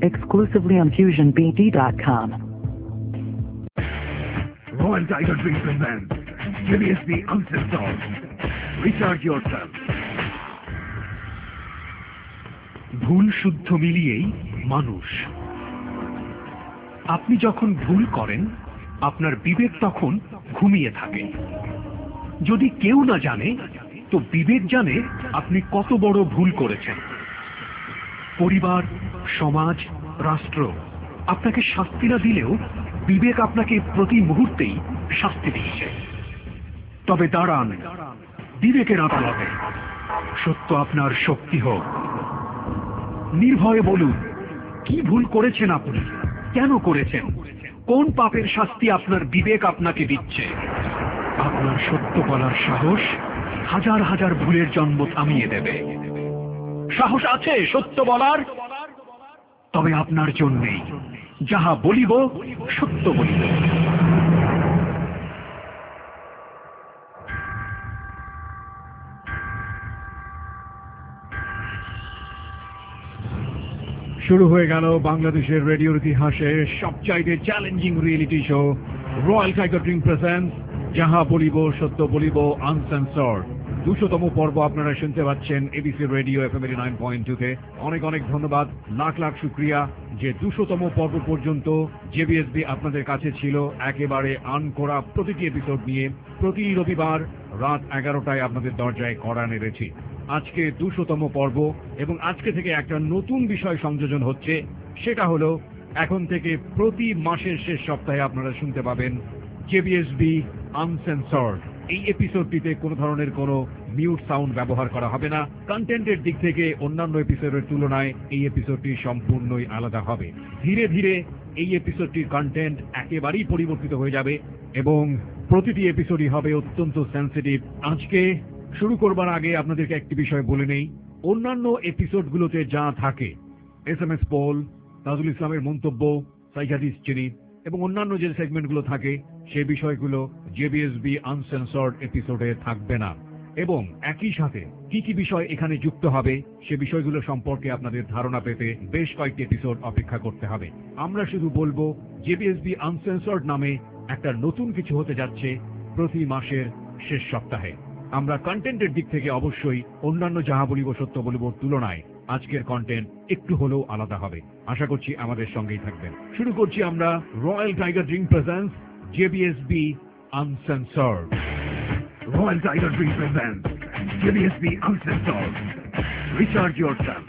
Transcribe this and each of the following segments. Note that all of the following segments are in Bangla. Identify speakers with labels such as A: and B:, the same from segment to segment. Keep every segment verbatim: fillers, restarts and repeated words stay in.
A: exclusively on fusion b d dot com.
B: Royal Tiger Drink presents J B S B Uncensored. Recharge yourself. ভুল শুদ্ধ মিলিয়েই মানুষ। আপনি যখন ভুল করেন, আপনার বিবেক তখন ঘুমিয়ে থাকে। যদি কেউ না জানে, তো বিবেক জানে আপনি কত বড় ভুল করেছেন। পরিবার, সমাজ, রাষ্ট্র আপনাকে শাস্তি না দিলেও বিবেক আপনাকে প্রতি মুহূর্তেই শাস্তি দিচ্ছে। তবে দাঁড়ান, বিবেকের আদালতে সত্য আপনার শক্তি হোক। নির্ভয়ে বলুন, কি ভুল করেছেন আপনি, কেন করেছেন, কোন পাপের শাস্তি আপনার বিবেক আপনাকে দিচ্ছে। আপনার সত্য বলার সাহস হাজার হাজার ভুলের জন্ম থামিয়ে দেবে। সাহস আছে সত্য বলার? তবে আপনার জন্যেই যাহা বলিব সত্য বলিব।
C: শুরু হয়ে গেল বাংলাদেশের রেডিওর ইতিহাসে সবচাইতে challenging reality show royal tiger drink presents যাহা বলিব সত্য বলিব আনসেন্সর্ড। দুশোতম পর্ব আপনারা শুনতে পাচ্ছেন ABC radio F M eighty nine point two তে। অনেক অনেক ধন্যবাদ, লাখ লাখ শুক্রিয়া যে দুশোতম পর্ব পর্যন্ত জেবিএসবি আপনাদের কাছে ছিল একেবারে আন করা প্রতিটি এপিসোড নিয়ে। প্রতি রবিবার রাত এগারোটায় আপনাদের দরজায় কড়া নেড়েছি। আজকে দুশোতম পর্ব এবং আজকে থেকে একটা নতুন বিষয় সংযোজন হচ্ছে। সেটা হলো এখন থেকে প্রতি মাসের শেষ সপ্তাহে আপনারা শুনতে পাবেন জেবিএসবি আনসেন্সর্ড। এই এপিসোডটিতে কোনো ধরনের কোনো মিউট সাউন্ড ব্যবহার করা হবে না। কন্টেন্টের দিক থেকে অন্যান্য এপিসোডের তুলনায় এই এপিসোডটি সম্পূর্ণই আলাদা হবে। ধীরে ধীরে এই এপিসোডটির কন্টেন্ট একেবারেই পরিবর্তিত হয়ে যাবে এবং প্রতিটি এপিসোডই হবে অত্যন্ত সেন্সিটিভ। আজকে শুরু করবার আগে আপনাদেরকে একটি বিষয় বলে নেই, অন্যান্য এপিসোডগুলোতে যা থাকে S M S poll, Tajul ইসলামের মন্তব্য, সাইকিয়াট্রিস্ট চিনি এবং অন্যান্য যে সেগমেন্টগুলো থাকে সেই বিষয়গুলো জেবিএসবি আনসেন্সর্ড এপিসোডে থাকবে না। এবং একই সাথে কি কি বিষয় এখানে যুক্ত হবে সে বিষয়গুলো সম্পর্কে আপনাদের ধারণা পেতে বেশ কয়েকটি এপিসোড অপেক্ষা করতে হবে। আমরা শুধু বলবো জেবিএসবি আনসেন্সর্ড নামে একটা নতুন কিছু হতে যাচ্ছে প্রতি মাসের শেষ সপ্তাহে। আমরা কন্টেন্টের দিক থেকে অবশ্যই অন্যান্য যাহা বলিব সত্য বলিব তুলনায় আজকের কন্টেন্ট একটু হলেও আলাদা হবে। আশা করছি আমাদের সঙ্গেই থাকবেন। শুরু করছি আমরা royal tiger drink presents JBSB uncensored.
B: Royal Tiger Drink presents J B S B Uncensored. Recharge yourself.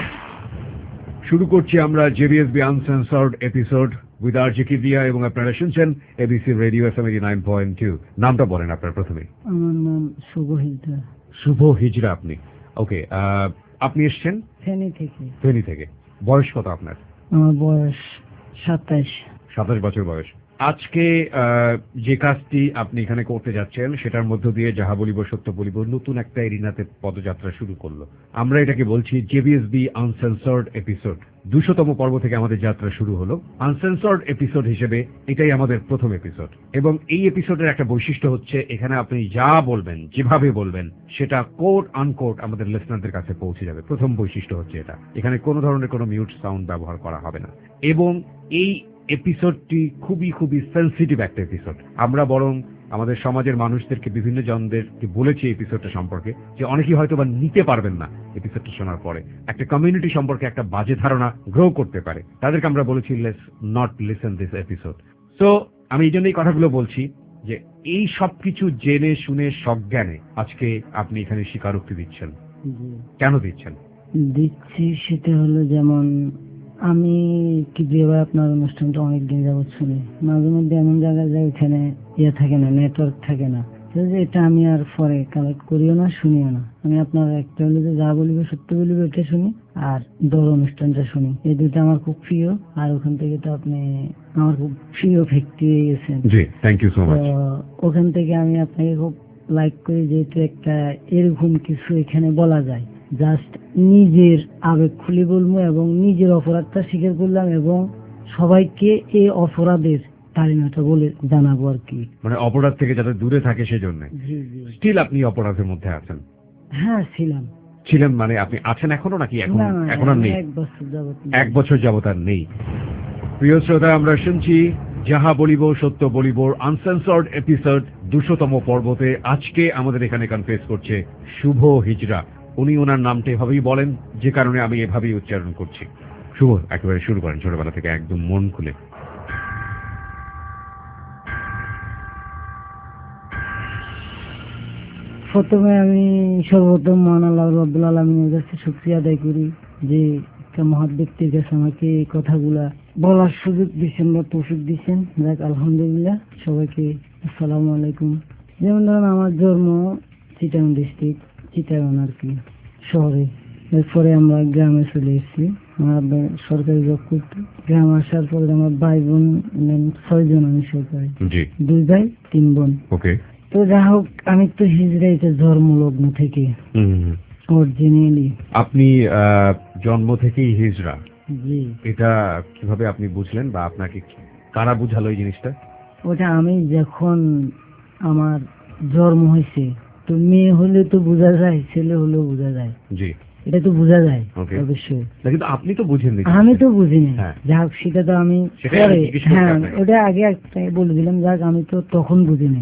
C: শুরু করছি আমরা JBSB uncensored episode with R J Kibria এবং আপনারা শুনছেন ABC radio F M eighty nine point two. নামটা বলেন আপনার প্রথমে।
D: আমার নাম শুভ হিজড়া।
C: শুভ হিজড়া আপনি? ওকে, আপনি এসছেন
D: ফেনী থেকে।
C: ফেনী থেকে। বয়স কত আপনার?
D: আমার বয়স সাতাইশ।
C: সাতাশ বছর বয়স। আজকে যে কাজটি আপনি এখানে করতে যাচ্ছেন সেটার মধ্য দিয়ে যাহা বলিব সত্য বলিব নতুন একটা এরিনাতে পদযাত্রা শুরু করলো। আমরা এটাকে বলছি জেবিএসবি আনসেন্সর্ড এপিসোড। দুশোতম পর্ব থেকে আমাদের যাত্রা শুরু হলো আনসেন্সর্ড এপিসোড হিসেবে। এটাই আমাদের প্রথম এপিসোড এবং এই এপিসোডের একটা বৈশিষ্ট্য হচ্ছে এখানে আপনি যা বলবেন, যেভাবে বলবেন সেটা কোট আনকোট আমাদের লিসনারদের কাছে পৌঁছে যাবে। প্রথম বৈশিষ্ট্য হচ্ছে এটা। এখানে কোনো ধরনের কোনো মিউট সাউন্ড ব্যবহার করা হবে না এবং এই এপিসোডটি খুবই খুবই সেন্সিটিভ একটা এপিসোড। আমরা বরং আমাদের সমাজের মানুষদেরকে বিভিন্ন জনদেরকে বলেছি এপিসোডটা সম্পর্কে যে অনেকেই হয়তো বা নিতে পারবেন না এপিসোডটা শোনার পরে, একটা কমিউনিটি সম্পর্কে একটা বাজে ধারণা গ্রো করতে পারে। তাদেরকে আমরা বলেছি let's not listen this episode. So আমি এই জন্যই কথাগুলো বলছি যে এই সব কিছু জেনে শুনে সজ্ঞানে আজকে আপনি এখানে স্বীকারোক্তি দিচ্ছেন। কেন দিচ্ছেন?
D: দিচ্ছি সেটা হলো, যেমন আমি কি যেভাবে আপনার অনুষ্ঠানটা অনেকদিন যাবৎ শুনি, মাঝে মধ্যে এমন জায়গায় যায় এখানে ইয়ে থাকে না, নেটওয়ার্ক থাকে না। এটা আমি আর পরে কালেক্ট করিও না, শুনিও না। আমি আপনার একটা হলো যে যা বলিবে সত্য বলিবে এটা শুনি, আর দল অনুষ্ঠানটা শুনি। এই দুটো আমার খুব প্রিয়। আর ওখান থেকে তো আপনি আমার খুব প্রিয় ব্যক্তি হয়ে গেছেন।
C: জি, থ্যাংক ইউ সো মাচ।
D: ওখান থেকে আমি আপনাকে খুব লাইক করি, যেহেতু একটা এরকম কিছু এখানে বলা যায়। জাস্ট নিজের আবেগ খুলে বলবো এবং নিজের অপরাধটা স্বীকার করলাম এবং সবাইকে এই অপরাধের তালিমাটা বলে জানাবো আর কি।
C: মানে অপরাধ থেকে যাতে দূরে থাকে সেজন্য। স্টিল আপনি অপরাধের মধ্যে আছেন?
D: হ্যাঁ ছিলাম।
C: ছিলেন মানে আপনি আছেন এখনো নাকি এখন
D: না, না,
C: এখন আর নেই?
D: এক বছর যাবত
C: এক বছর যাবত আর নেই। প্রিয় শ্রোতা, আমরা শুনছি যাহা বলিব সত্য বলিব আনসেন্সর্ড এপিসোড দুশোতম পর্বতে আজকে আমাদের এখানে কনফেস করছে শুভ হিজরা। উনি ওনার নামটা এভাবেই বলেন, যে কারণে আমি এভাবেই উচ্চারণ করছি। শুভ, একেবারে শুরু করেন ছোটবেলা থেকে একদম মন খুলে।
D: প্রথমে আমি সর্বপ্রথম মহান আল্লাহ রাব্বুল আলামিনের কাছে শুকরিয়া আদায় করি যে একটা মহৎ ব্যক্তির কাছে আমাকে এই কথাগুলা বলার সুযোগ দিচ্ছেন বা তৌফিক দিচ্ছেন। যাক, আলহামদুলিল্লাহ। সবাইকে আসসালামু আলাইকুম। যেমন ধরেন আমার জন্ম চিটাগাং ডিস্ট্রিক্ট, চিটাগাং আর কি শহরে। এরপরে আমরা গ্রামে চলে এসেছি। আমার আব্বা সরকারি জব করতো। গ্রাম আসার পরে আমার ভাই বোন ছয় জন, আমি সরকারি, দুই ভাই তিন বোন।
C: ওকে।
D: তো যা হোক, আমি তো হিজড়া, এটা জন্মলগ্ন থেকে অরিজিনালি।
C: আপনি জন্ম থেকেই হিজড়া?
D: জি।
C: এটা কিভাবে আপনি বুঝলেন বা আপনাকে কারা বুঝালো এই জিনিসটা?
D: ওটা আমি যখন আমার জন্ম হয়েছে, তো মেয়ে হলে তো বোঝা যায়, ছেলে হলেও বোঝা যায়।
C: জি,
D: এটা তো বোঝা যায় অবশ্যই।
C: কিন্তু আপনি তো বুঝেননি।
D: আমি তো বুঝিনি। যাক, সেটা তো আমি হ্যাঁ ওটা আগে একটা বলে দিলাম। যাক, আমি তো তখন বুঝিনি।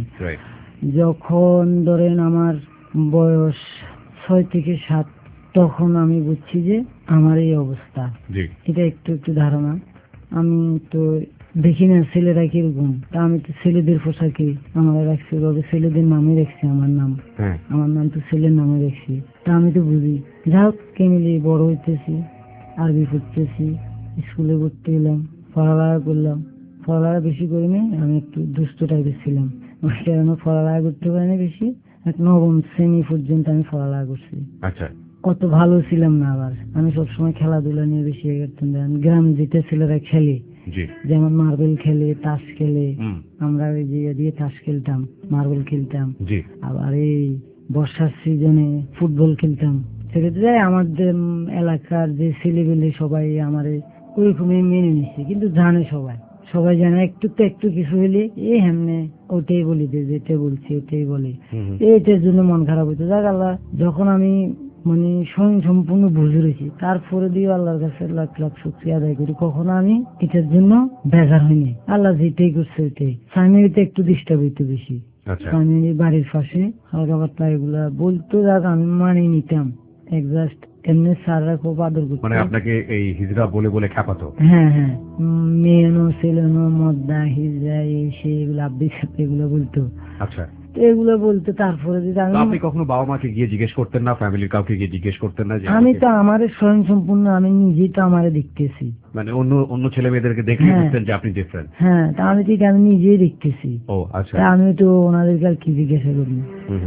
D: যখন ধরেন আমার বয়স ছয় থেকে সাত, তখন আমি বুঝছি যে আমার এই অবস্থা। এটা একটু একটু ধারণা। আমি তো দেখি না ছেলেরা কিরকম, তা আমি তো ছেলেদের পোশাকে আমার রাখছি, ওভাবে ছেলেদের নামে রাখছি আমার নাম। আমার নাম তো ছেলের নামে রাখছি। তা আমি তো বুঝি। যা হোক, কেমিলি বড় হইতেছি, আরবি পড়তেছি, স্কুলে ভর্তি হলাম, পড়ালেখা করলাম। পড়ালেখা বেশি করিনি, আমি একটু দুষ্ট টাইপের ছিলাম। পড়ালেখা করতে পারিনি বেশি। এক নবম শ্রেণী পর্যন্ত আমি পড়ালেখা করছি।
C: আচ্ছা।
D: কত ভালো ছিলাম না। আবার আমি সবসময় খেলাধুলা নিয়ে বেশি করতাম। গ্রামে যেতে ছেলেরা খেলে, যেমন মার্বেল খেলে, তাস খেলে, আমরা ওই যে দিয়ে তাস খেলতাম, মার্বেল খেলতাম। আবার এই বর্ষার সিজনে ফুটবল খেলতাম। সেক্ষেত্রে আমাদের এলাকার যে ছেলেবেলে সবাই আমার ওইরকমই মেনে নিচ্ছে, কিন্তু জানে সবাই সবাই জানে একটু তো একটু কিছু হইলে এ হেমনে ওটাই বলি, যেটা বলছি ওটাই বলি। এইটার জন্য মন খারাপ হইতো। যাক, আল্লাহ যখন আমি মানে স্বয়ং সম্পূর্ণ বুঝে রয়েছি, তারপরে দিয়ে আল্লাহর কাছে লাখ লাখ শুকরিয়া আদায় করি। কখনো আমি এটার জন্য বেজার হইনি। আল্লাহ যেটাই করছে ওইটাই। ফ্যামিলিতে একটু ডিস্টার্ব হইতো বেশি। ফ্যামিলি বাড়ির পাশে হালকা পাতলা এগুলা বলতো, যাক আমি মানিয়ে নিতাম। একজাস্ট এমনি স্যাররা খুব আদর করতো।
C: মানে আপনাকে এই হিজড়া বলে বলে খেপাতো?
D: হ্যাঁ হ্যাঁ, মেয়ে নো ছেলে নো মদ্দা হিজড়া এই সে এগুলো আব্দি সাথে এগুলো বলতো।
C: আচ্ছা,
D: এগুলো বলতে তারপরে যদি
C: আপনি কখনো বাবা মাকে গিয়ে জিজ্ঞেস করতেন না, ফ্যামিলির কাউকে গিয়ে জিজ্ঞেস করতেন না?
D: আমি তো আমার স্বয়ং সম্পূর্ণ আমি নিজেই তো আমারে দেখতেছি।
C: মানে অন্য অন্য ছেলে মেয়েদেরকে দেখে বুঝতেন যে আপনি ডিফারেন্ট?
D: হ্যাঁ, তা আমি ঠিক আমি নিজেই দেখতেছি।
C: ও আচ্ছা।
D: আমি তো ওনাদেরকে আর কি জিজ্ঞাসা করবো?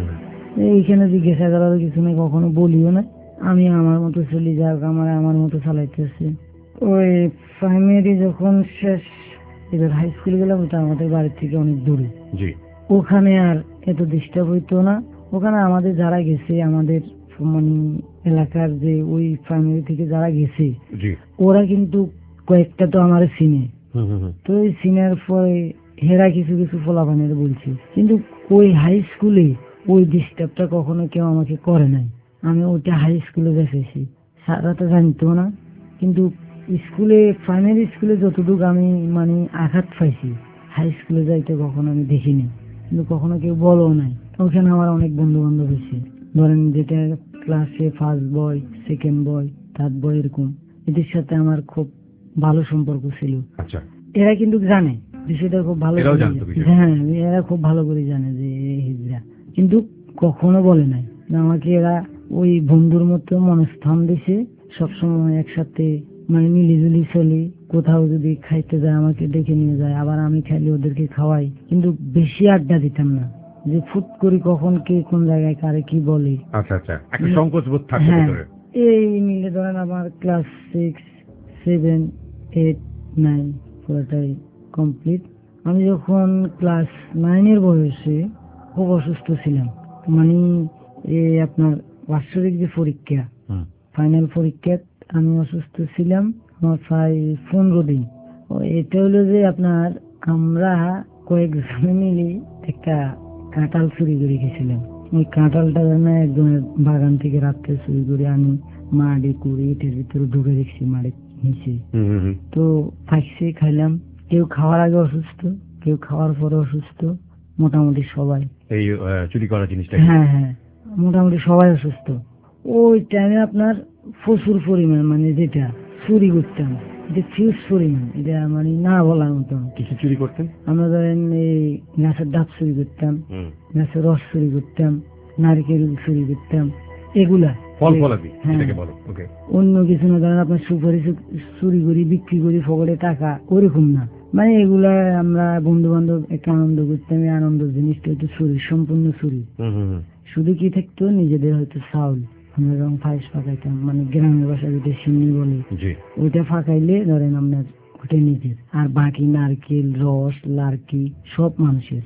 D: এইখানে জিজ্ঞাসা করার কিছু নেই, কখনো বলিও না। আমি আমার মতো চলি, যাক আমার আমার মতো চালাইতেছি। ওই প্রাইমারি যখন শেষ, এবার হাই স্কুলে গেলাম, ওটা আমাদের বাড়ির থেকে অনেক দূরে। ওখানে আর এত ডিস্টার্ব হইতো না। ওখানে আমাদের যারা গেছে, আমাদের মানে এলাকার যে ওই প্রাইমারি থেকে যারা গেছে, ওরা কিন্তু কয়েকটা তো আমার চিনে। তো ওই চিনার পরে হেরা কিছু কিছু ফলাফানের বলছে, কিন্তু ওই হাই স্কুলে ওই ডিস্টার্বটা কখনো কেউ আমাকে করে নাই। আমি ওইটা হাই স্কুলে দেখেছি, সারা তো জানতো না। কিন্তু স্কুলে প্রাইমারি স্কুলে যতটুকু আমি মানে আঘাত পাইছি, হাই স্কুলে যাইতে কখনো আমি দেখিনি, কিন্তু কখনো কেউ বলো নাই। ওখানে আমার অনেক বন্ধু বান্ধব হয়েছে, ধরেন যেটা ক্লাসে first boy, second boy, third boy, এরকম এদের সাথে আমার খুব ভালো সম্পর্ক ছিল। এরা কিন্তু জানে বিষয়টা খুব ভালো, হ্যাঁ এরা খুব ভালো করে জানে যে হিজড়া, কিন্তু কখনো বলে নাই। আমাকে এরা ওই বন্ধুর মতো মনস্থান দিছে, সবসময় একসাথে মানে মিলিজুলি চলি। কোথাও যদি খাইতে যায় আমাকে ডেকে নিয়ে যায়, আবার আমি খাইলে ওদেরকে খাওয়াই, কিন্তু বেশি আড্ডা দিতাম না, যে ফুট করি কখন কে কোন জায়গায় কারে কি বলে।
C: আচ্ছা আচ্ছা, একটা সংকোচ বোধ থাকে ভিতরে।
D: এই মিলে ধরেন আমার class six seven eight nine পুরোটাই কমপ্লিট। আমি যখন ক্লাস নাইনের বয়সে খুব অসুস্থ ছিলাম, মানে এই আপনার বাৎসরিক যে পরীক্ষা, ফাইনাল পরীক্ষা, আমি অসুস্থ ছিলাম আমার প্রায় পনেরো দিন। এটা হলো যে আপনার আমরা কয়েকজন মিলে একটা কাঁঠাল চুরি করে গেছিলাম। ওই কাঁঠালটা না একজনের বাগান থেকে রাত্রে চুরি করে আনি মাড়ি কুড়ি এটার ভিতরে ঢুকে দেখছি মাড়ি নিচে। তো পাইছে, খাইলাম। কেউ খাওয়ার আগে অসুস্থ, কেউ খাওয়ার পরে অসুস্থ, মোটামুটি সবাই।
C: এই চুরি করা জিনিসটা?
D: হ্যাঁ হ্যাঁ, মোটামুটি সবাই অসুস্থ। ওই টাইমে আপনার প্রচুর পরিমাণ, মানে যেটা চুরি করতাম, যে ফিউজ পরিমাণ, এটা মানে না বলার মতো।
C: কিছু চুরি করতেন? আমরা
D: ধরেন এই গাছের ডাব চুরি করতাম, গাছের রস চুরি করতাম, নারকেল চুরি করতাম, এগুলা
C: ফল ফলাদি।
D: অন্য কিছু না, ধরেন আপনার সুপারি চুরি করি বিক্রি করি ফকটে টাকা, ওরকম না। মানে এগুলা আমরা বন্ধু বান্ধব একটা আনন্দ করতাম। এই আনন্দ জিনিসটা হয়তো চুরি, সম্পূর্ণ চুরি। শুধু কি থাকতো, নিজেদের হয়তো চাউল আমরা রং ফাইস ফাঁকাইতাম, মানে গ্রামের বাসা যেটা সিন্নি বলে, ওইটা ফাঁকাইলে ধরেন আপনার ওটা নিজের, আর বাকি নারকেল রস লার্কি সব মানুষের।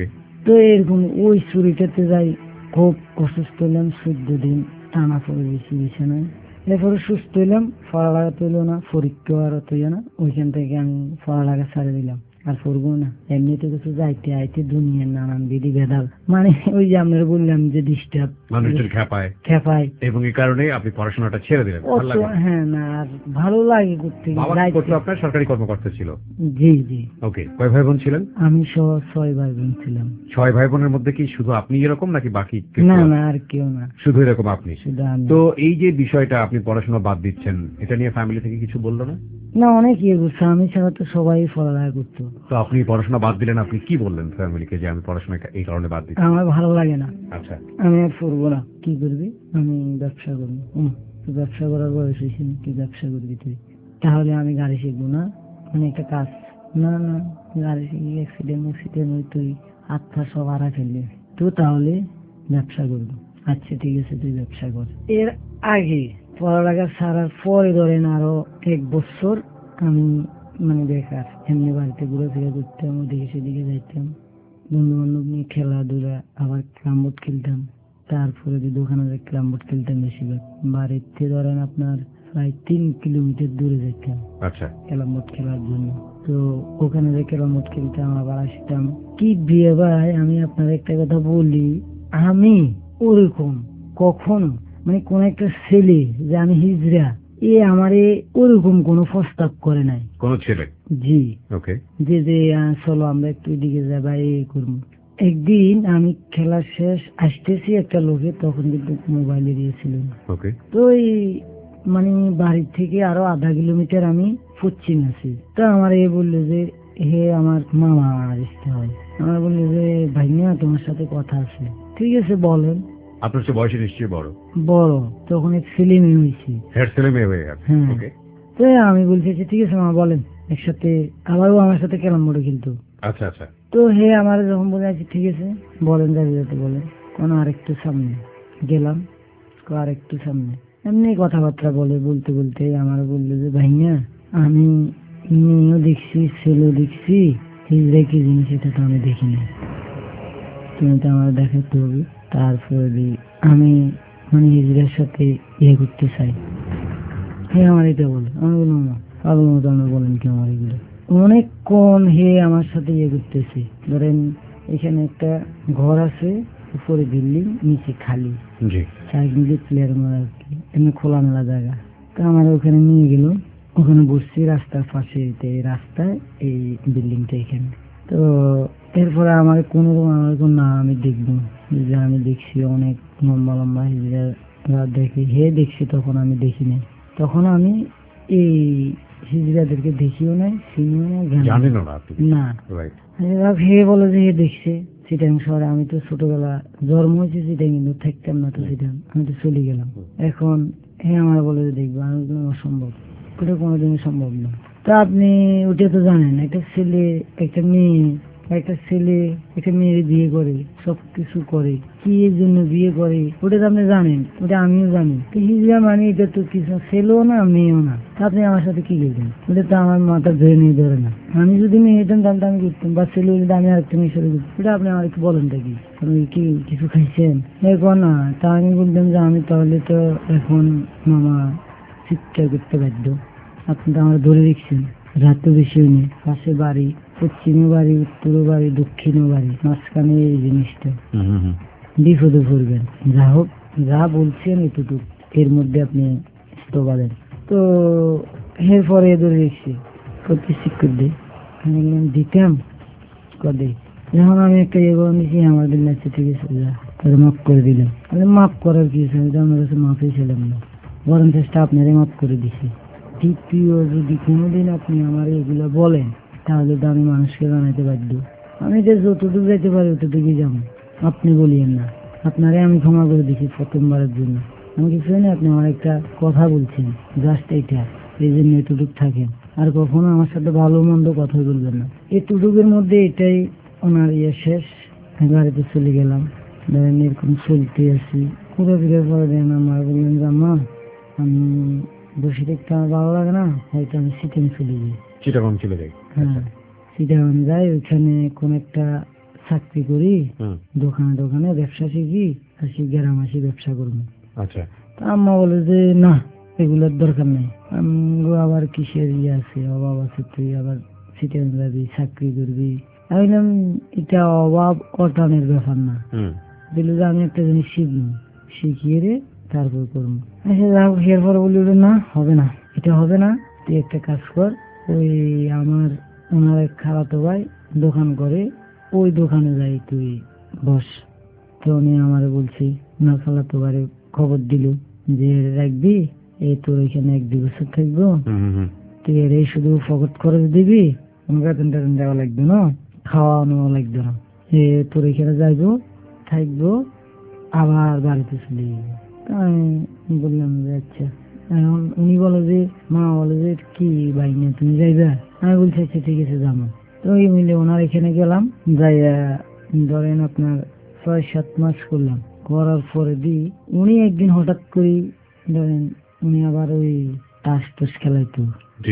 D: তো এরকম ওই চুরিটাতে যাই, খুব অসুস্থ হলাম, চোদ্দ দিন টানা পড়ে গেছি বিছানায়। এরপরে সুস্থ হইলাম, পড়ালেখা তৈল না, পরীক্ষা আর তৈল না। ওইখান থেকে আমি পড়ালেখা ছাড়ে দিলাম, আর পড়বো না। এমনিতে কিছু যাইতে আইতে দুনিয়ার নানান বিধি ভেদাল, মানে ওই যে আমরা বললাম যে ডিস্টার্ব,
C: মানুষের খেপায় খেপায়, এবং এই কারণে আপনি পড়াশোনাটা ছেড়ে দিলেন।
D: হ্যাঁ না, আর ভালো লাগে করতে।
C: আপনার সরকারি কর্মকর্তা ছিল?
D: জি জি।
C: ওকে, কয় ভাই বোন ছিলেন?
D: আমি সহ ছয় ভাই বোন ছিলাম।
C: ছয় ভাই বোনের মধ্যে কি শুধু আপনি এরকম নাকি বাকি?
D: না না, আর কেউ না,
C: শুধু এরকম আপনি। তো এই যে বিষয়টা আপনি পড়াশোনা বাদ দিচ্ছেন, এটা নিয়ে ফ্যামিলি থেকে কিছু বললো না?
D: না, অনেক ইয়ে করছে, আমি ছাড়া তো সবাই পড়ালেখা করতো।
C: তো আপনি পড়াশোনা বাদ দিলেন, আপনি কি বললেন ফ্যামিলিকে যে আমি পড়াশোনা এই কারণে বাদ দিচ্ছি?
D: আমার ভালো লাগে না।
C: আচ্ছা,
D: আমি আর পড়বো না। কি করবি? আমি ব্যবসা করবো। তুই ব্যবসা করার বয়স হয়েছে, কি ব্যবসা করবি তুই? তাহলে আমি গাড়ি শিখবো না, মানে একটা কাজ। না না, গাড়ি শিখি অ্যাক্সিডেন্ট অ্যাক্সিডেন্ট ওই তুই আত্মা সব হারা ফেলবি, তো তাহলে ব্যবসা করবো। আচ্ছা ঠিক আছে, তুই ব্যবসা কর। এর আগে পড়ালেখা ছাড়ার পরে ধরেন আরো এক বছর আমি মানে বেকার, এমনি বাড়িতে ঘোরাফেরা করতাম, ওদিকে সেদিকে যাইতাম, বন্ধু বান্ধব নিয়ে খেলাধুলা, আবার ক্যারামবোর্ড খেলতাম। তারপরে দোকানে যে ক্যারামবোর্ড খেলতাম বেশিরভাগ, বাড়িতে ধরেন আপনার প্রায় তিন কিলোমিটার দূরে যেতাম ক্যারামবোর্ড খেলার জন্য। তো ওখানে যে ক্যারামবোর্ড খেলতাম, আবার আসতাম। কি বিয়ে ভাই, আমি আপনার একটা কথা বলি, আমি ওরকম কখনো মানে কোন একটা ছেলে যে আমি হিজড়া, এ আমারে ওরকম কোনো প্রস্তাব করে নাই
C: কোন ছেলে।
D: জি ওকে, যে যে চলো আমরা একটু এদিকে যাবা এ করবো। একদিন আমি খেলা শেষ আসতেছি একটা লোকে, তখন কিন্তু মোবাইল দিয়েছিল। তো এই মানে বাড়ির থেকে আরো আধা কিলোমিটার আমি পশ্চিম আছি। তো আমার এ বললো যে হে আমার মামা আসতে হয়। আমার বললো যে ভাইয়া তোমার সাথে কথা আছে। ঠিক আছে বলেন।
C: আপনার চেয়ে বয়সে নিশ্চয়ই বড়?
D: বড়, তখন এক ছেলে মেয়ে হয়েছে।
C: ছেলে মেয়ে হয়ে গেছে।
D: তো আমি বলছি ঠিক আছে মা বলেন, একসাথে আবারও আমার সাথে ক্যারাম বোর্ডে খেলতো।
C: আচ্ছা আচ্ছা।
D: তো হে আমার যখন বলে আছি ঠিক আছে বলেন, যাবে যাতে বলেন, কোন আরেকটু সামনে গেলাম, আরেকটু সামনে, এমনি কথাবার্তা বলে বলতে বলতে আমার বললো যে ভাইয়া আমি মেয়েও দেখছি ছেলেও দেখছি, হিজড়া কি জিনিস এটা তো আমি দেখিনি, তুমি তো আমার দেখাতে হবে। তারপরে আমি মানে হিজড়ার সাথে ইয়ে করতে চাই। হ্যাঁ আমার এটা বলো। আমি বললাম না পাগল মতো আমরা বলেন কি আমার এগুলো। অনেকক্ষণ হে আমার সাথে ইয়ে করতেছে। ধরেন এখানে একটা ঘর আছে, উপরে বিল্ডিং, নিচে খালি, চারদিকে প্লেয়ার মারা আর কি, এমনি খোলামেলা জায়গা। তো আমার ওখানে নিয়ে গেল, ওখানে বসছি রাস্তার পাশে, রাস্তায় এই বিল্ডিংটা এখানে। তো এরপরে আমার কোনো আমার না আমি দেখবো যে আমি দেখছি অনেক লম্বা লম্বা হিজড়া দেখি, হে দেখছি তখন আমি দেখি নাই। তখন আমি এই হিজড়াদেরকে দেখিও নাই, চিনিও নাই, না। হে বলে যে হে দেখছে চিটাং শহরে। আমি তো ছোটবেলা জন্ম হয়েছে চিটাং, কিন্তু থাকতাম না তো চিটাং, আমি তো চলে গেলাম। এখন হে আমার বলে যে দেখবো, আমি অসম্ভব, ওটা কোনোদিনই সম্ভব না। তা আপনি ওটা তো জানেন, একটা ছেলে একটা মেয়ে, একটা ছেলে একটা মেয়ের বিয়ে করে, সবকিছু করে, কি এর জন্য বিয়ে করে ওটা তো আপনি জানেন, ওটা আমিও জানি। হিজড়া মানে এটা তো কিছু ছেলেও না মেয়েও না। আপনি আমার সাথে কি করবেন? ওটা তো আমার মাথা ধরে নিয়ে ধরে না। আমি যদি মেয়ে হতাম তাহলে আমি করতাম, বা ছেলে হলে আমি আরেকটা মেয়ের সাথে করতাম। ওটা আপনি আমার একটু বলেন তা কি, আপনি কি কিছু খাইছেন এখন না? তা আমি বলতাম যে আমি তাহলে তো এখন মামা চিৎকার করতে বাধ্য, আপনি তো আমার ধরে দেখছেন, রাত তো বেশি হয়নি, পাশে বাড়ি, পশ্চিমে বাড়ি, উত্তর বাড়ি, দক্ষিণে বাড়ি, মাঝখানে এই জিনিসটা। বিপদে পড়বেন। যা হোক, যা বলছেন এতটুকু, এর মধ্যে আপনি তো বলেন। তো এরপরে ধরে রেখেছি প্রতিষ্ঠিত করে দিই, আমি বললাম দিতাম কদে। যখন আমি একটা ইয়ে করে নিয়েছি, আমার দিন লাগছে, ঠিক আছে যা, তাহলে মাফ করে দিলাম। তাহলে মাফ করার কি আছে, আমি তো আমার কাছে মাফই ছিলাম না, বরং চেষ্টা আপনারই মাফ করে দিছি। দ্বিতীয়, যদি কোনোদিন আপনি আমার এগুলো বলেন, তাহলে তো আমি মানুষকে জানাইতে বাধ্য। আমি যে যতটুকু যেতে পারি অতটুকুই যাবো, আপনি বলিয়েন না। আপনারে আমি ক্ষমা করে দিছি প্রথমবারের জন্য। আমি কিছু না, আপনি আমার একটা কথা বলছেন, জাস্ট এইটা, এই জন্য এতটুকু থাকেন, আর কখনো আমার সাথে ভালো মন্দ কথা বলবেন না। এতটুকুর মধ্যে এটাই ওনার ইয়ে শেষ। গাড়িতে চলে গেলাম, ধরেন এরকম চলতে আসি, পুরো ফিরে পরে দেন আমার বললেন যে মা, আমি বসে দেখতে আমার ভালো লাগে না, হয়তো আমি সিটিং চলে যাই।
C: চিটাগং চলে যাই?
D: হ্যাঁ, সিটাগং যাই, ওইখানে কোন একটা চাকরি করি, দোকানে দোকানে ব্যবসা শিখি, আর সে গ্রাম আসি ব্যবসা করবো।
C: আচ্ছা।
D: তা আম্মা বলে যে না, এগুলোর দরকার নেই, আমগো আবার কিসের ইয়ে আছে, অভাব আছে, তুই আবার সিটাগং যাবি, চাকরি করবি। আমি বললাম এটা অভাব অটানের ব্যাপার না, বলল যে আমি একটা জিনিস শিখবো, শিখিয়ে রে তারপর করবো। এরপর বলল না হবে না, এটা হবে না, তুই একটা কাজ কর, ওই আমার ওনার এক খালাতো ভাই দোকান করে, ওই দোকানে যাই তুই বস। তো উনি আমার বলছি, না খালাতো ভাই খবর দিল যে রাখবি, এই তোর এখানে এক দু বছর থাকবো, তুই এর এই শুধু ফকট খরচ দিবি, কোনো বেতন টেতন দেওয়া লাগবে না, খাওয়ানো লাগবে না, এ তোর এখানে যাইবো, থাকবো, আবার বাড়িতে চলে যাবো। আমি বললাম যে আচ্ছা। এখন উনি বলে যে, মা বলে যে কি ভাই না তুমি যাইবা? আমি বলছি আচ্ছা ঠিক আছে যাবো। তো ওই মিলে ওনার এখানে গেলাম, যাইয়া ধরেন আপনার ছয় সাত মাস করলাম। করার পরে দি উনি একদিন হঠাৎ করে ধরেন উনি আবার ওই তাস টাস খেলাইতো,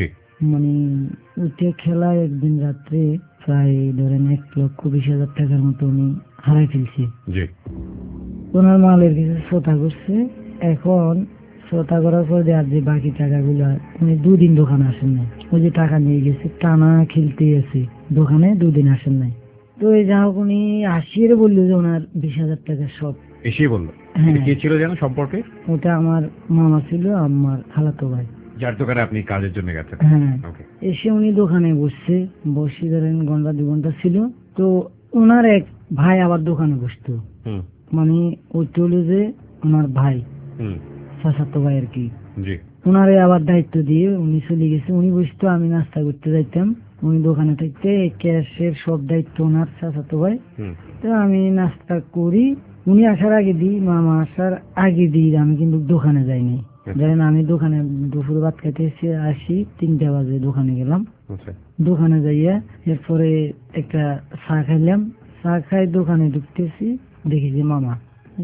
D: মানে উঠে খেলায় একদিন রাত্রে প্রায় ধরেন এক লক্ষ বিশ হাজার টাকার মতো উনি হারাই ফেলছে। ওনার মালের কিছু শ্রোতা করছে, এখন শ্রোতা করার পর আর যে বাকি টাকাগুলো, উনি দুদিন দোকানে আসেন নাই, ওই যে টাকা নিয়ে গেছে টানা খেলতে আছে, দোকানে দুদিন আসেন নাই। তো এই যা হোক উনি আসিয়ে বললো যে ওনার বিশ হাজার টাকা সব এসে বললো। কে ছিল যেন সম্পর্কে? ওটা আমার মামা ছিল, আমার খালাতো ভাই, যার দোকানে আপনি কাজের জন্য গেছেন। হ্যাঁ, এসে উনি দোকানে বসছে, বসে ধরেন ঘন্টা দু ঘন্টা ছিল। তো ওনার এক ভাই আবার দোকানে বসতো, মানে ওইটা হলো যে ওনার ভাই, চাচাতো ভাই আর কি। ওনারে আবার দায়িত্ব দিয়ে উনি চলে গেছে, উনি বসতো, আমি নাস্তা করতে যাইতাম, উনি দোকানে থাকতে ক্যাশের সব দায়িত্ব ওনার চাচাতো ভাই। তো আমি নাস্তা করি, উনি আসার আগে দিই, মামা আসার আগে দিই, আমি কিন্তু দোকানে যাইনি। ধরেন আমি দোকানে দুপুর ভাত খেতে এসে আসি, তিনটা বাজে দোকানে গেলাম, দোকানে যাইয়া এরপরে একটা চা খাইলাম, চা খাই দোকানে ঢুকতেছি, দেখি যে মামা।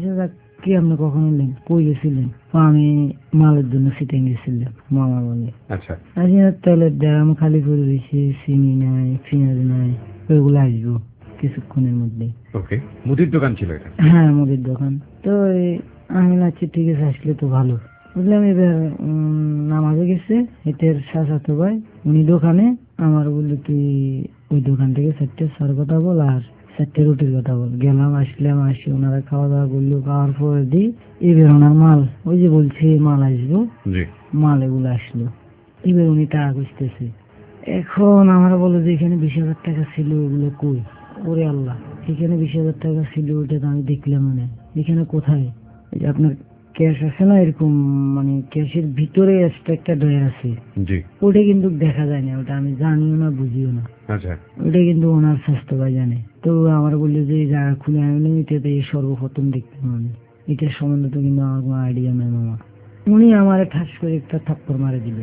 D: কি আপনি কখন এলেন, কই গেছিলেন? আমি মালের জন্য সিটিং গেছিলাম। মামা বলে আচ্ছা, তেলের দাম খালি করে দিয়েছি, চিনি নাই, পেঁয়াজ নাই, ওইগুলো আসবো কিছুক্ষণের মধ্যে। মুদির দোকান ছিল এটা? হ্যাঁ, মুদির দোকান। তো আমি লাগছি ঠিক আছে, আসলে তো ভালো। বুঝলাম এবার নামাজে গেছে এটার চাচাতো ভাই, উনি দোকানে আমার বললো তুই ওই দোকান থেকে চারটে সার কথা বল আর চারটে রুটির কথা বল। গেলাম, আসলাম, আসি ওনারা খাওয়া দাওয়া করলো, খাওয়ার পরে দিই এবার ওনার মাল, ওই যে বলছে মাল আসবো, মাল এগুলো আসলো। এবার উনি টাকা খুঁজতেছে। এখন আমরা বলো যে এখানে বিশ হাজার টাকা ছিল, ওগুলো কই? ওরে আল্লাহ, এখানে বিশ হাজার টাকা ছিল, ওটা তো আমি দেখলাম না, এখানে কোথায়? আপনার ক্যাশ আছে না এরকম, মানে ক্যাশের ভিতরে একটা ডয়ার আছে, ওটা কিন্তু দেখা যায় না, ওটা আমি জানিও না বুঝিও না। আচ্ছা, ওটা কিন্তু ওনার স্বাস্থ্য ভাই জানে। তো আমার বললো যে এই জায়গা খুলে আনলেন, এটাতে এই সর্বপ্রথম দেখতে মানে এটার সম্বন্ধে তো কিন্তু আমার কোনো আইডিয়া নেই মামা। উনি আমার ঠাস করে একটা থাপ্পড় মারে দিবে।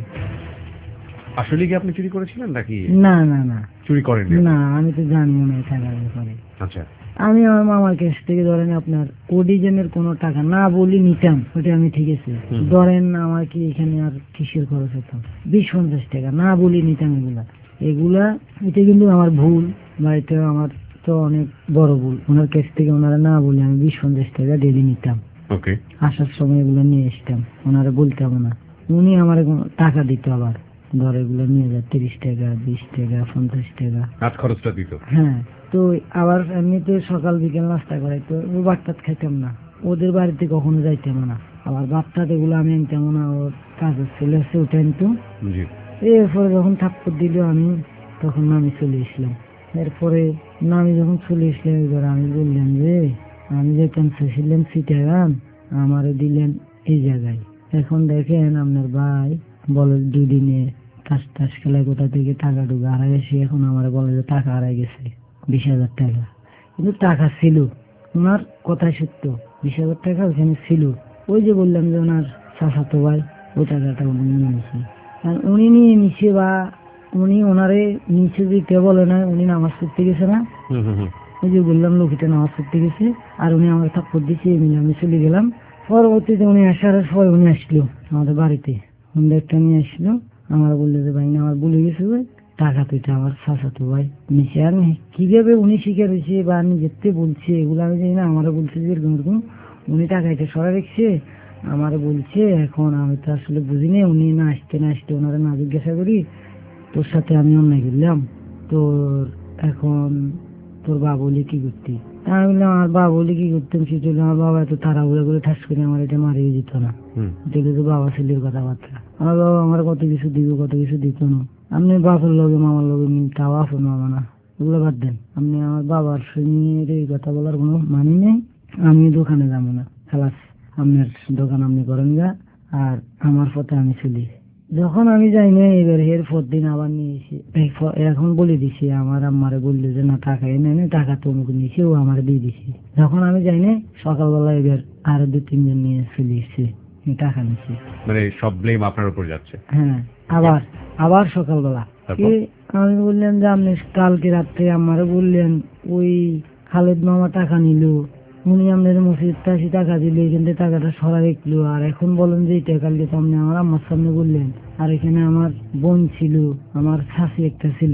D: আসলে কি আপনি চুরি করেছিলেন নাকি? না না না, চুরি করেন না, আমি তো জানিও না টাকার ব্যাপারে। আচ্ছা, আমি আমার মামার কাছ থেকে ধরেন আপনার ওডিজেনের কোনো টাকা না বলি নিতাম, ওটা আমি ঠিক আছে, ধরেন আমার কি এখানে আর কিসের খরচ হতো, বিশ পঞ্চাশ টাকা না বলি নিতাম এগুলা এগুলা এটা কিন্তু আমার ভুল, বা এটা আমার তো অনেক বড় ভুল। ওনার কাছ থেকে ওনারা না বলে আমি বিশ পঞ্চাশ টাকা ডেলি নিতাম, আসার সময় এগুলো নিয়ে আসতাম, ওনারা বলতাম না। উনি আমার টাকা দিত, আবার ধর এগুলো নিয়ে যা তিরিশ টাকা, বিশ টাকা, পঞ্চাশ টাকা খরচটা দিত। হ্যাঁ, তো তো আবার এমনিতে সকাল বিকেল নাস্তা করাইতো, ও ভাত টাত খাইতাম না, ওদের বাড়িতে কখনো যাইতাম না। আবার ভাত টাত এগুলো আমি আনতাম না, ওর কাজের ছেলে আছে ওটা আনতো। এরপরে যখন থাপ্পড় দিল আমি তখন নামি চলে এসলাম। এরপরে নামি যখন চলে এসলাম এবার আমি বললাম যে আমি যেতাম চাইছিলাম সিটাগান, আমারে দিলেন এই জায়গায়। এখন দেখেন আপনার ভাই বলে দুদিনে তাস টাস খেলায় কোথা থেকে টাকা টুকা হারাই গেছে, এখন আমার বলে যে টাকা হারাই গেছে বিশ হাজার টাকা। কিন্তু টাকা ছিল, ওনার কথাই সত্য, বিশ হাজার টাকা ওখানে ছিল। ওই যে বললাম যে ওনার চাচাতো ভাই ওই টাকাটা উনি নিয়ে নিছে। আর উনি নিয়ে নিছে বা উনি ওনারে নিচে দিতে বলে না, উনি নামাজ পড়তে গেছে না, ওই যে বললাম লোকটা নামাজ পড়তে গেছে আর উনি আমাকে থাপ্পড় দিচ্ছে, মিলে আমি চলে গেলাম। পরবর্তীতে উনি আসার পর উনি আসলো আমাদের বাড়িতে, হুন্ডা একটা নিয়ে আসলো। আমার বললো যে ভাই না আমার বলে গেছে টাকা তো এটা আমার চাচাতো ভাই নিচে। আর কিভাবে উনি স্বীকার হয়েছে বা আমি যেতে বলছে এগুলো আমি জানি না, আমারও বলছে যে এরকম এরকম উনি টাকা এটা সরা রেখছে আমার বলছে। এখন আমি তো আসলে বুঝিনি, উনি না আসতে না আসতে ওনারা না জিজ্ঞাসা করি তোর সাথে আমি অন্যায় করলাম, তোর এখন তোর বাবা বলি কি করতি। আমি বললাম আমার বাবা বলি কি করতাম সেটা আমার বাবা এত তাড়াহুড়া করে ঠাস করে আমার এটা মারিয়ে দিত না, দেখে তো বাবা ছেলের কথাবার্তা। আমার বাবা আমার কত কিছু দিব কত কিছু দিত না। আপনি বাপের লগে মামার লগে তাও আপন মামা না, ওগুলো বাদ দেন। আপনি আমার বাবার সঙ্গে এই কথা বলার কোনো মানি নেই। আমি দোকানে যাবো না, খালাস আপনার দোকান আপনি করেন যা, আর আমার পথে আমি চলি। যখন আমি যাই না এবার এর পর দিন আবার নিয়ে এসে এখন বলে দিছি, আমার আম্মারে বললো যে না টাকা এনে নে, টাকা তো মুখ নিয়েছে ও আমার দিয়ে দিছি। যখন আমি যাই না সকালবেলা এবার আরো দু তিনজন নিয়ে চলে এসছে টাকা নিচ্ছে,
E: মানে সব ব্লেম আপনার উপর যাচ্ছে।
D: হ্যাঁ আবার আবার সকালবেলা আমি বললাম যে আপনি কালকে রাত্রে আমারে বললেন ওই খালেদ মামা টাকা নিল, উনি আপনার মসজিদ তাসি টাকা দিল, এখান থেকে টাকাটা সরা রাখলো, আর এখন বলেন যে এটা কালকে তো আপনি আমার আম্মার সামনে বললেন। আর এখানে আমার বোন ছিল, আমার শাশি একটা ছিল,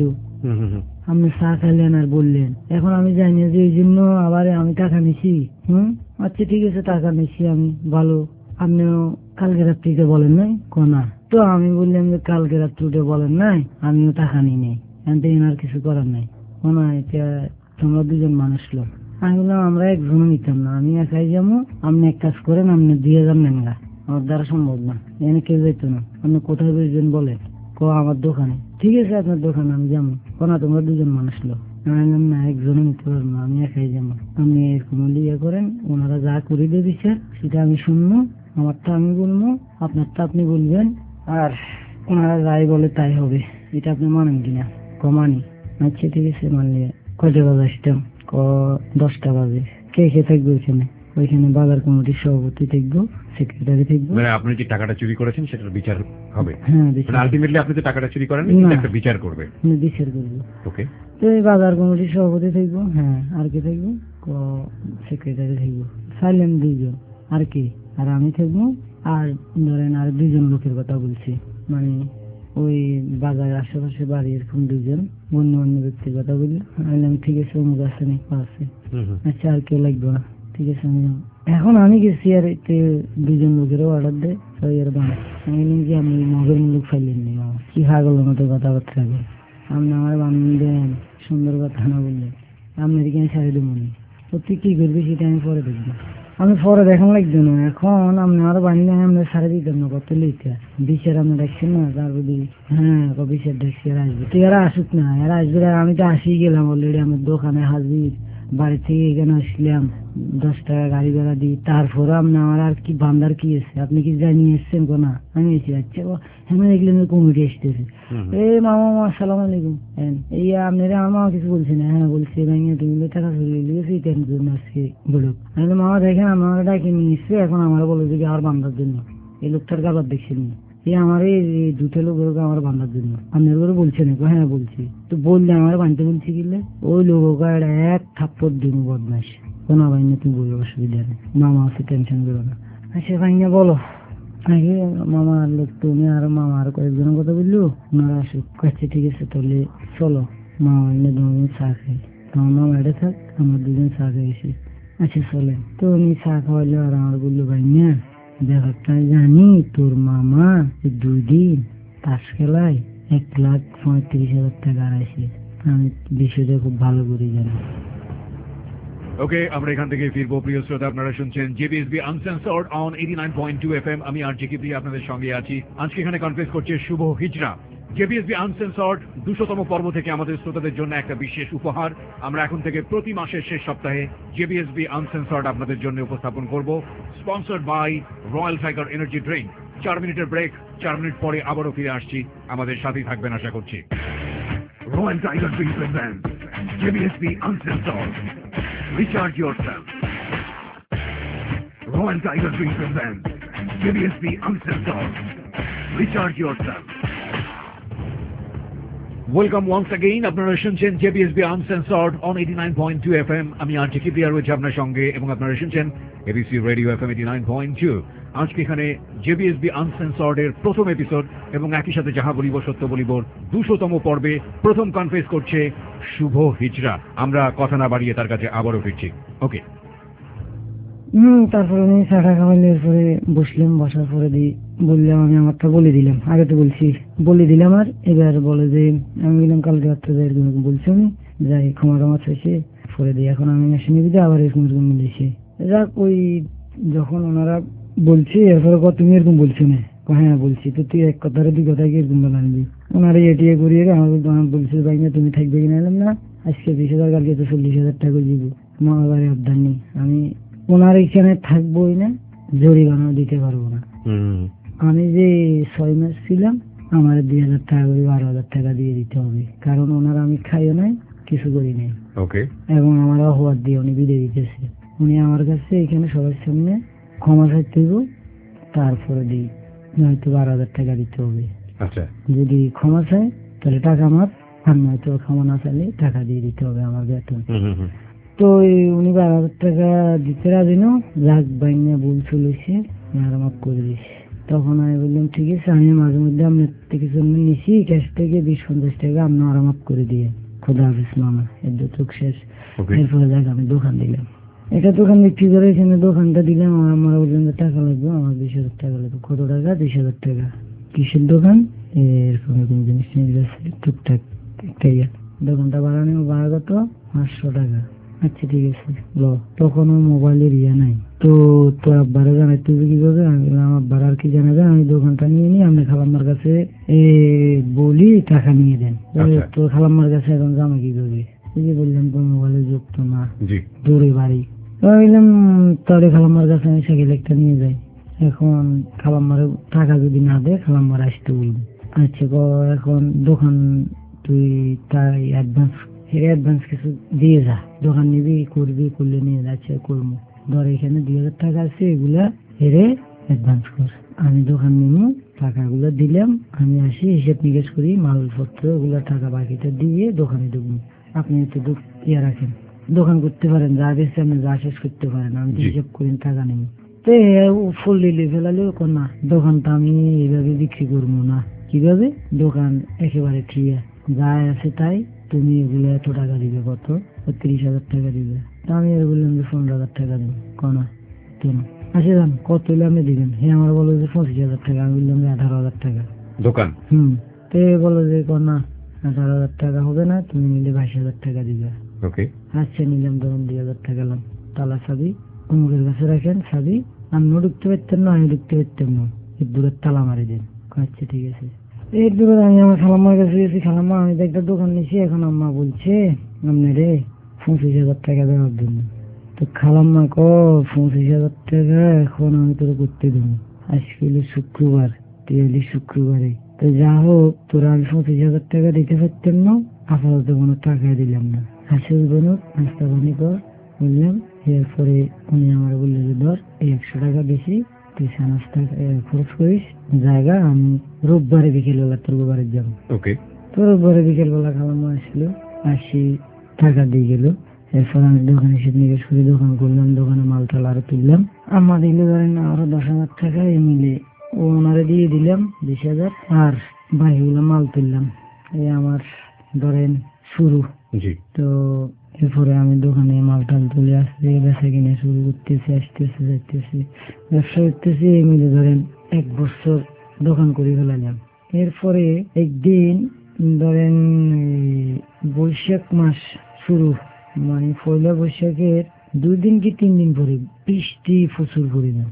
D: আপনি চা খাইলেন আর বললেন। এখন আমি জানি যে এই জন্য আবার আমি টাকা নিছি। হম আচ্ছা ঠিক আছে টাকা নিছি আমি, ভালো। আপনিও কালকে রাত্রিতে বলেন নাই কোনা, তো আমি বললাম যে কালকে রাত্রিতে বলেন নাই, আমিও টাকা নিই নাই, এতে আর কিছু করার নাই। কোনা এটা তোমরা দুজন মানুষ লোক। আমি বললাম আমরা একজনও নিতাম না, আমি একাই যাবো, আপনি এক কাজ করেন আপনি দুই হাজার নেন গা, আমার দ্বারা সম্ভব না, এখানে কেউ যেত না। আপনি কোথায় বেরোবেন বলেন, ক আমার দোকানে। ঠিক আছে আপনার দোকানে আমি যাবো, কোনা তোমরা দুজন মানুষ লোক। আমি না একজনও নিতে পারবো না, আমি একাই যাবো। আপনি এরকম ইয়ে করেন, ওনারা যা করে দিয়ে দিচ্ছে সেটা আমি শুনবো, আমারটা আমি বলবো, আপনারটা আপনি বলবেন, আর ওনারা যাই বলে তাই হবে। এটা আপনি মানেন কিনা? ক মানি। আচ্ছা ঠিক আছে মানলে কয়টা বাজে আসতাম? ক দশটা বাজে। কে কে থাকবে ওইখানে? ওইখানে বাজার কমিটির সভাপতি থাকবো, সেক্রেটারি থাকবো।
E: মানে আপনি যে টাকাটা চুরি করেছেন সেটার বিচার হবে?
D: হ্যাঁ,
E: আলটিমেটলি আপনি তো টাকাটা চুরি করেন, একটা বিচার করবে।
D: বিচার করবো।
E: ওকে,
D: তো এই বাজার কমিটির সভাপতি থাকবো, হ্যাঁ আর কি থাকবো, ক সেক্রেটারি থাকবো, সাইলেন্ট দুইজন আর কি, আর আমি থাকবো। আর ধরেন আর দুইজন লোকের কথা বলছি, মানে ওই বাজারের আশেপাশে বাড়ি এরকম দুইজন অন্য অন্য ব্যক্তির কথা বললি। আমি ঠিক আছে অমুক আছে নাকি আছে, আচ্ছা আর কেউ লাগবে না, ঠিক আছে আমি যাবো। এখন আমি গেছি আর দুজন লোকেরও অর্ডার দেয় এর বানা, আমি যে আপনি মগের মুলুক ফাইলেন নি, কি হাগলের মতো কথাবার্তা বলেন। আপনি আমার বান্ধব দেন, সুন্দর কথা না বললেন, আপনার এখানে ছাড়ে দেবো নি, তুই কি করবি সেটা আমি পরে দেখবো। আমি পরে দেখান লাগবে না, এখন আপনি আরো বানিয়ে আমরা সারা দিতাম না কত লিটার বিচার আপনি দেখছেন না, তারপর হ্যাঁ বিচার দেখছি এরা আসবে, তুই এরা আসুক না, এরা আসবে। আমি তো আসি গেলাম অলরেডি, আমার দোকানে হাজির, বাড়ি থেকে এখানে আসলাম, দশ টাকা গাড়ি ভাড়া দিই, তারপরে আপনি আমার আর কি বান্দার কি এসছে, আপনি কি জানিয়ে এসছেন কোনা? আমি এসে যাচ্ছি হ্যাঁ দেখলেন কমিটি এসতেছে, এই মামা মামা আসসালাম আলাইকুম, এই আপনারা আমার মামা কিছু বলছে না? হ্যাঁ বলছে ভাইয়া তুমি টাকা চুরি লিখেছি এটার জন্য আজকে বলুক। আমি মামা দেখেন আমার ডাকে নিয়ে এসছে, এখন আমার বলে যে আমার বান্দার জন্য, এই লোকটার গাবার দেখছেন না, এই আমার এই দুটো লোকের আমার বান্ধার জন্য আপনার করে বলছে না? হ্যাঁ বলছি। তো বললে আমার বানতে বলছি কিলে ওই লোক এক থাপ্পড় দিন বদমাস, কোনো ভাইনা তুমি বলবো অসুবিধা নেই, মামা আছে টেনশন করো না। আচ্ছা ভাইনা বলো আগে মামার লোক তুমি আর মামা আর কয়েকজনের কথা বললো, ওনারা আসুক। আচ্ছা ঠিক আছে তাহলে চলো মামা ভাইনা দুজন চা খাই, তোমার মামা এটা থাক আমরা দুজন চা খাই এসে। আচ্ছা চলে। তো উনি চা খাওয়াইলো আর আমার বললো ভাইনা ব্যাপারটা জানি তোর মামা দুই দিন তাস খেলায় এক লাখ পঁয়ত্রিশ হাজার টাকা হারাইছে, আমি বিষয়টা খুব ভালো করে জানি।
C: ওকে, আমরা এখান থেকে ফিরবো। প্রিয় শ্রোতা, আপনারা শুনছেন JBSB uncensored on eighty nine point two F M. আমি আর জে কিবরিয়া আপনাদের সঙ্গে আছি। আজকে এখানে কনফারেন্স করছে শুভ হিজরা। জেবিএসবি আনসেন্সর্ড দুশোতম পর্ব থেকে আমাদের শ্রোতাদের জন্য একটা বিশেষ উপহার। আমরা এখন থেকে প্রতি মাসের শেষ সপ্তাহে জেবিএসবি আনসেন্সর্ড আপনাদের জন্য উপস্থাপন করব, sponsored by Royal Tiger energy drink. চার মিনিটের ব্রেক, চার মিনিট পরে আবারও ফিরে আসছি। আমাদের সাথেই থাকবেন আশা করছি। Royal tiger drink presents JBSB uncensored. Recharge yourself. Royal Tiger Drink presents J B S B Uncensored. Recharge yourself. Welcome once again. আপনারা শুনছেন J B S B Uncensored on eighty nine point two F M. আমি আর জে কিবরিয়া রয়েছে আপনার সঙ্গে এবং আপনারা শুনছেন A B C Radio F M eighty nine point two. আজকে এখানে J B S B Uncensored এর প্রথম এপিসোড এবং একই সাথে যাহা বলিব সত্য বলিব দুশোতম পর্বে প্রথম কনফেস করছে শুভ হিজরা। আমরা কথা না বাড়িয়ে তার কাছে আবারও ফিরছি। ওকে।
D: হম তারপরে আমি চাটা খাওয়ানোর পরে বসলাম, বসার পরে দিয়ে বললাম, আমি আমারটা বলে দিলাম, আগে তো বলছি বলে দিলাম। আর এবার বলে যে আমি বললাম কালকে রাত্রে যাই এরকম বলছি, আমি যাই ক্ষমা টমা চাইছে পরে দিই, এখন আমি মেশিনে দিতে আবার এরকম এরকম মিলেছি। যাক, ওই যখন ওনারা বলছি এরপরে কত তুমি এরকম বলছো না, হ্যাঁ বলছি, তো তুই এক কথারে দুই কথা কি এরকম বলে আনবি। ওনারা এটিয়ে করিয়ে আমার বলছে ভাই না তুমি থাকবে কিনা, এলাম না আজকে বিশ হাজার কালকে তো চল্লিশ হাজার টাকা দিব, মহাবারে আবদার নেই, আমি ওনার এখানে থাকবোই না, জরিমানা দিতে পারবো না। আমি যে ছয় মাস ছিলাম আমার দুই হাজার টাকা করে বারো হাজার টাকা দিয়ে দিতে হবে, কারণ ওনার আমি খাইও নাই কিছু করি নাই।
E: ওকে।
D: এবং আমার অপবাদ দিয়ে উনি বিদে দিতেছে। উনি আমার কাছে এখানে সবার সামনে ক্ষমা চাইতে হইব, তারপরে দিই নয়তো বারো হাজার টাকা দিতে হবে।
E: আচ্ছা,
D: যদি ক্ষমা চাই তাহলে টাকা মাপ, আর নয়তো ক্ষমা না চাইলে টাকা দিয়ে দিতে হবে আমার বেতন। তো উনি বারো হাজার টাকা দিতে রাজি না, যাক বাইনা ভুল চলেছে আর মাফ করে দিস। তখন আমি বললাম ঠিক আছে, আমি মাঝে মধ্যে আপনার থেকে জন্য নিছি ক্যাশ থেকে বিশ পঞ্চাশ টাকা আপনি আর মাফ করে দিয়ে, খোদা হাফিজ মামা, এর দুটোক শেষ। এরপরে যাক আমি দোকান দিলাম, এটা দোকান বিক্রি করে এখানে দোকানটা দিলাম। আমার বললাম যে টাকা লাগবে, আমার বিশ হাজার টাকা লাগবে। কত টাকা? বিশ হাজার টাকা। কিসের দোকান? এরকম এরকম জিনিস নিয়ে যাচ্ছে টুকটাক একটা ইয়া। দোকানটা বাড়ানো ভাড়া কত? পাঁচশো টাকা। আচ্ছা ঠিক আছে ল। তখন মোবাইলের ইয়া নাই, তো তোর আব্বারে জানাই তুই কি করবে? আমি বললাম আমার আব্বার আর কি জানা যায়, আমি দোকানটা নিয়ে নিই, আপনি খালাম্মার কাছে বলি টাকা নিয়ে দেন। তোর খালাম্মার কাছে এখন জামা কি করবে? এই যে বললাম তোর মোবাইলে যুক্ত না, দূরে বাড়ি। বললাম তোর খালাম্মার কাছে আমি সাইকেল একটা নিয়ে যাই। এখন খালাম্মার টাকা যদি না দেয় খালাম্মার আসতে বলবো। আচ্ছা এখন দোকান তুই তাই অ্যাডভান্স অ্যাডভান্স কিছু দিয়ে যা, দোকান নিবি করবি, করলে নিয়ে যাচ্ছে করবো। ধর এখানে দুই হাজার টাকা আছে, এগুলা হেরে অ্যাডভান্স কর, আমি দোকান নিব, টাকাগুলো দিলাম, আমি আসি হিসেব নিকেশ করি মালপত্র ওগুলা টাকা বাকিটা দিয়ে দোকানে ঢুকবো। আপনি তো ইয়ে রাখেন, দোকান করতে পারেন, যা বেশি আপনি যা শেষ করতে পারেন, আমি হিসেব করি টাকা নেব। তো ফুল দিলে ফেলালেও না, দোকানটা আমি এইভাবে বিক্রি করবো না। কিভাবে? দোকান একেবারে ঠিক যা আছে তাই, তুমি এগুলো এত টাকা দিবে, কত? তিরিশ হাজার টাকা দিবে। তা আমি এর বললাম যে পনেরো হাজার টাকা দেবো। কনা কেন? আচ্ছা যান কত হলে আপনি দিবেন? হ্যাঁ আমার বলো যে পঁচিশ হাজার টাকা। আমি বললাম যে আঠারো হাজার টাকা
E: দোকান।
D: হুম তো বলো যে কনা আঠারো হাজার টাকা হবে না, তুমি নিলে বাইশ হাজার টাকা দিবে।
E: ওকে।
D: আচ্ছা নিলাম, ধরুন দুই হাজার টাকা লাম। তালা চাবি অমুকের কাছে রাখেন, চাবি আমিও ঢুকতে পারতেন না, আমি ঢুকতে পারতাম না, এর দূরের তালা মারি দেন। আচ্ছা ঠিক আছে। এর দূরে আমি আমার খালাম্মার কাছে গেছি, খালাম্মা আমি তো একটা দোকান নিয়েছি, এখন আম্মা বলছে আপনারে পঁচিশ হাজার টাকা দেওয়ার জন্য। তো খালাম্মা ক পঁচিশ হাজার টাকা এখন আমি তোর করতে দেবো, আজকে হলো শুক্রবার, তুই এলি শুক্রবারে, তো যা হোক তোরা আমি পঁচিশ হাজার টাকা দিতে পারতাম না, আপাতত কোনো টাকা দিলাম না, হাসির বনুক নাস্তা পানি কর বললাম। এরপরে উনি আমার বললো যে ধর এই একশো টাকা বেশি তুই নাস্তা খরচ করিস, জায়গা আমি রোববারে বিকেলবেলা তোর বাড়ির যাবো।
E: ওকে।
D: তো রোববারে বিকেলবেলা খালাম্মা আসলো, আসি টাকা দিয়ে গেল। এরপর আমি দোকানে এসে নিকেশ করে দোকান করলাম, দোকানে মাল টাল আরো তুললাম। আমার দিলে ধরেন আরো দশ হাজার টাকা এই মিলে ওনারে দিয়ে দিলাম বিশ হাজার, আর বাকিগুলো মাল তুললাম। এই আমার ধরেন শুরু। তো এরপরে আমি দোকানে মাল টাল তুলে আসতে বেচা কিনে শুরু করতেছি, আসতেছি যাইতেছি, ব্যবসা করতেছি। এই মিলে ধরেন এক বছর দোকান করে ফেলালাম। এরপরে একদিন ধরেন বৈশাখ মাস শুরু, মানে পয়লা বৈশাখের দুই দিন কি তিন দিন পরে বৃষ্টি প্রচুর পরিমাণ।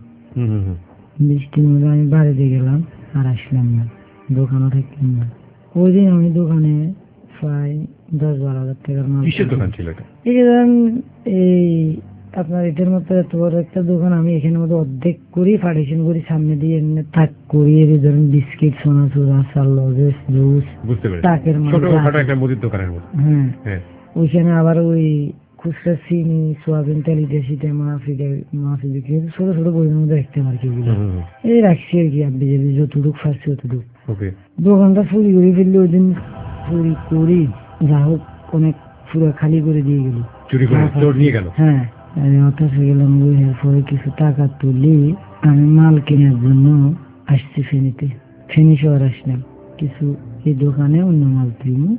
D: বৃষ্টির মধ্যে আমি বাড়িতে গেলাম আর আসলাম না, দোকানও থাকলাম না। ওই দিন আমি দোকানে প্রায় দশ বারো হাজার টাকার মাল।
E: কিসের দোকান ছিল এটা?
D: এই যে ধরেন এই আপনার এটার মতো এত বড় একটা দোকান, আমি এখানের মধ্যে অর্ধেক করি পার্টিশন করি, সামনে দিয়ে এমনি তাক করি, এই ধরেন বিস্কিট, সোনা চুরা, চাল, লজেস, জুস,
E: বুঝতে পেরেছি,
D: তাকের মাল,
E: ছোটখাটো একটা মুদির দোকানের মতো।
D: হ্যাঁ
E: হ্যাঁ,
D: ওইখানে আবার ওই খুচরা চিনি, সোয়াবিন তেল, ইটা সিটা, মাফি মাফি বিক্রি, ছোট ছোট বইয়ের মধ্যে রাখতে পারি কিগুলো এই রাখছি আর কি। আপনি যদি যতটুক ফার্সি ততটুক।
E: ওকে,
D: দোকানটা চুরি করে ফেললে ওই দিন চুরি করি, যা হোক অনেক পুরো খালি করে দিয়ে গেল,
E: চুরি করে চোর নিয়ে গেল।
D: হ্যাঁ, হতাশ হয়ে গেলাম। এরপরে কিছু টাকা তুলি আমি মাল কেনার জন্য আসছি ফেনীতে, ফেনী শহর আসলাম কিছু এই দোকানে অন্য মাল তুলি।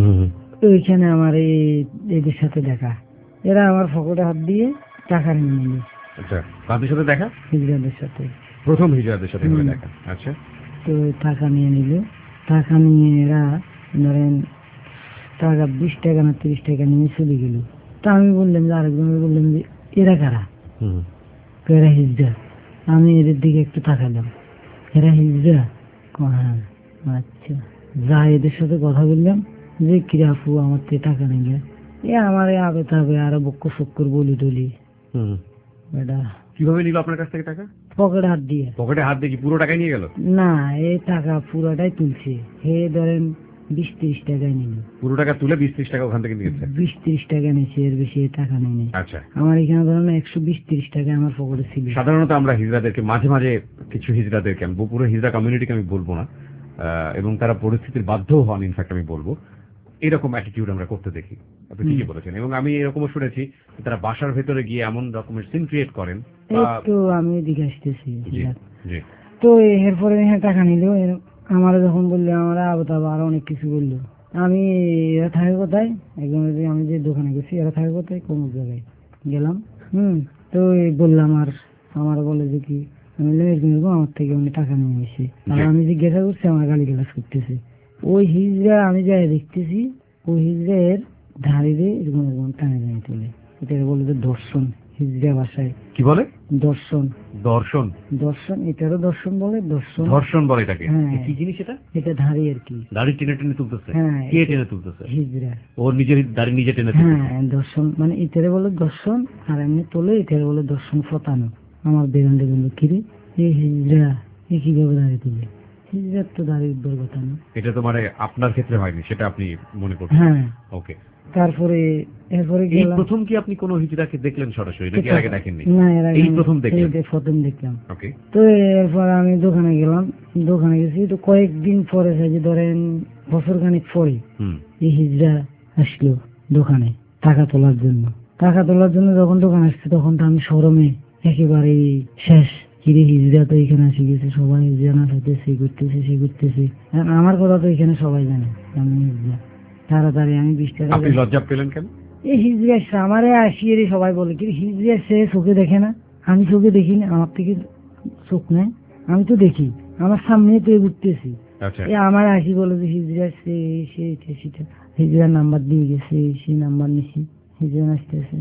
D: ওইখানে আমার এই এদের সাথে দেখা, এরা আমার পকেটে হাত দিয়ে টাকা নিয়ে নিল।
E: আচ্ছা, কাদের সাথে দেখা?
D: হিজড়াদের সাথে,
E: প্রথম হিজড়াদের সাথে করে দেখা। আচ্ছা,
D: তো টাকা নিয়ে নিল। টাকা নিয়ে এরা ধরেন টাকা বিশ টাকা না তিরিশ টাকা নিয়ে চলে গেল। তা আমি বললাম যে আরেকজনের বললাম যে এরা কারা? তো এরা হিজড়া। আমি এদের দিকে একটু তাকালাম, এরা হিজড়া? হ্যাঁ, আচ্ছা। যা এদের সাথে কথা বললাম যে কিরাফু আমার থেকে টাকা নিলে, এ আমার আবে তাবে আরো বক্ক সক্কর বলি টলি। এটা
E: কিভাবে নিল আপনার কাছ থেকে টাকা?
D: পকেটে হাত দিয়ে।
E: পকেটে হাত দিয়ে কি পুরো টাকাই নিয়ে গেল?
D: না, এই টাকা পুরোটাই তুলছে। হে ধরেন বিশ ত্রিশ টাকায় নিল।
E: পুরো টাকা তুলে বিশ ত্রিশ টাকা ওখান থেকে নিয়েছে?
D: বিশ ত্রিশ টাকা নিয়েছে, এর বেশি টাকা নেই।
E: আচ্ছা,
D: আমার এখানে ধরেন একশো বিশ ত্রিশ টাকা আমার পকেটে ছিল।
E: সাধারণত আমরা হিজড়াদেরকে মাঝে মাঝে কিছু হিজড়াদেরকে, আমি পুরো হিজড়া কমিউনিটিকে আমি বলবো না, এবং তারা পরিস্থিতির বাধ্য হন, ইনফ্যাক্ট আমি বলবো এরকম অ্যাটিটিউড আমরা করতে দেখি। আপনি ঠিকই বলেছেন। এবং আমি এরকমও শুনেছি তারা বাসার ভেতরে গিয়ে এমন রকমের সিন ক্রিয়েট করেন।
D: তো আমি এদিকে আসতেছি।
E: জি জি।
D: তো এরপরে টাকা নিল, আমার যখন বললো আমার আবতাব আরো অনেক কিছু বললো। আমি এরা থাকে কোথায়, একদম আমি যে দোকানে গেছি এরা থাকে কোথায়, কোন জায়গায় গেলাম। হম তো বললাম, আর আমার বলে যে কি, আমি বললাম আমার থেকে উনি টাকা নিয়ে এসে, আর আমি জিজ্ঞাসা করছি আমার গালি গালাজ করতেছে। ওই হিজড়া আমি যাই দেখতেছি, ওই হিজড়ের ধারে এরকম এরকম টানে টানে তুলে, এটা বলে যে দর্শন। হিজড়া ভাষায় কি বলে? দর্শন। দর্শন দর্শন এটারও দর্শন বলে। দর্শন ধর্ষণ বলে এটাকে। কি জিনিস এটা? এটা ধারি আর কি, দাড়ি টেনে টেনে তুলতেছে। হ্যাঁ, কে টেনে তুলতেছে? হিজড়া। ওর নিজের দাড়ি নিজে টেনে তুলতেছে। হ্যাঁ, দর্শন মানে এটারে বলে দর্শন, আর এমনি তোলে এটারে বলে দর্শন ফতানো। আমার বেরোন্ডে বললো কিরে এই হিজড়া এ কিভাবে দাঁড়িয়ে তুলে? হিজড়ার তো দাঁড়িয়ে উদ্ধার কথা না। এটা তো মানে আপনার ক্ষেত্রে হয়নি, সেটা আপনি মনে করছেন? হ্যাঁ। ওকে। তারপরে এরপরে এই প্রথম কি আপনি কোন হিজড়াকে দেখলেন সরাসরি, নাকি এর আগে দেখেননি? না, এর আগে এই প্রথম দেখলেন? এই প্রথম দেখলাম। ওকে। তো এরপর আমি দোকানে গেলাম, দোকানে গেছি তো কয়েকদিন পরে, যে ধরেন বছর খানিক পরে এই হিজড়া আসলো দোকানে টাকা তোলার জন্য। টাকা তোলার জন্য যখন দোকান আসছে তখন তো আমি শরমে একেবারে শেষ। কিরে হিজড়া তো এখানে এসে গেছে, সবাই জানা সাথে সে করতেছে সে করতেছে। আমার কথা তো এখানে সবাই জানে আমি হিজড়া। তাড়াতাড়ি আমি বিশ টাকা। আপনি লজ্জা পেলেন কেন? এই হিজড়া এসে আমারে আসিয়ে সবাই বলে কি হিজড়া সে চোখে দেখে না, আমি চোখে দেখি না, আমার থেকে চোখ নেই, আমি তো দেখি, আমার সামনে তো ঘুরতেছি। আমার আসি বলে যে হিজড়া সে সেটা, হিজড়ার নাম্বার দিয়ে গেছে, সেই নাম্বার নিছি, হিজড়া আসতেছে।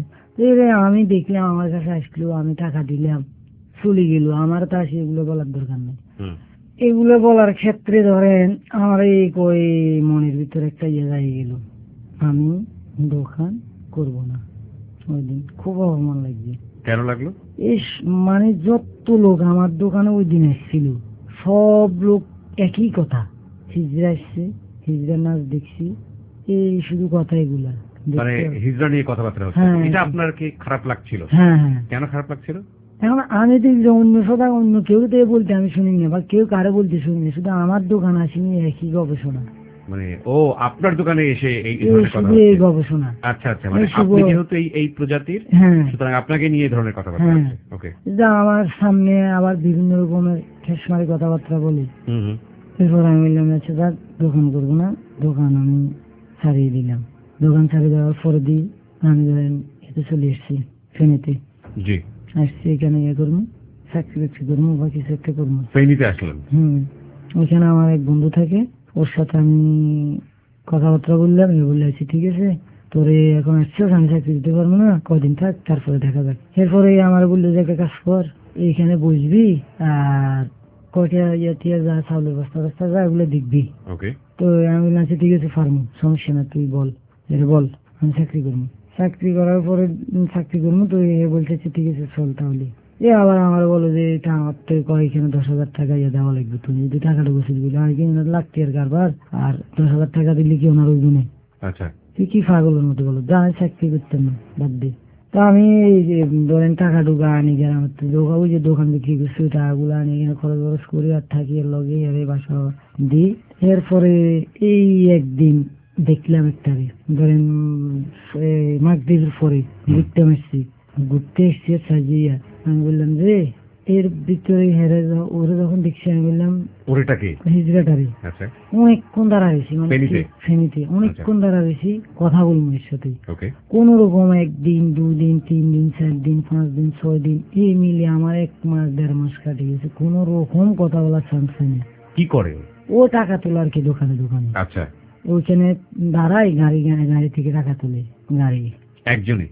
D: আমি দেখলাম, আমার কাছে আসলো, আমি টাকা দিলাম, চলে গেল। আমার তো আসি এগুলো বলার দরকার নেই। এগুলো বলার ক্ষেত্রে ধরেন আমার এই কই মনের ভিতরে একটা ইয়ে দাঁড়িয়ে গেল, আমি দোকান করব না। ওই দিন খুব অপমান লাগছে। কেন লাগলো? এস মানে যত লোক আমার দোকানে ওই দিন এসেছিল, সব লোক একই কথা, হিজড়া আসছে, হিজড়া নাচ দেখছি, এই শুধু কথা এগুলা। মানে হিজড়া নিয়ে কথাবার্তা হচ্ছে, এটা আপনার কি খারাপ লাগছিল? হ্যাঁ হ্যাঁ। কেন খারাপ লাগছিল? এখন আমি তো অন্য সদা অন্য কেউ তো বলতে আমি শুনি না, বা কেউ কারো বলতে শুনি না, শুধু আমার দোকান আসেনি একই গবেষণা। মানে ও আপনার দোকানে এসে এই গবেষণা। আচ্ছা আচ্ছা, মানে আপনি যেহেতু এই এই প্রজাতির, সুতরাং আপনাকে নিয়ে এই ধরনের কথাবার্তা আছে। ওকে। যা আমার সামনে আবার বিভিন্ন রকমের ঠেসমারি কথাবার্তা বলি। হুম। এরপর আমি বললাম আচ্ছা যাক, দোকান করবো না, দোকান আমি ছাড়িয়ে দিলাম। দোকান ছাড়িয়ে দেওয়ার পরে দিই আমি ধরেন এতে চলে এসেছি ফেনীতে। জি। আসছি এখানে ইয়ে করবো, চাকরি বাকরি করবো বা কিছু একটা করবো। ফেনীতে আসলেন? হুম। ওইখানে আমার এক বন্ধু থাকে, ওর সাথে আমি কথাবার্তা বললাম, এ বললে আছি ঠিক আছে তোরে এখন আসছো, আমি চাকরি দিতে পারবো না, কদিন থাক তারপরে দেখা যাক। এরপরে আমার বললো যে একটা কাজ কর, এইখানে বসবি আর কয়টা ইয়ে টিয়া যা চাউলের বস্তা বস্তা যা এগুলো দেখবি।
E: ওকে,
D: তো আমি বললাম আচ্ছা ঠিক আছে ফার্মু, সমস্যা না, তুই বল এর বল, আমি চাকরি করবো। চাকরি করার পরে উম, চাকরি করবো তো এ বলছে আচ্ছা ঠিক আছে চল তাহলে। এ আবার আমার বলো যে এটা আমার তো কয় এখানে দশ হাজার টাকা ইয়ে দেওয়া লাগবে, তুমি যদি টাকাটা বসে দিবি আমি কি লাখ টাকার কারবার, আর দশ হাজার টাকা দিলে কি ওনার ওই গুণে,
E: আচ্ছা,
D: তুই কি পাগলের মতো বলো, যা আমি চাকরি করতাম না, বাদ দে। তো আমি এই যে ধরেন টাকা টুকা আনি গেলাম, দোকান ওই যে দোকান বিক্রি করছি ওই টাকাগুলো আনি এখানে খরচ খরচ করি আর থাকি, এর লগে এর এই বাসা দিই। এরপরে এই একদিন দেখলাম একটা রে, ধরেন মাগরিবের পরে ঘুরতে আসছি, ঘুরতে এসছি সাজিয়া, আমি বললাম যে এর ভিতরে হেরে যাও, ওরে যখন দেখছি আমি বললাম
E: ওরেটা কি?
D: হিজড়াটারে
E: আচ্ছা,
D: অনেকক্ষণ দাঁড়া রয়েছি, মানে
E: ফেনীতে?
D: ফেনীতে অনেকক্ষণ দাঁড়া রয়েছি, কথা বলবো এর সাথে।
E: ওকে,
D: কোন রকম একদিন দুদিন তিন দিন চার দিন পাঁচ দিন ছয় দিন এই মিলে আমার এক মাস দেড় মাস কাটে গেছে, কোন রকম কথা বলার চান্স নেই।
E: কি করে?
D: ও টাকা তোলে আর কি, দোকানে দোকানে
E: আচ্ছা,
D: ওইখানে দাঁড়ায়, গাড়ি গাড়ি গাড়ি থেকে টাকা তোলে, গাড়ি
E: একজনই?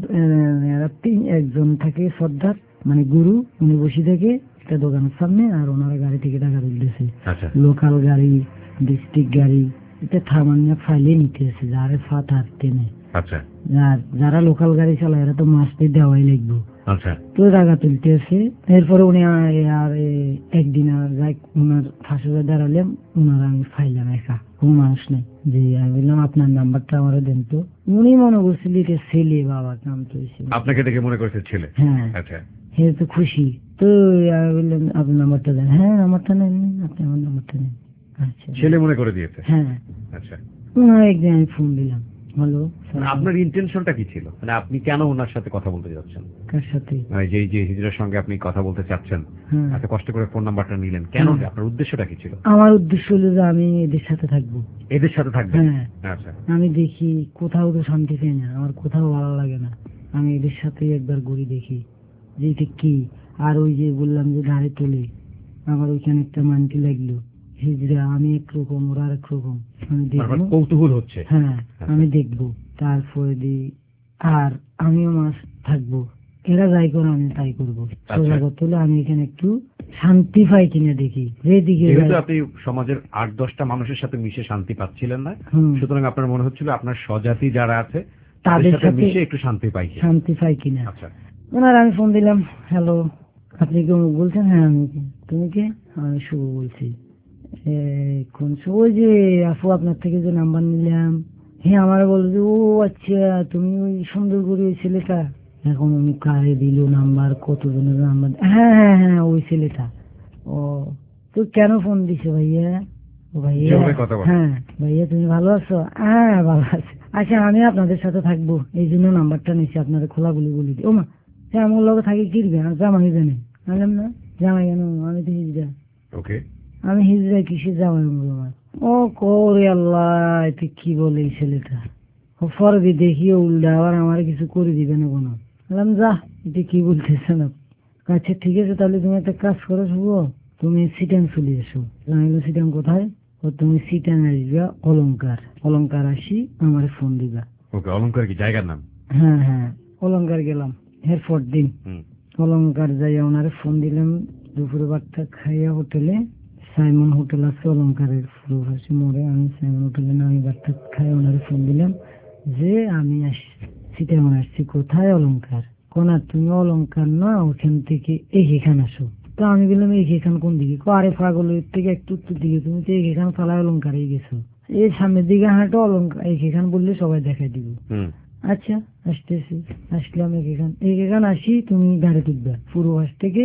D: আহ, এরা তিন একজন থাকে সর্দার, মানে গুরু, উনি বসে থেকে একটা দোকানের সামনে আর ওনারা গাড়ি থেকে টাকা তুলতেছে।
E: আচ্ছা,
D: লোকাল গাড়ি, ডিস্ট্রিক্ট গাড়ি, এটা থামান্য ফাইলে নিতে আছে, যারে ফাত হাঁটতে নেই।
E: আচ্ছা,
D: আর যারা লোকাল গাড়ি চালায় এরা তো মাসতে দেওয়াই লাগবে।
E: আচ্ছা,
D: তো টাকা তুলতে আছে। এরপরে উনি আর- আর এ- একদিন আর যাই ওনার ফাঁসে দাঁড়ালাম, ওনার আমি ফাইলাম একা, কোনো মানুষ নেই, যে আমি বললাম আপনার নাম্বারটা আমারও দেন তো। উনি মনে করছিল এটা ছেলে, বাবা কাম তো হয়েছে।
E: আপনাকে দেখে মনে করেছে ছেলে?
D: হ্যাঁ,
E: আচ্ছা,
D: হে তো খুশি। তো আমি বললাম আপনার নাম্বারটা দেন। হ্যাঁ নাম্বারটা নেন, আপনি আমার নাম্বারটা নেন। আচ্ছা,
E: ছেলে মনে করে দিয়েছে?
D: হ্যাঁ।
E: আচ্ছা,
D: ওনার একদিন আমি ফোন দিলাম, হ্যালো
E: মানে আপনার ইন্টেনশনটা কি ছিল? মানে আপনি কেন ওনার সাথে কথা বলতে যাচ্ছেন?
D: কার সাথে?
E: মানে যে যে হিজড়ার সঙ্গে আপনি কথা বলতে চাচ্ছেন,
D: হ্যাঁ।
E: এত কষ্ট করে ফোন নাম্বারটা নিলেন কেন?
D: হ্যাঁ।
E: আপনার উদ্দেশ্যটা কি ছিল?
D: আমার উদ্দেশ্য হলো যে আমি এদের সাথে থাকবো।
E: এদের সাথে থাকবেন?
D: হ্যাঁ।
E: আচ্ছা,
D: আমি দেখি কোথাও তো শান্তি পাই না, আমার কোথাও ভালো লাগে না, আমি এদের সাথে একবার ঘুরি দেখি যে এটা কি। আর ওই যে বললাম যে ধারে তোলে, আমার ওইখানে একটা মানটি লাগলো, হিজড়া, আমি একরকম ওরা আরেক রকম, আমি
E: আপনার
D: দেখবো।
E: কৌতূহল হচ্ছে?
D: হ্যাঁ, আমি দেখবো, তারপরে দিই আর আমিও মাস থাকবো, এরা যাই করে আমি তাই করবো। সোজা কথা হলো আমি এখানে একটু শান্তি পাই কিনা দেখি, যেদিকে
E: যেহেতু
D: যাই-
E: আপনি সমাজের আট দশটা মানুষের সাথে মিশে শান্তি পাচ্ছিলেন না,
D: হুম,
E: সুতরাং আপনার মনে হচ্ছিল আপনার স্বজাতি যারা আছে
D: তাদের
E: তাদের সাথে
D: সাথে
E: মিশে একটু শান্তি পাই কিনা।
D: শান্তি পাই কিনা।
E: আচ্ছা,
D: ওনার আমি ফোন দিলাম, হ্যালো আপনি কি অমুক বলছেন? হ্যাঁ আমি কে? তুমি কে? আমি শুভ বলছি। এ, কোন শুভ? ওই যে আপু আপনার থেকে যে নাম্বার নিলাম। হ্যাঁ আমার বললো যে ও আচ্ছা তুমি ওই সুন্দর করে ওই ছেলেটা, এখন উনি কারে দিল নাম্বার, কতজনের নাম্বার? হ্যাঁ হ্যাঁ হ্যাঁ ওই ছেলেটা। ও তো কেন ফোন দিছে ভাইয়া? ও ভাইয়া,
E: যেভাবে কথা বলে।
D: হ্যাঁ ভাইয়া তুমি ভালো আছো? হ্যাঁ ভালো আছি। আচ্ছা আমি আপনাদের সাথে থাকবো, এই জন্য নাম্বারটা নিচ্ছি, আপনাদের খোলাগুলি বলি দিই। ও মা, সে আমার লগে থাকি কিরবে, আর জামাই জানে আনলাম না, জামাই কেন, আমি তো হিজড়া,
E: ওকে,
D: আমি হিজড়া কিসের জামাই হবো আমার? ও করে আল্লাহ, এতে কি বলে এই ছেলেটা, ও ফরবি দেখিও উল্টা আবার আমার কিছু করে দিবে না কোনো। বললাম যা, এটা কি বলতেছে না। আচ্ছা ঠিক আছে তাহলে তুমি একটা কাজ করো শুভ, তুমি সিটাং চলে এসো। আমি বললাম সিটাং কোথায়? ও তুমি সিটাং আসবা অলংকার, অলংকার আসি আমার ফোন দিবা।
E: ওকে, অলংকার কি জায়গার নাম?
D: হ্যাঁ হ্যাঁ, অলংকার গেলাম এরপর দিন,
E: হুম,
D: অলংকার যাইয়া ওনারে ফোন দিলাম, দুপুরে ভাতটা খাইয়া হোটেলে, সাইমন হোটেল আছে অলংকারের ফুলবাসী মোড়ে, আমি সাইমন হোটেলে না, আমি ভাতটা খাই ওনারে ফোন দিলাম যে আমি আসছি সিটামন আসছি। কোথায়? অলংকার। কোনা তুমি অলংকার না, ওখান থেকে এই এখান আসো। তো আমি বললাম এই এখান কোন দিকে? কো আরে পাগল, এর থেকে একটু উত্তর দিকে, তুমি তো এই এখান ফালায় অলংকারেই গেছো, এই সামনের দিকে হাঁটো অলংকার, এই এখান বললে সবাই দেখাই দিব।
E: হুম,
D: আচ্ছা আসতেছি। আসলাম এখান, এখান আসি, তুমি গাড়ি তুলবে পূর্বাস থেকে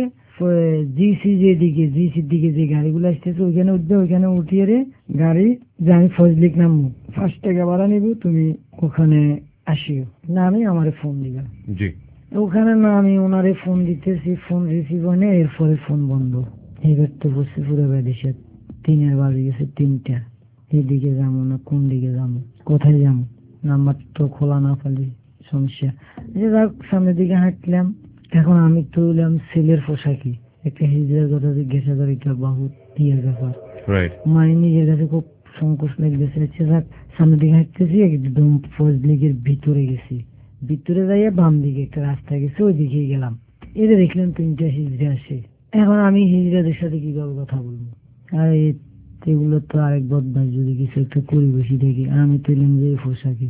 D: জিসি যেদিকে, জিসির দিকে যে গাড়িগুলো আসতেছে ওইখানে উঠবে, ওইখানে উঠিয়ে রে গাড়ি যে আমি ফজলিক নামবো, পাঁচ টাকা ভাড়া নিব, তুমি ওখানে আসিও, না আমি আমারে ফোন দিবা।
E: জি,
D: ওখানে না আমি ওনারে ফোন দিতেছি, ফোন রিসিভ হয় না, এরপরে ফোন বন্ধ। এবার তো বসে পুরো বেদেশে তিনের বাজে গেছে, তিনটা, এদিকে যাবো না কোন দিকে যাবো, কোথায় যাবো, নাম্বার তো খোলা না পালি সমস্যা। যে যাক সামনের দিকে হাঁটলাম, এখন আমি তুললাম ছেলের পোশাকি, একটা হিজড়ার কথা জিজ্ঞাসা করি, এটা বহুত ইয়ের ব্যাপার,
E: রাইট,
D: মানে নিজের কাছে খুব সংকোচ লাগতেছে। আচ্ছা যাক, সামনের দিকে হাঁটতেছি, একদম ফজলিগের ভিতরে গেছি। ভিতরে যাইয়া বাম দিকে একটা রাস্তা গেছে, ওই দিকে গেলাম। এতে দেখলাম তিনটা হিজড়া আসে। এখন আমি হিজড়াদের সাথে কিভাবে কথা বলবো? আর এগুলো তো আরেক বদমাস, যদি কিছু একটা করি বসি দেখি, আমি তো এলাম যে পোশাকে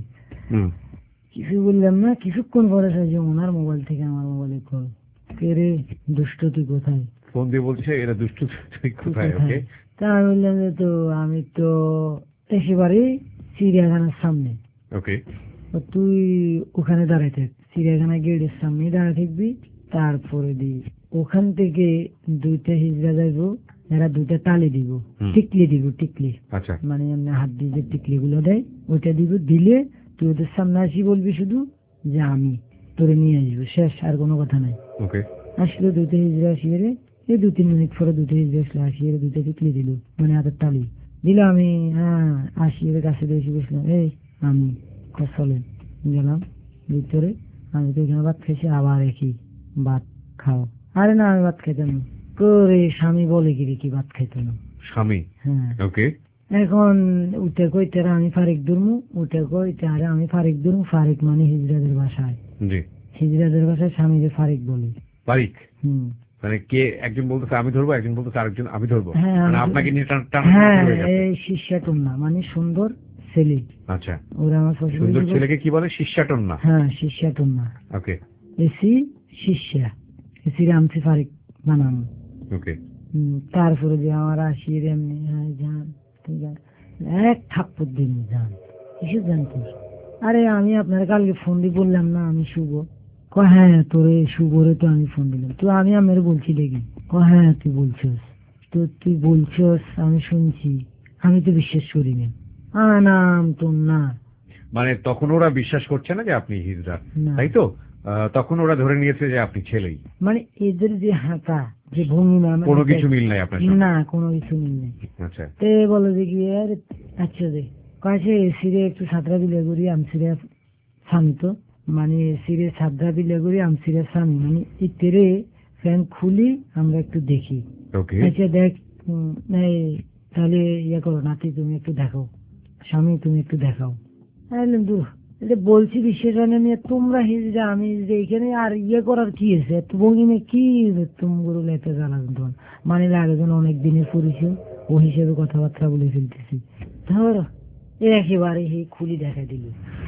D: কিছু বললাম না। কিছুক্ষণ পরে সাহায্য ওনার মোবাইল থেকে আমার মোবাইলে কল, কে রে দুষ্ট তুই কোথায়?
E: ফোন দিয়ে বলছে এরা দুষ্ট তুই কোথায়? ওকে,
D: তা আমি বললাম যে তো আমি তো একেবারে চিড়িয়াখানার সামনে।
E: ওকে,
D: তুই ওখানে দাঁড়ায় থাক, চিড়িয়াখানা গেটের সামনে দাঁড়ায় থাকবি। তারপরে দি ওখান থেকে দুইটা হিজড়া যাইব, এরা দুইটা তালি দিব, টিকলি দিব, টিকলি,
E: আচ্ছা,
D: মানে এমনি হাত দিয়ে যে টিকলি গুলো দেয় ওইটা দিব। দিলে তুই ওদের সামনে আসি বলবি শুধু যে আমি তোরে নিয়ে আসবো, শেষ, আর কোনো কথা নাই।
E: ওকে,
D: আসলো দুইটা হিজড়া আসিয়ে রে, এই দু তিন মিনিট পরে দুইটা হিজড়া আসলো, আসিয়ে দুইটা টিকলি দিল, মানে হাতের তালি দিল। আমি হ্যাঁ আসিয়ে কাছে দিয়ে এসে বসলাম, এই আমি চলেন। গেলাম ভিতরে, আমি তো এখানে ভাত খাইছি, আবার একই ভাত খাও। আরে না আমি ভাত খাইতাম না। করে স্বামী বলে কি রে কি ভাত খাইতাম না?
E: স্বামী,
D: হ্যাঁ।
E: ওকে,
D: এখন উঠে কইতে আমি ফারিক দুর্মু, উঠে কইতে আরে আমি ফারিক দুর্মু। ফারিক মানে হিজড়াদের ভাষায়,
E: জি,
D: হিজড়াদের ভাষায় স্বামীকে ফারিক বলে।
E: ফারিক,
D: হুম,
E: মানে কে একজন বলতেছে আমি ধরবো, একজন বলতেছে আরেকজন আমি ধরবো,
D: হ্যাঁ,
E: মানে
D: আমি-
E: আপনাকে নিয়ে টান- টান
D: হ্যাঁ
E: শুরু হয়ে গেছে।
D: এই শিষ্যাটন না, মানে সুন্দর ছেলে।
E: আচ্ছা,
D: ওরা আমার পছন্দ
E: সুন্দর
D: করে।
E: ছেলেকে কি বলে? শিষ্যাটন না?
D: হ্যাঁ শিষ্যাটন না,
E: ওকে,
D: এসি শিষ্যা, এসি রামসি ফারিক বানানো।
E: ওকে,
D: হুম, তারপরে যে আমার আসিয়ে এমনি হ্যাঁ যান ঠিক আছে, এক থাপ্পড় দিন যান, কিসের জানতো? আরে আমি আপনার কালকে ফোন দিয়ে বললাম না আমি শুভ। ক হ্যাঁ তোরে শুভরে তো আমি ফোন দিলাম। তো আমি আমার বলছি দেখি। ক হ্যাঁ তুই বলছস, তো তুই বলছস আমি শুনছি, আমি তো বিশ্বাস করি না। আ নাম তো না,
E: মানে তখন ওরা বিশ্বাস করছে না যে আপনি হিজড়া,
D: না।
E: তাই তো? আহ, তখন ওরা ধরে নিয়েছে যে আপনি ছেলেই,
D: মানে এদের যে হাঁটা যে ভঙ্গিমা, আমার
E: কোনো
D: সাথে-
E: কিছু মিল নাই আপনার সাথে?
D: না কোনো কিছু মিল নেই।
E: আচ্ছা,
D: তে বলো যে কি আরে আচ্ছা দে কাছে সিরে একটু সাতরা বিলে করি আমসিরে স্বামী, তো মানে সিরে সাতরা বিলে করি আমসিরে স্বামী, মানে এই তেরে ফ্যান খুলি আমরা একটু দেখি।
E: ওকে,
D: আচ্ছা দেখ, উম, এই তাহলে ইয়ে করো নাতি তুমি একটু দেখাও, স্বামী তুমি একটু দেখাও। বললাম দূর, এটা বলছি বিশ্বাস নিয়ে তোমরা হিজড়া আমি হিজড়া, এখানে আর ইয়ে করার কি আছে? এত ভঙ্গিমে কি তুমি গরু লেতে জানান তোমার, মানে লাগেজন অনেক দিনের পরিচয়, ও হিসেবে কথাবার্তা বলে ফেলতেছি। ধর একেবারে সেই খুলি দেখা দিল।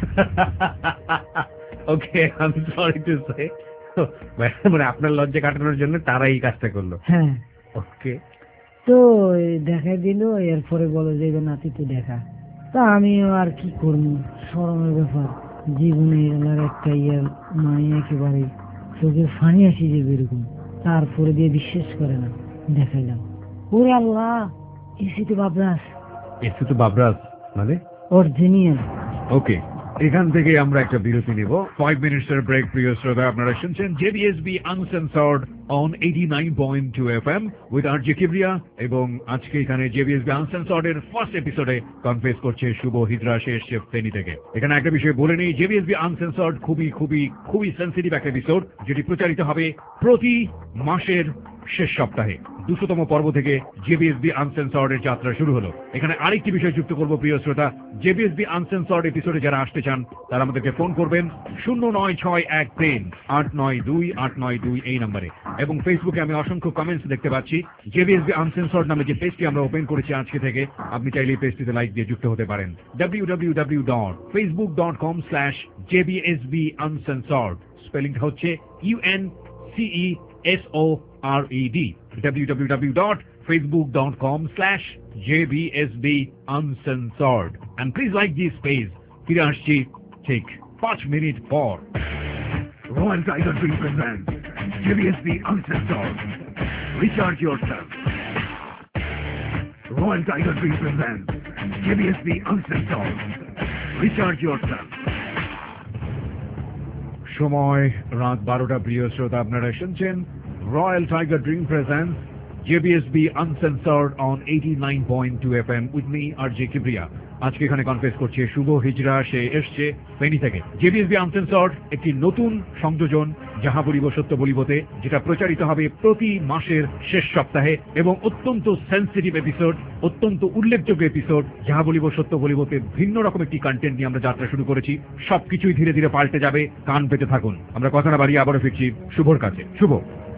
E: ওকে, আমি সরি টু সে, মানে আপনার লজ্জা কাটানোর জন্য তারা এই কাজটা করলো।
D: হ্যাঁ,
E: ওকে,
D: তো দেখা দিল। এরপরে বলো যে এবার নাতি তো দেখা। তা আমিও আর কি করবো, শরমের ব্যাপার, জীবনে এলার একটা ইয়ার মানে একেবারে চোখে ফানি আসি যে এরকম। তারপরে দিয়ে বিশ্বাস করে না, দেখাইলাম, ওরে আল্লাহ এসি তো বাবরাস,
E: এসে তো বাবরাস মানে?
D: অরিজিনাল।
C: ওকে, এখান থেকে আমরা একটা বিরতি নেব, ফাইভ মিনিটস এর ব্রেক। প্রিয় শ্রোতা, আপনারা শুনছেন JBSB uncensored on eighty nine point two F M with R J Kibria, এবং আজকে এখানে জেবিএসবি আনসেন্সর্ড এর ফার্স্ট এপিসোডে কনফেস করছে শুভ হিজড়া, সে এসছে ফেনী থেকে। এখানে একটা বিষয় বলে নেই, জেবিএসবি আনসেন্সর্ড খুবই খুবই খুবই সেন্সিটিভ একটা এপিসোড, যেটি প্রচারিত হবে প্রতি মাসের শেষ সপ্তাহে। দুশোতম পর্ব থেকে জেবিএসবি আনসেন্সর্ড এর যাত্রা শুরু হলো। এখানে আরেকটি বিষয় যুক্ত করবো প্রিয় শ্রোতা, জেবিএসবি আনসেন্সর্ড এপিসোডে যারা আসতে চান তারা আমাদেরকে ফোন করবেন শূন্য নয় ছয় এক তিন আট নয় দুই আট নয় দুই এই নম্বরে। এবং ফেসবুকে আমি অসংখ্য কমেন্টস দেখতে পাচ্ছি। জেবিএসবি আনসেন্সর্ড নামে যে পেজটি আমরা ওপেন করেছি আজকে থেকে, আপনি চাইলে এই পেজটিতে লাইক দিয়ে যুক্ত হতে পারেন। W W W dot Facebook dot com slash JBSB uncensored, স্পেলিংটা হচ্ছে U N C E S O R E D, W W W dot Facebook dot com slash JBSB uncensored, and please like this page. ফিরে আসছি ঠিক পাঁচ মিনিট পর। Royal tiger drink present JBSB uncensored, recharge yourself. Royal tiger drink present JBSB uncensored, recharge yourself. সময় রাত বারোটা। প্রিয় শ্রোতা, আপনারা শুনছেন Royal tiger drink present JBSB uncensored on eighty nine point two F M with me R J Kibria. আজকে এখানে কনফেস করছে শুভ হিজড়া, সে এসছে ফেনী থেকে। জেবিএসবি আনসেন্সর্ড একটি নতুন সংযোজন, যাহা বলিব সত্য বলিবতে, যেটা প্রচারিত হবে প্রতি মাসের শেষ সপ্তাহে এবং অত্যন্ত সেন্সিটিভ এপিসোড, অত্যন্ত উল্লেখযোগ্য এপিসোড। যাহা বলিব সত্য বলিবতে ভিন্ন রকম একটি কন্টেন্ট নিয়ে আমরা যাত্রা শুরু করেছি। সবকিছুই ধীরে ধীরে পাল্টে যাবে, কান পেতে থাকুন। আমরা কথা না বাড়িয়ে আবারও ফিরছি শুভর কাছে। শুভ,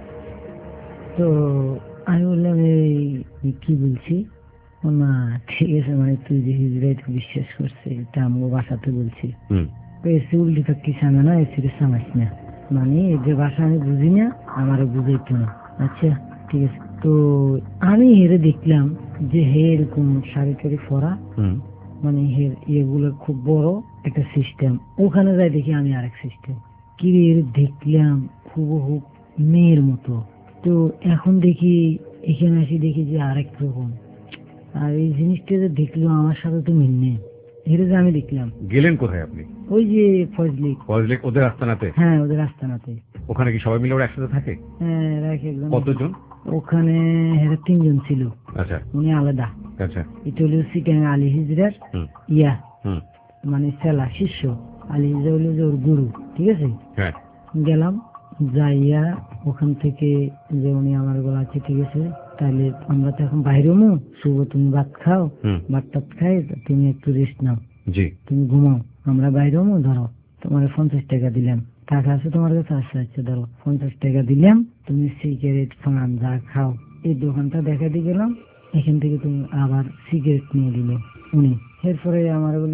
D: তো আমি বললাম এই কি বলছি, ও না ঠিক আছে, মানে তুই যে হিজড়াই তো বিশ্বাস করছে, এটা আমাকে বাসাতে বলছি। এসে উল্টি পাক্কি সামে না, এসে সামাস না, মানে এই যে ভাষা আমি বুঝি না, আমারও বুঝাইতো না। আচ্ছা ঠিক আছে। তো আমি হেরে দেখলাম যে হে এরকম শাড়ি টাড়ি পরা, মানে হের এগুলো খুব বড় একটা সিস্টেম। ওখানে যাই দেখি আমি আরেক সিস্টেম। কি রে দেখলাম হুবহু মেয়ের মতো। তো এখন দেখি এখানে আসি দেখি যে আরেক রকম। আর এই জিনিসটা যে দেখলো আমার সাথে তো মিল নেই। এটা যে আমি দেখলাম।
E: গেলেন কোথায় আপনি?
D: ওই যে ফজলিক।
E: ফজলিক ওদের আস্তানাতে?
D: হ্যাঁ, ওদের আস্তানাতে।
E: ওখানে কি সবাই মিলে ওরা একসাথে থাকে?
D: হ্যাঁ, রাখে একজন।
E: কতজন?
D: ওখানে হেরা তিনজন ছিল।
E: আচ্ছা,
D: উনি আলাদা।
E: আচ্ছা,
D: এটা হলো সিটাং আলী হিজরার ইয়া, মানে সেলা শিষ্য। আলী হিজরা হলো যে ওর গুরু, ঠিক আছে।
E: হ্যাঁ,
D: গেলাম, যাইয়া ওখান থেকে যে উনি আমার বলা আছে ঠিক আছে, তাহলে আমরা তো এখন বাইরে মু, শুভ তুমি ভাত খাও, ভাত টাত খাই, তুমি একটু রেস্ট নাও,
E: জি
D: তুমি ঘুমাও, আমরা বাইরে মু, ধরো তোমার পঞ্চাশ টাকা দিলাম, টাকা আছে তোমার কাছে? আচ্ছা আচ্ছা ধরো পঞ্চাশ টাকা দিলাম, তুমি সিগারেট পান যা খাও। এই দোকানটা দেখা দিয়ে গেলাম, এখান থেকে তুমি আবার সিগারেট নিয়ে দিল উনি। এরপরে আমার বলে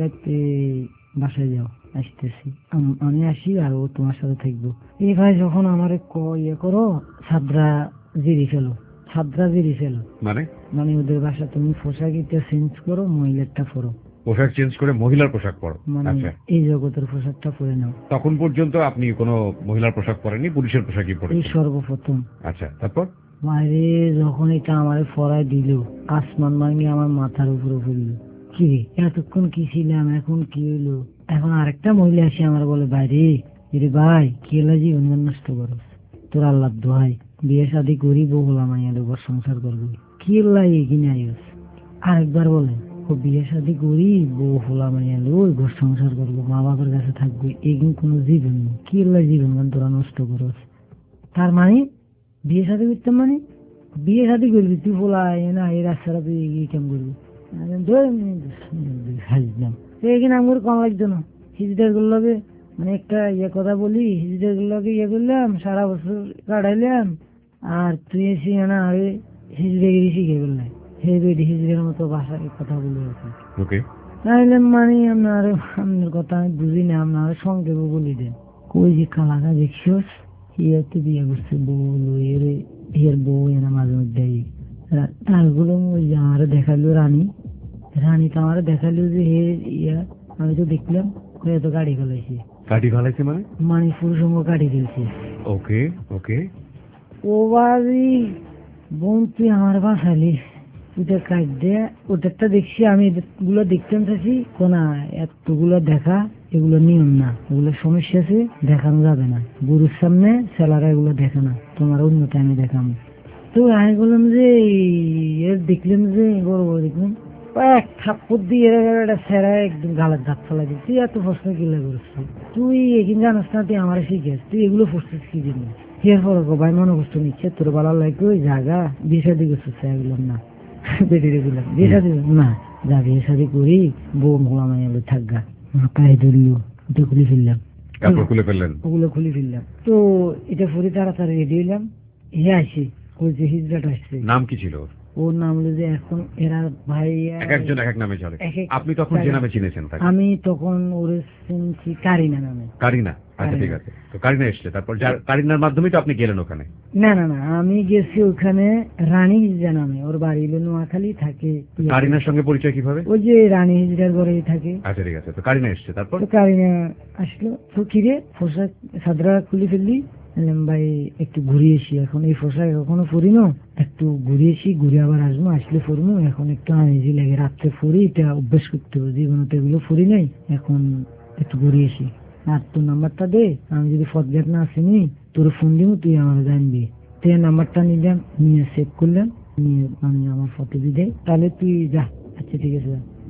D: বাসায় যাও, আসতেছি, আমি আসি আর ও তোমার সাথে থাকবো। এই ভাই যখন আমার ইয়ে করো, ছাত্রা জিরি ফেলো, ছাত্রা জিরি ফেলো, মানে মানে ওদের বাসা তুমি পোশাক এটা চেঞ্জ করো, মহিলারটা পরো,
E: পোশাক চেঞ্জ করে মহিলার পোশাক পরো,
D: মানে এই জগতের পোশাকটা পরে নাও। তখন
E: পর্যন্ত আপনি কোনো মহিলার পোশাক পরেননি, পুলিশের পোশাকই পরে?
D: এই সর্বপ্রথম।
E: আচ্ছা, তারপর?
D: বাইরে যখন এটা আমার ফরাই দিল, আসমান ভাঙি আমার মাথার উপরে পড়লো। কি রে এতক্ষণ কি ছিলাম, এখন কি হইলো? এখন আরেকটা মহিলা আসে আমার বলে, বাইরে রে ভাই কি হলো, জীবন নষ্ট করো, তোর আল্লাহ দোহাই, বিয়ে শাদি করি, বউ হলাম, ঘর সংসার করবো, কি লাই এগিয়ে আইস। আরেকবার বলে, ও বিয়ে শাদি করি, বউ হলাম, ওই ঘর সংসার করবো, মা বাবার কাছে থাকবো, এগিন কোনো জীবন নেই, কি লাই জীবন তোরা নষ্ট করো। তার মানে বিয়ে শাদি করতাম, মানে বিয়ে শাদি করবি তুই বলাই না, এই রাস্তাটা তুই এগিয়ে কেমন করবি? এখানে আমার কম লাগতো না, হিজড়ার গুলোকে মানে একটা ইয়ে কথা বলি, হিজড়ার গুলোকে ইয়ে করলাম, সারা বছর কাটাইলাম, আর তুই এসে না হিজড়াগিরি শিখে ফেললাম, হে বেডি হিজড়ের মতো ভাষায় কথা বলে আর তাইলে মানে আপনার আপনার কথা আমি বুঝি না, আপনার সংক্ষেপে বলি দেন। কই যে কালাকা দেখছিস, ইয়ে তো বিয়ে করছে বউ, এর এর বউ এরা মাঝে মধ্যে তারগুলো আমার দেখালো রানী, রানী তো আমার দেখালো যে হে ইয়া, আমি তো দেখলাম তো গাড়ি ফেলাইছে।
E: গাড়ি ফেলাইছে মানে? মানে
D: পুরুষ সঙ্গ গাড়ি ফেলছে।
E: ওকে ওকে।
D: ও বাড়ি বোন তুই আমার বাসালি, ওটা কাট দে, ওটারটা দেখছি আমি, এগুলো দেখতাম চাচ্ছি কোনা, এতগুলো দেখা এগুলো নিয়ম না, এগুলো সমস্যা আছে, দেখানো যাবে না গুরুর সামনে, ছেলেরা এগুলো দেখে না, তোমার অন্য টাইমে দেখানো। তো আমি বললাম যে দেখলাম যে বড় বড় দেখলাম এক থাপ্পড় দিয়ে একটা সেরা একদম গালের ধাপ ফেলা দিই, তুই এত প্রশ্ন কিলা করছিস, তুই এখানে জানাস না, তুই আমার শিখেছ, তুই এগুলো পড়ছিস কি জিনিস? এর পর ভাই মনে কষ্ট নিচ্ছে, তোর ভালো লাগে ওই জায়গা বিয়ে শাদি করছিস, বললাম না বেটিরে দিলাম বিয়ে শাদি না, যা বিয়ে শাদি করি, বউ মোলামাই এলো থাকগা, মাথায় ধরলো, ওটা খুলে ফেললাম,
E: খুলে ফেললেন, ওগুলো
D: খুলে ফেললাম। তো এটা পরে তাড়াতাড়ি রেডি হইলাম, হে আসি ওই যে হিজড়াটা আসছে।
E: নাম কি ছিল
D: ওর? নাম হলো যে এখন এরা ভাই
E: এক একজন এক এক নামে চলে, আপনি তখন যে নামে চিনেছেন?
D: আমি তখন ওরে চিনছি কারিনা নামে।
E: কারিনা? আচ্ছা ঠিক আছে। তো কারিনা এসছে, তারপর কারিনার মাধ্যমে তো আপনি গেলেন ওখানে?
D: না না না, আমি গেছি ওখানে রানী হিজড়া নামে, ওর বাড়ি হলো নোয়াখালী থাকে।
E: কারিনার সঙ্গে পরিচয় কিভাবে?
D: ওই যে রানী হিজড়ার ঘরেই থাকে।
E: আচ্ছা ঠিক আছে। তো কারিনা এসছে, তারপর?
D: কারিনা আসলো, তো কিরে পোশাক সাদরা খুলে ফেললি, ভাই একটু ঘুরিয়েছি, এখন এই পোশাক এখনো পরি না, একটু ঘুরিয়েছি, ঘুরে আবার আসবো, আসলে পরবো, এখন একটু আনিজি লাগে, রাত্রে পরি, এটা অভ্যাস করতে হবে, জীবনে তো এগুলো পরি নাই, এখন একটু ঘুরিয়েছি, আর তোর নাম্বারটা দে, আমি যদি ফটগেট না আসিনি তোর ফোন দিব, তুই আমার জানবি। তুই নাম্বারটা নিলাম, নিয়ে সেভ করলাম, নিয়ে আমি আমার ফটো দিয়ে দেয়, তাহলে তুই যা। আচ্ছা ঠিক আছে।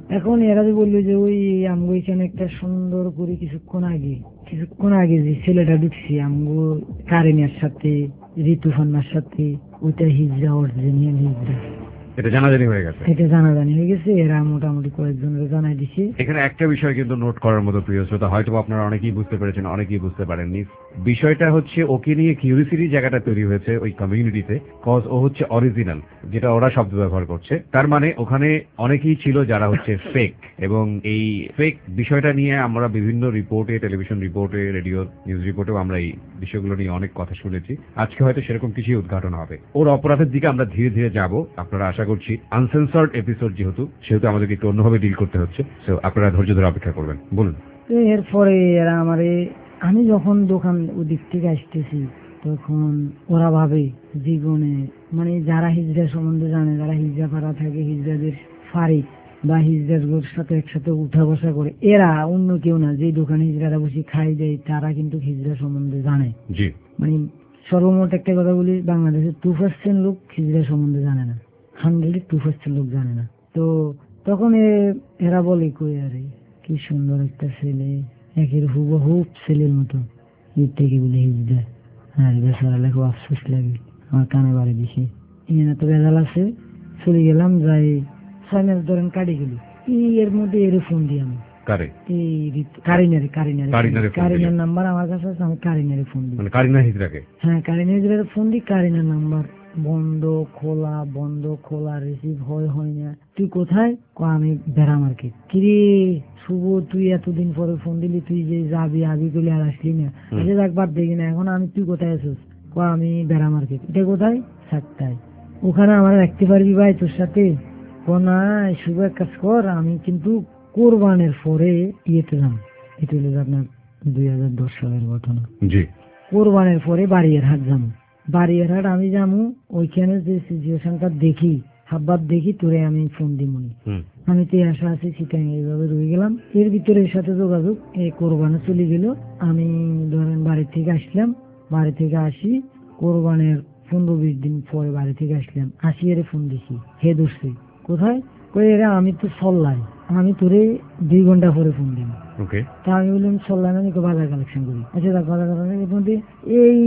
D: এখন এরা যে বললো যে ওই আমগো এখানে একটা সুন্দর করে কিছুক্ষণ আগে কিছুক্ষণ আগে যে ছেলেটা ঢুকছি আমগো কারিনার সাথে ঋতুফান্নার সাথে ওইটা হিজড়া অরিজিনাল হিজড়া,
E: এটা জানাজানি হয়ে গেছে,
D: এটা জানাজানি হয়ে গেছে। এরা মোটামুটি কয়েকজনের জানাই দিছে।
E: এখানে একটা বিষয় কিন্তু নোট করার মতো, প্রিয় শ্রোতা, হয়তো আপনারা অনেকেই বুঝতে পেরেছেন, অনেকেই বুঝতে পারেননি। বিষয়টা হচ্ছে ওকে নিয়ে কিউরিসিটি জায়গাটা তৈরি হয়েছে ওই কমিউনিটিতে, কজ ও হচ্ছে অরিজিনাল, যেটা ওরা শব্দ ব্যবহার করছে। তার মানে ওখানে অনেকেই ছিল যারা হচ্ছে ফেক, এবং এই ফেক বিষয়টা নিয়ে আমরা বিভিন্ন রিপোর্টে, টেলিভিশন রিপোর্টে, রেডিও নিউজ রিপোর্টেও আমরা এই বিষয়গুলো নিয়ে অনেক কথা শুনেছি। আজকে হয়তো সেরকম কিছুই উদ্ঘাটন হবে। ওর অপরাধের দিকে আমরা ধীরে ধীরে যাব। আপনারা আশা করছি আনসেন্সর্ড এপিসোড যেহেতু সেহেতু আমাদেরকে একটু অন্যভাবে ডিল করতে হচ্ছে, তো আপনারা ধৈর্য ধরে অপেক্ষা করবেন। বলুন।
D: এরপরে এরা আমারে, আমি যখন দোকান ওদিক থেকে আসতেছি তখন ওরা ভাবে জীবনে মানে যারা হিজড়া সম্বন্ধে জানে, যারা হিজড়া পাড়া থাকে, হিজড়াদের ফারিক বা হিজড়ার সাথে একসাথে উঠা বসা করে, এরা অন্য কেউ না, যে দোকানে হিজড়ারা বসে খাই দেয় তারা কিন্তু হিজড়া সম্বন্ধে জানে।
E: জি,
D: মানে সর্বমোট একটা কথা বলি, বাংলাদেশের টু পার্সেন্ট লোক হিজড়া সম্বন্ধে জানে না, হান্ড্রেড টু পার্সেন্ট লোক জানে না। তো তখন এরা বলে কই আরে কি সুন্দর একটা ছেলে, একের হুবহু ছেলের মতো, এর থেকে বলে হিজড়া। হ্যাঁ, বেচারা লেখো আফসোস লাগে, আমার কানে বাড়ি দিছে। এখানে তো বেজাল আছে, চলে গেলাম, যাই ছয় মাস ধরেন কাটি গেলি। এর মধ্যে এর ফোন দিই আমি
E: কারে?
D: এই কারিনারে কারিনারে
E: কারিনারে ফোন
D: কারিনার
E: দিলেন?
D: নাম্বার আমার কাছে আছে, আমি কারিনারে ফোন দিই।
E: মানে কারিনা হিজড়াকে?
D: হ্যাঁ, কারিনারে ফোন দিই, কারিনার নাম্বার বন্ধ খোলা বন্ধ খোলা, রিসিভ হয় হয় না। তুই কোথায়? ক আমি বেড়া মার্কেট। কিরে শুভ, তুই এতদিন পরে ফোন দিলি, তুই যে যাবি আবি করলে আর আসলি না। আচ্ছা দেখ, বাদ দেখি না, এখন আমি তুই কোথায় আছিস? ক আমি বেড়া মার্কেট। এটা কোথায়? সাতটায়। ওখানে আমার রাখতে পারবি ভাই তোর সাথে? ক না, শুভ এক কাজ কর, আমি কিন্তু কোরবানের পরে ইয়েতে যাম। এটা হলো আপনার দুই হাজার দশ সালের ঘটনা।
E: জি।
D: কোরবানের পরে বাড়িয়ার হাট যাবো। বাড়িয়ার হাট আমি যাবো, ওইখানে যে সিচুয়েশনটা দেখি, হাবভাব দেখি, তোরে আমি ফোন দিমনি। আমি তো আশা আছি সিটাং এইভাবে রয়ে গেলাম। এর ভিতরে এর সাথে যোগাযোগ, এই কোরবানে চলে গেল। আমি ধরেন বাড়ি থেকে আসলাম, বাড়ি থেকে আসি কোরবানের পনেরো বিশ দিন পরে বাড়ি থেকে আসলাম, আসি এর ফোন দিছি, হে ধরছে কোথায়? কই এরা আমি তো চললাই, আমি তোরে দুই ঘন্টা পরে ফোন দিই।
E: ওকে।
D: তা আমি বললাম চললাম, আমি বাজার কালেকশন করি। আচ্ছা দেখ, বাজার কালেকশন এই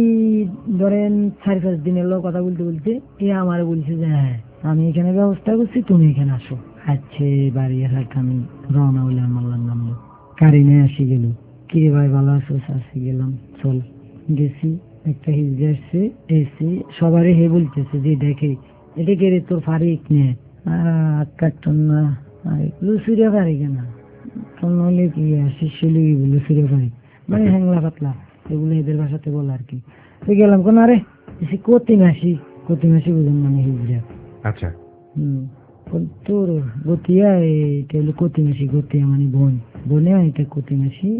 D: ধরেন চারি পাঁচ দিনের লোক কথা বলতে বলতে এ আমার বলছে যে হ্যাঁ আমি এখানে ব্যবস্থা করছি, তুমি এখানে আসো। আচ্ছা, বাড়ি আসার আমি রওনা হইলাম, মাল্লার নামলো, কারিনে আসি গেল। কি ভাই ভালো আছো? আসি গেলাম, চল গেছি। একটা হিজড়ে আসছে, এসে সবারই হে বলতেছে যে দেখে এটা কে রে, তোর ফারিক নে কাটন না লুসুরিয়া পারি কেনা নইলে কি আসি শিলি লুসুরিয়া পারি, মানে হ্যাংলা পাতলা, এগুলো এদের ভাষাতে বলে আর কি। তো গেলাম কোন আরে এসে কতি মাসি, কতি মাসি বুঝুন মানে হিজড়া।
E: আচ্ছা।
D: হম তোর গতিয়া, এটা হলো কতি মাসি, গতিয়া মানে বোন, বোনে এটা কতি মাসি।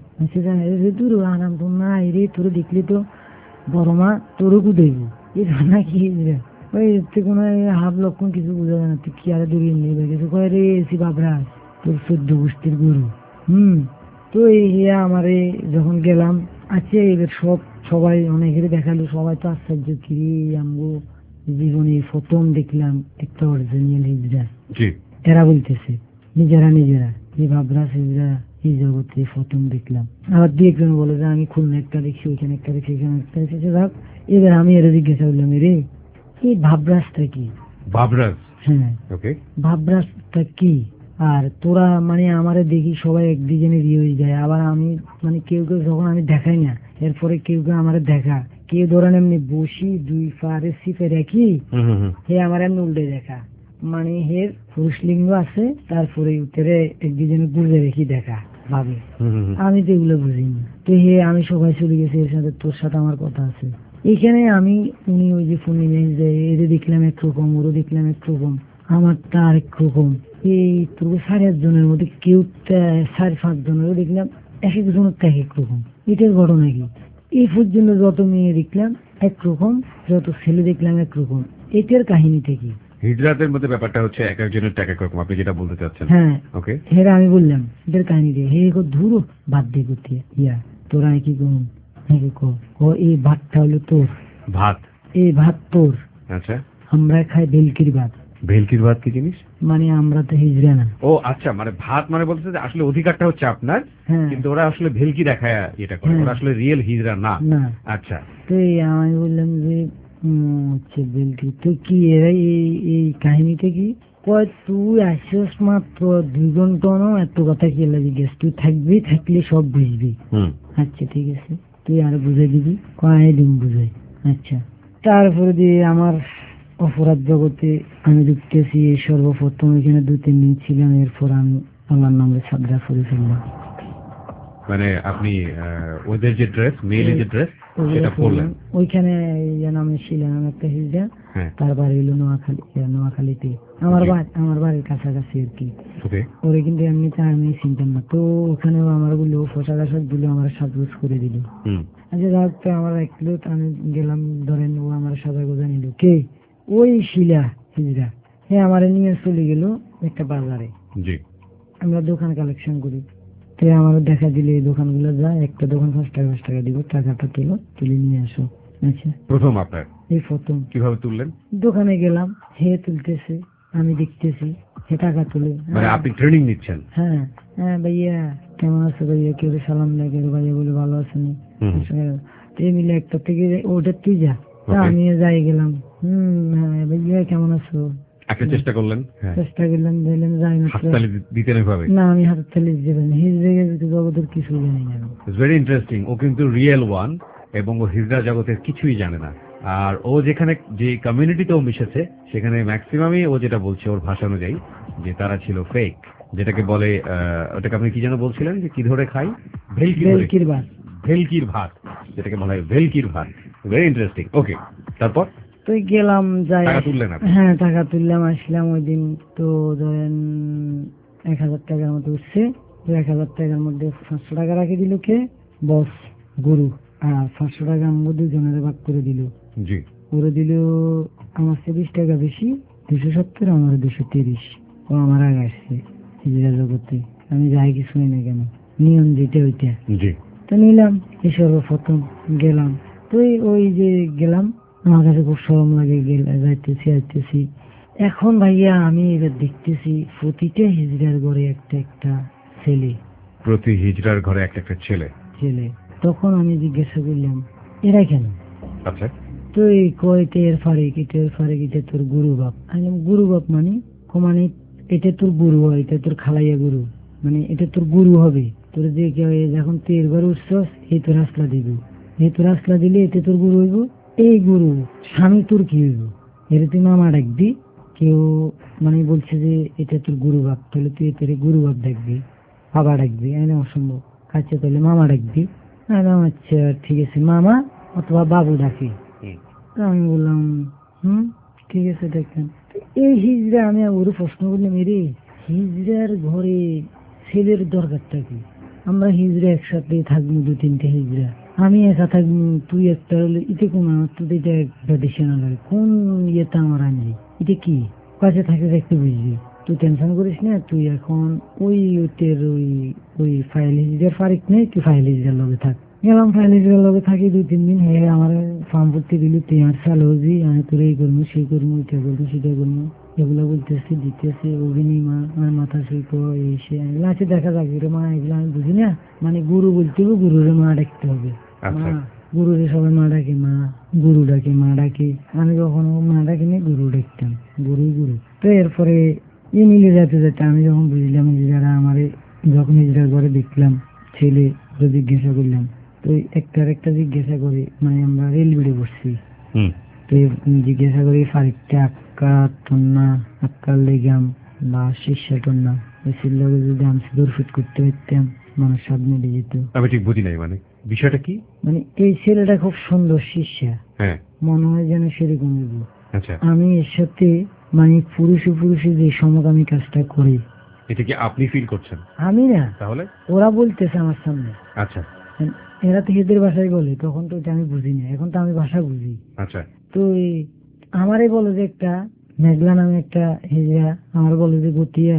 D: দূর আরাম তো না রে, তোর দেখলি তো বড় মা তোরও কুদাইব, এই নাকি হিজড়া। ওই কোনো হাফ লক্ষণ কিছু বোঝা যায় না, তুই কি আরে দূরে নিয়ে কিছু কয় রে, এসি বাবরা তোর চোদ্দ গোষ্ঠীর গুরু। হম তো এই আমারে যখন গেলাম, আচ্ছা এবার সব সবাই অনেকের দেখালো, সবাই তো আশ্চর্য, কি আমগো জীবনে প্রথম দেখলাম একটা অরিজিনাল হিজড়া। এরা বলতেছে নিজেরা নিজেরা, যে ভাবরা হিজড়া এই জগতে প্রথম দেখলাম। আবার দু একজন বলে যে আমি খুলনা একটা দেখছি, ওইখানে একটা দেখছি, ওইখানে একটা দেখছি। যাক, এবার আমি এরা জিজ্ঞাসা করলাম, রে এই ভাবরাজটা কি?
E: ভাবরাজ?
D: হ্যাঁ,
E: ওকে।
D: ভাবরাজটা কি? আর তোরা মানে আমারে দেখি সবাই একদিজনে বিয়ে হয়ে যায়, আবার আমি মানে কেউ কেউ যখন আমি দেখাই না, এরপরে কেউ কেউ আমারে দেখা, কেউ ধরেন এমনি বসি দুই পারে সিপে রাখি, হে আমার এমনি উল্টে দেখা, মানে হের পুরুষ লিঙ্গ আছে, তারপরে উত্তরে একদিজনে বুঝে রেখি দেখা ভাবে। আমি তো এগুলো বুঝিনি। তো হে আমি সবাই চলে গেছি, এর সাথে তোর সাথে আমার কথা আছে। এইখানে আমি উনি ওই যে ফোন নিয়ে এদের দেখলাম একরকম, ওরও দেখলাম একরকম, আমারটা আরেক রকম। এই তোর সাড়ে আট জনের মধ্যে কেউ সাড়ে পাঁচ জনেরও দেখলাম এক এক জনের এক এক রকম। এটার ঘটনা কি? এই পর্যন্ত যত মেয়ে দেখলাম একরকম, যত ছেলে দেখলাম একরকম। এটার কাহিনীটা কি?
E: হিজরাতের মধ্যে ব্যাপারটা হচ্ছে এক একজনের এক এক রকম, আপনি যেটা বলতে চাচ্ছেন।
D: হ্যাঁ,
E: ওকে।
D: হেরা আমি বললাম এটার কাহিনীটা, হে ধুর বাদ দিয়ে করতে ইয়া তোরা কি করুন, এই ভাতটা হলো তোর
E: ভাত,
D: এই ভাত তোর।
E: আচ্ছা।
D: আমরা খাই বেলকির ভাত,
E: ভেলকির ভাত কি জিনিস?
D: মানে আমরা তো হিজড়া না।
E: ও আচ্ছা, মানে ভাত মানে বলতে যে আসলে অধিকারটা হচ্ছে আপনার,
D: হ্যাঁ
E: কিন্তু ওরা আসলে ভেলকি দেখায় এটা করে,
D: হ্যাঁ।
E: ওরা আসলে রিয়েল হিজড়া না।
D: না।
E: আচ্ছা,
D: তো এই আমি বললাম যে উম, হচ্ছে বেলকি তো কি এরা এই এই কাহিনীটা কি কয় তুই আসিস মাত্র দুই ঘন্টা না এত কথা কি লাগে গেছ তুই থাকবি থাকলে সব বুঝবি।
E: হুম,
D: আচ্ছা ঠিক আছে তুই আর বুঝাই দিবি কয় দিন বুঝাই। আচ্ছা তারপরে দিয়ে আমার অপরাধ জগতে আমি ঢুকতেছি সর্বপ্রথম এখানে দু তিন দিন ছিলাম, এরপর আমি আল্লাহর নামে সাদরা করে ফেললাম।
E: মানে আপনি আহ, ওদের যে ড্রেস, মেয়েলি যে ড্রেস সেটা পরলেন।
D: ওইখানে ইয়ে নামে ছিলাম একটা হিজড়া,
E: হ্যাঁ,
D: তার বাড়ি হলো নোয়াখালী, ইয়ে, নোয়াখালীতে আমার বাড়ি, আমার বাড়ির কাছাকাছি আর কি।
E: ওকে,
D: ওরে কিন্তু এমনিতে আমি চিনতাম না, তো ওখানেও আমার গুলো পোশাক আশাক দিল, আমার সাজগোজ করে দিল।
E: হুম,
D: আচ্ছা যাক, তো আমার একলো আমি গেলাম, ধরেন ও আমার সাজা গোজা নিল, কে ওই শিলা হিজড়া, হ্যাঁ আমার নিয়ে চলে গেল একটা বাজারে,
E: জি,
D: আমরা দোকান কালেকশন করি। তো আমার দেখা দিলে এই দোকানগুলো যায়, একটা দোকান পাঁচ টাকা পাঁচ টাকা দিব, টাকাটা তুলো, তুলে নিয়ে আসো। আচ্ছা
E: প্রথম আপনার
D: এই প্রথম
E: কিভাবে তুললেন?
D: দোকানে গেলাম, হে তুলতেছে, আমি দেখতেছি, হে টাকা তুলে।
E: মানে আপনি ট্রেনিং নিচ্ছেন?
D: হ্যাঁ হ্যাঁ ভাইয়া কেমন আছে ভাইয়া, কেউ সালাম দেয়, কেউ ভাইয়া বলে ভালো আছেন। তো এই মিলে একটা থেকে ওটা তুই যা, তা আমি যাই গেলাম, হম হ্যাঁ ভাইয়া কেমন আছো,
E: আপনি চেষ্টা করলেন? হ্যাঁ,
D: চেষ্টা করলাম, দিলাম, যাই না
E: হাততালি দিতেন এভাবে?
D: না আমি হাতের তালি দেবেন, হিজড়ে গেছে জগতের কিছু জানি না।
E: It's very interesting. ও কিন্তু রিয়েল ওয়ান এবং ও হিজড়া জগতের কিছুই জানে না। আর ও যেখানে যে কমিউনিটিতে ও মিশেছে সেখানে ম্যাক্সিমামই ও যেটা বলছে ওর ভাষা অনুযায়ী যে তারা ছিল ফেক, যেটাকে বলে আহ, ওটাকে আপনি কি যেন বলছিলেন যে কি ধরে খাই? ভেলকি ধরে।
D: ভেলকির ভাত।
E: ভেলকির ভাত, যেটাকে বলা হয় ভেলকির ভাত। Very interesting. ওকে, তারপর
D: তো গেলাম, যাই,
E: টাকা তুললেন আপনি?
D: হ্যাঁ টাকা তুললাম, আসলাম। ওই দিন তো ধরেন এক হাজার টাকার মতো উঠছে, তো এক হাজার টাকার মধ্যে পাঁচশো টাকা রাখি দিল কে, বস গুরু, আর পাঁচশো টাকা আমাকে দুজনের ভাগ করে দিল।
E: জি,
D: করে দিল আমার চেয়ে বিশ টাকা বেশি, দুশো সত্তর, আমার দুশো তিরিশ। ও আমার আগে আসছে হিজড়া জগতে, আমি যাই কিছুই না কেন, নিয়ম যেটা ওইটা।
E: জি,
D: তো নিলাম, এই সর্বপ্রথম গেলাম, তো এই- ওই যে গেলাম, আমার কাছে খুব শরম লাগে, গেলে যাইতেছি আসতেছি। এখন ভাইয়া আমি এবার দেখতেছি প্রতিটা হিজড়ার ঘরে একটা একটা ছেলে
E: প্রতি হিজড়ার ঘরে একটা একটা ছেলে।
D: ছেলে তখন আমি জিজ্ঞাসা করলাম এরা কেন?
E: আচ্ছা,
D: তো এই কয় টের ফারেক, এটার ফারেক, এটা তোর গুরু বাপ। আমি বললাম, গুরু বাপ মানে? ও মানে এটা তোর গুরু হয়, এটা তোর খালাইয়া গুরু, মানে এটা তোর গুরু হবে। তোর যে কেউ যখন তুই এরবার উঠছস, এই তোর আসলা দিব, এই তোর আসলা দিলে এতে তোর গুরু হইব। এই গুরু স্বামী তোর কি হইব? এর তুই মামা ডাকবি। কেউ মানে বলছে যে এটা তোর গুরু বাপ, তাহলে তুই তোর গুরু বাপ ডাকবি, বাবা ডাকবি। আমি অসম্ভব। আচ্ছা তাহলে মামা ডাকবি। আচ্ছা ঠিক আছে, মামা অথবা বাবু ডাকি। আমি বললাম হুম ঠিক আছে দেখেন। এই হিজড়া, আমি ওর প্রশ্ন করলাম, এরে হিজড়ার ঘরে ছেলের দরকারটা কি? আমরা হিজড়া একসাথে থাকবো, দু তিনটে হিজড়া, আমি একা থাকবো, তুই একটা হলে ইতে কোন আমার তো এটা একটা দিশে না লাগে, কোন ইয়েতে আমার আনবি, এটা কি কাছে থাকে দেখতে বুঝবি। তুই টেনশন করিস না, তুই এখন ওই ওটের ওই ওই ফাইল হিজড়ার ফারিক নেই, তুই ফাইল হিজড়ার লগে থাক। গেলাম ফাইল হিজড়ার লগে থাকি দুই তিন দিন। হে আমার ফার্ম করতে দিলি, তুই আর চাল হবি, আমি তোর এই করবো সেই করবো, এটা করবো সেটা করবো, এগুলো বলতেছি দিতেছে, অভিনয় মা আমার মাথা শিল্প এই সে আছে, দেখা যাবে রে মা, এগুলো আমি বুঝি না। মানে গুরু বলতে হবে, গুরুরে মা ডাকতে হবে। মা গুরুরে সবাই মা ডাকে, মা গুরু ডাকে, মা ডাকে। আমি কখনো মা ডাকিনি, গুরু ডাকতাম, গুরু গুরু। তো এরপরে এই মিলে যেতে যেতে আমি যখন বুঝলাম যে যারা আমার যখন নিজের ঘরে দেখলাম ছেলে, জিজ্ঞাসা করলাম, তো একটা একটা জিজ্ঞাসা করি, মানে আমরা রেলওয়ে বসছি, তো জিজ্ঞাসা করি ফারিকটা আক্কা টন্না আক্কার লেগাম বা শিষ্যা টন্না, ওই ছেলেগুলো যদি আমি দূর ফিট করতে পারতাম মানুষ স্বাদ মিলে যেত।
E: আমি ঠিক বুঝি নাই, মানে বিষয়টা কি?
D: মানে এই ছেলেটা খুব সুন্দর শিষ্যা,
E: হ্যাঁ
D: মনে হয় যেন সেরকম।
E: আচ্ছা,
D: আমি এর সাথে মানে পুরুষে পুরুষে যে সমকামী কাজটা করি,
E: এটা কি আপনি ফিল করছেন?
D: আমি না,
E: তাহলে
D: ওরা বলতেছে আমার সামনে।
E: আচ্ছা,
D: এরা তো এদের ভাষায় বলে, তখন তো এটা আমি বুঝি না, এখন তো আমি ভাষা বুঝি।
E: আচ্ছা,
D: তো আমারে বলো যে একটা মেঘলা নামে একটা হিজড়া, আমার বলে যে গতিয়া।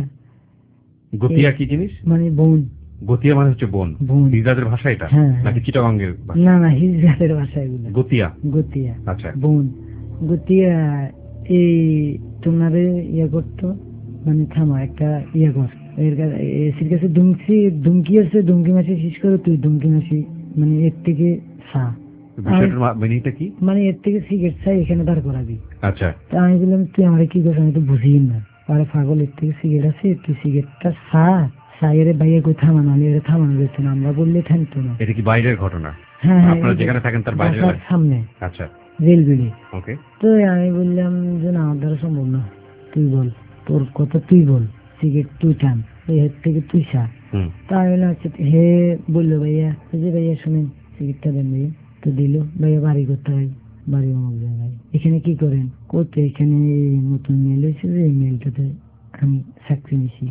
E: গতিয়া কি জিনিস?
D: মানে বোন।
E: গতিয়া মানে হচ্ছে বোন।
D: বোন
E: হিজড়াদের ভাষা এটা
D: হ্যাঁ,
E: নাকি চিটাগাঙ্গের ভাষা?
D: না না হিজড়াদের ভাষা এগুলো।
E: গতিয়া,
D: গতিয়া
E: আচ্ছা,
D: বোন। গতিয়া এই তোমারে ইয়ে করতো, মানে থামা একটা ইয়ে কর, এর এসির কাছে দুমকি দুমকি আছে, দুমকি মাসি শেষ করে তুই দুমকি মাসি, মানে এর থেকে সা
E: বিষয়টার মিনিংটা কি?
D: মানে এর থেকে সিগারেট চাই এখানে দাঁড় করাবি।
E: আচ্ছা,
D: তা আমি বললাম তুই আমার কি করছ, আমি তো বুঝি না। আরে পাগল, এর থেকে সিগারেট আছে, তুই সিগারেটটা সা সাইরে বাইরে কই থামানো, আমি এটা থামানো যাচ্ছে না, আমরা বললে থামতো না।
E: এটা কি বাইরের ঘটনা?
D: হ্যাঁ হ্যাঁ,
E: আপনারা যেখানে থাকেন তার বাইরে
D: সামনে।
E: আচ্ছা,
D: রেলবেড়ি।
E: ওকে।
D: তো আমি বললাম যে না, আমার দ্বারা সম্ভব না, তুই বল, তোর কথা তুই বল, সিগারেট তুই টান, এর থেকে তুই সা। তা আমি বললাম আচ্ছা। হে বললো ভাইয়া যে ভাইয়া শুনেন সিগারেটটা দেন ভাইয়া। তো দিল। ভাইয়া বাড়ি করতে হয়, বাড়ি অমুক জায়গায়। এখানে কি করেন? করতে এখানে নতুন মেল হয়েছে যে এই মেলটাতে আমি চাকরি নিছি।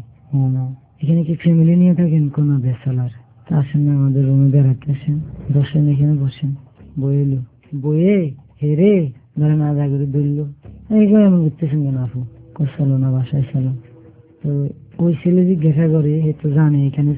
D: এখানে কি ফ্যামিলি নিয়ে থাকেন? কোনো ব্যাচেলার। তা আসেন না আমাদের রুমে বেড়াতে আসেন, বসেন এখানে বসেন। বইলো বইয়ে হেরে ধরে না যা করে ধরলো, এইগুলো এমন করতেছেন কেন আপু? চলো না বাসায় চলো। তো ওই ছেলে জিজ্ঞাসা করে, এ তো জানে এখানে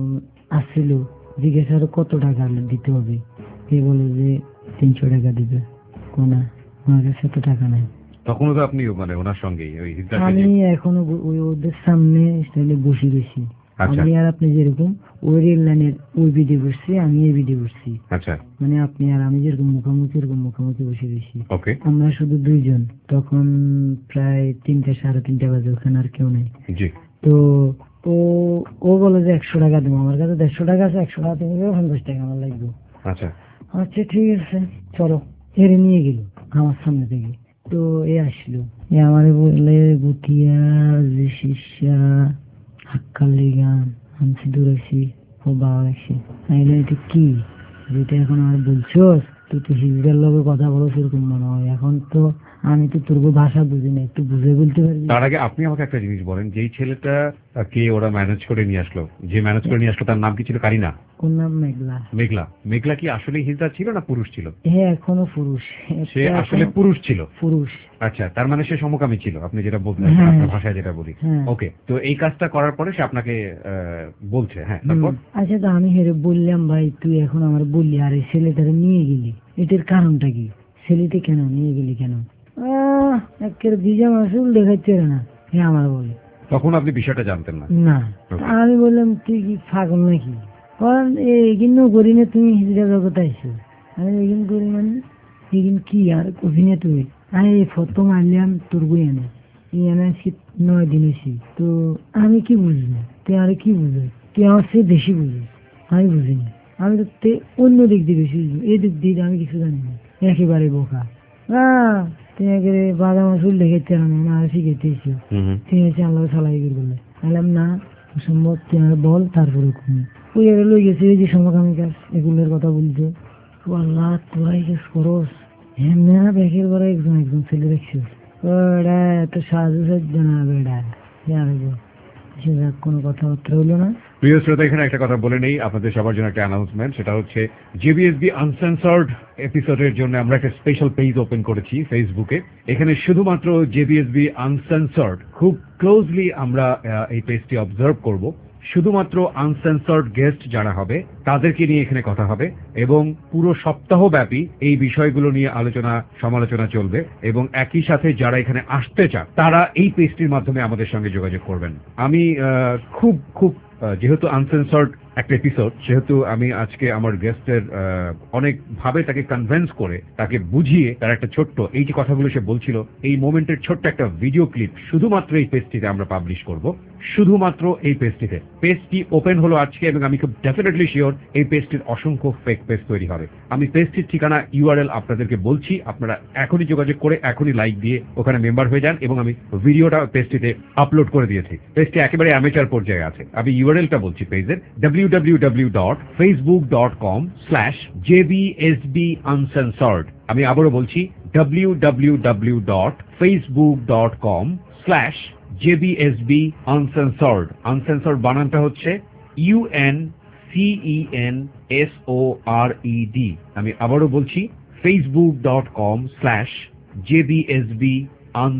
D: আসছিল, জিজ্ঞাসা করে কত টাকা দিতে হবে। এ বলে যে তিনশো টাকা দিবে। কোনা আমার কাছে তো টাকা নাই।
E: তখনও তো আপনি মানে ওনার সঙ্গে
D: আমি এখনো ওই ওদের সামনে বসে গেছি। আমি আর আপনি যেরকম ওই রেল লাইনের ওই বিডি বসছি, আমি এই বিডি বসছি।
E: আচ্ছা,
D: মানে আপনি আর আমি যেরকম মুখোমুখি এরকম মুখোমুখি বসে গেছি।
E: ওকে।
D: আমরা শুধু দুইজন। তখন প্রায় তিনটা সাড়ে তিনটা বাজে, ওখানে আর কেউ নেই।
E: জি।
D: তো ও ও বলে যে একশো টাকা দেবো, আমার কাছে দেড়শো টাকা আছে, একশো টাকা তুমি পঞ্চাশ টাকা আমার লাগবে।
E: আচ্ছা
D: আচ্ছা ঠিক আছে চলো। এরে নিয়ে গেল আমার সামনে থেকে। তো এ আসলো, এ আমার বললে গুটিয়া যে শিষ্যা হাক্কালি গান আমি দৌড়েছি, ও বাবা দেখছি। এটা কি যেটা এখন আমার বলছোস, তুই তো হিজড়ার লোকে কথা বলো সেরকম মনে হয়। এখন তো আমি তো তোর ভাষা বুঝি না, একটু বুঝে বলতে পারবি?
E: তার আগে আপনি আমাকে একটা জিনিস বলেন, যেই ছেলেটা কে ওরা ম্যানেজ করে নিয়ে আসলো, যে ম্যানেজ করে নিয়ে আসলো তার নাম কি ছিল? কারিনা?
D: কোন নাম? মেঘলা।
E: মেঘলা। মেঘলা কি আসলে হিজড়া ছিল না পুরুষ ছিল?
D: হ্যাঁ এখনো পুরুষ।
E: সে আসলে পুরুষ ছিল?
D: পুরুষ।
E: আচ্ছা, তার মানে সে সমকামী ছিল, আপনি যেটা বলতেন, আপনার ভাষায় যেটা বলি। ওকে, তো এই কাজটা করার পরে সে আপনাকে বলছে, হ্যাঁ তারপর? আচ্ছা,
D: তো আমি হেরে বললাম ভাই তুই এখন আমার বললি আর এই ছেলেটারে নিয়ে গেলি, এটার কারণটা কি? ছেলেটি কেন নিয়ে গেলি কেন? আহ একের ভিজা মাসুল দেখাচ্ছে না। হ্যাঁ আমার বলে।
E: তখন আপনি বিষয়টা জানতেন না?
D: না। আমি বললাম তুই কি পাগল নাকি? কারণ এগিন করি না, তুমি হিজড়া জগতে আইসো। আমি এগিন করি মানে এগিন কি আর কবি না তুই? আমি ফটো মারলাম তোর বই এনে এনে নয় দিন এসি। তো আমি কি বুঝবো? তুই আর কি বুঝবে? তুই আমার সে বেশি বুঝিস, আমি বুঝিনি। আমি তো অন্য দিক দিয়ে বেশি বুঝবো, এই দিক দিয়ে আমি কিছু জানি না, একেবারে বোকা। হ্যাঁ তুই একেবারে বাদাম চুল দেখেছে না শিখেছি, ঠিক আছে আল্লাহ সালাই বলে বললাম না সম্ভব, তুই আমার বল। তারপরে ওই এর লই গেছে এই যে সমকামী কাজ এগুলোর কথা বলছে। আল্লাহ তোরাই কাজ করস এমনি না, ব্যাগের পরে একজন একজন ছেলে দেখছিস ওটা এত সাহায্য সাহায্য না বেড়া জানবো। কোনো কথাবার্তা হইলো না।
E: প্রিয় শ্রোতা, এখানে একটা কথা বলে নেই আপনাদের সবার জন্য, একটা অ্যানাউন্সমেন্ট। সেটা হচ্ছে জেবিএসবি আনসেন্সর্ড এপিসোডের জন্য আমরা একটা স্পেশাল পেজ ওপেন করেছি ফেসবুকে। এখানে শুধুমাত্র জেবিএসবি আনসেন্সর্ড, খুব ক্লোজলি আমরা এই পেজটি অবজার্ভ করব। শুধুমাত্র আনসেন্সর্ড গেস্ট যারা হবে তাদেরকে নিয়ে এখানে কথা হবে এবং পুরো সপ্তাহ ব্যাপী এই বিষয়গুলো নিয়ে আলোচনা সমালোচনা চলবে। এবং একই সাথে যারা এখানে আসতে চান তারা এই পেজটির মাধ্যমে আমাদের সঙ্গে যোগাযোগ করবেন। আমি খুব খুব যেহেতু আনসেন্সর্ড একটা এপিসোড, সেহেতু আমি আজকে আমার গেস্টের অনেক ভাবে তাকে কনভিন্স করে তাকে বুঝিয়ে তার একটা ছোট্ট এই যে কথাগুলো সে বলছিল এই মোমেন্টের ছোট্ট একটা ভিডিও ক্লিপ শুধুমাত্র এই পেজটিতে আমরা পাবলিশ করব, শুধুমাত্র এই পেজটিতে। পেজটি ওপেন হলো আজকে এবং আমি খুব ডেফিনেটলি শিওর এই পেজটির অসংখ্য ফেক পেজ তৈরি হবে। আমি পেজটির ঠিকানা ইউআরএল আপনাদেরকে বলছি, আপনারা এখনই যোগাযোগ করে এখনই লাইক দিয়ে ওখানে মেম্বার হয়ে যান এবং আমি ভিডিওটা পেজটিতে আপলোড করে দিয়েছি। পেজটি একেবারে অ্যামেচার পর্যায়ে আছে। আমি ইউআরএলটা বলছি পেজের, W W W dot Facebook dot com slash JBSB uncensored. আমি আবারও বলছি W W W dot Facebook dot com slash JBSB uncensored. Uncensored বানানটা হচ্ছে U N C E N S O R E D. আমি আবারও বলছি Facebook dot com slash JBSB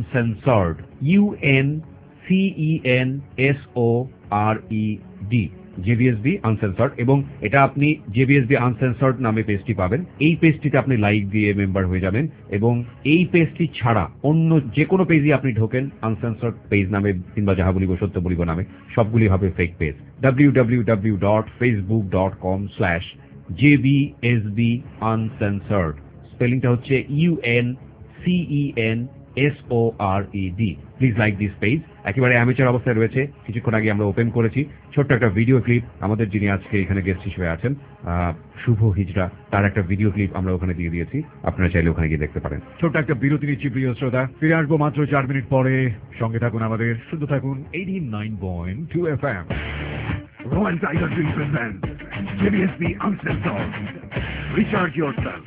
E: uncensored, U N C E N S O R E D. JBSB uncensored, এবং এটা আপনি জেবিএসবি আনসেন্সর্ড নামে পেজটি পাবেন। এই পেজটিতে আপনি লাইক দিয়ে মেম্বার হয়ে যাবেন, এবং এই পেজটি ছাড়া অন্য যে কোনো পেজই আপনি ঢোকেন আনসেন্সর্ড পেজ নামে কিংবা যাহা বলিব সত্য বলিব নামে, সবগুলি হবে fake page. W W W dot Facebook dot com slash JBSB uncensored. স্পেলিংটা হচ্ছে U N C E N S O R E D. Please like this page. একেবারে অ্যামেচার অবস্থায় রয়েছে, কিছুক্ষণ আগে আমরা ওপেন করেছি। ছোট্ট একটা ভিডিও ক্লিপ আমাদের যিনি আজকে এখানে গেস্ট হিসেবে আছেন শুভ হিজড়া, তার একটা ভিডিও ক্লিপ আমরা ওখানে দিয়ে দিয়েছি, আপনারা চাইলে ওখানে গিয়ে দেখতে পারেন।
C: ছোট্ট একটা বিরতি নিচ্ছি প্রিয় শ্রোতা, ফিরে আসবো মাত্র চার মিনিট পরে। সঙ্গে থাকুন আমাদের, শুধু থাকুন eighty nine point two F M.
F: Royal Tiger Drink presents J B S B Uncensored. Recharge yourself.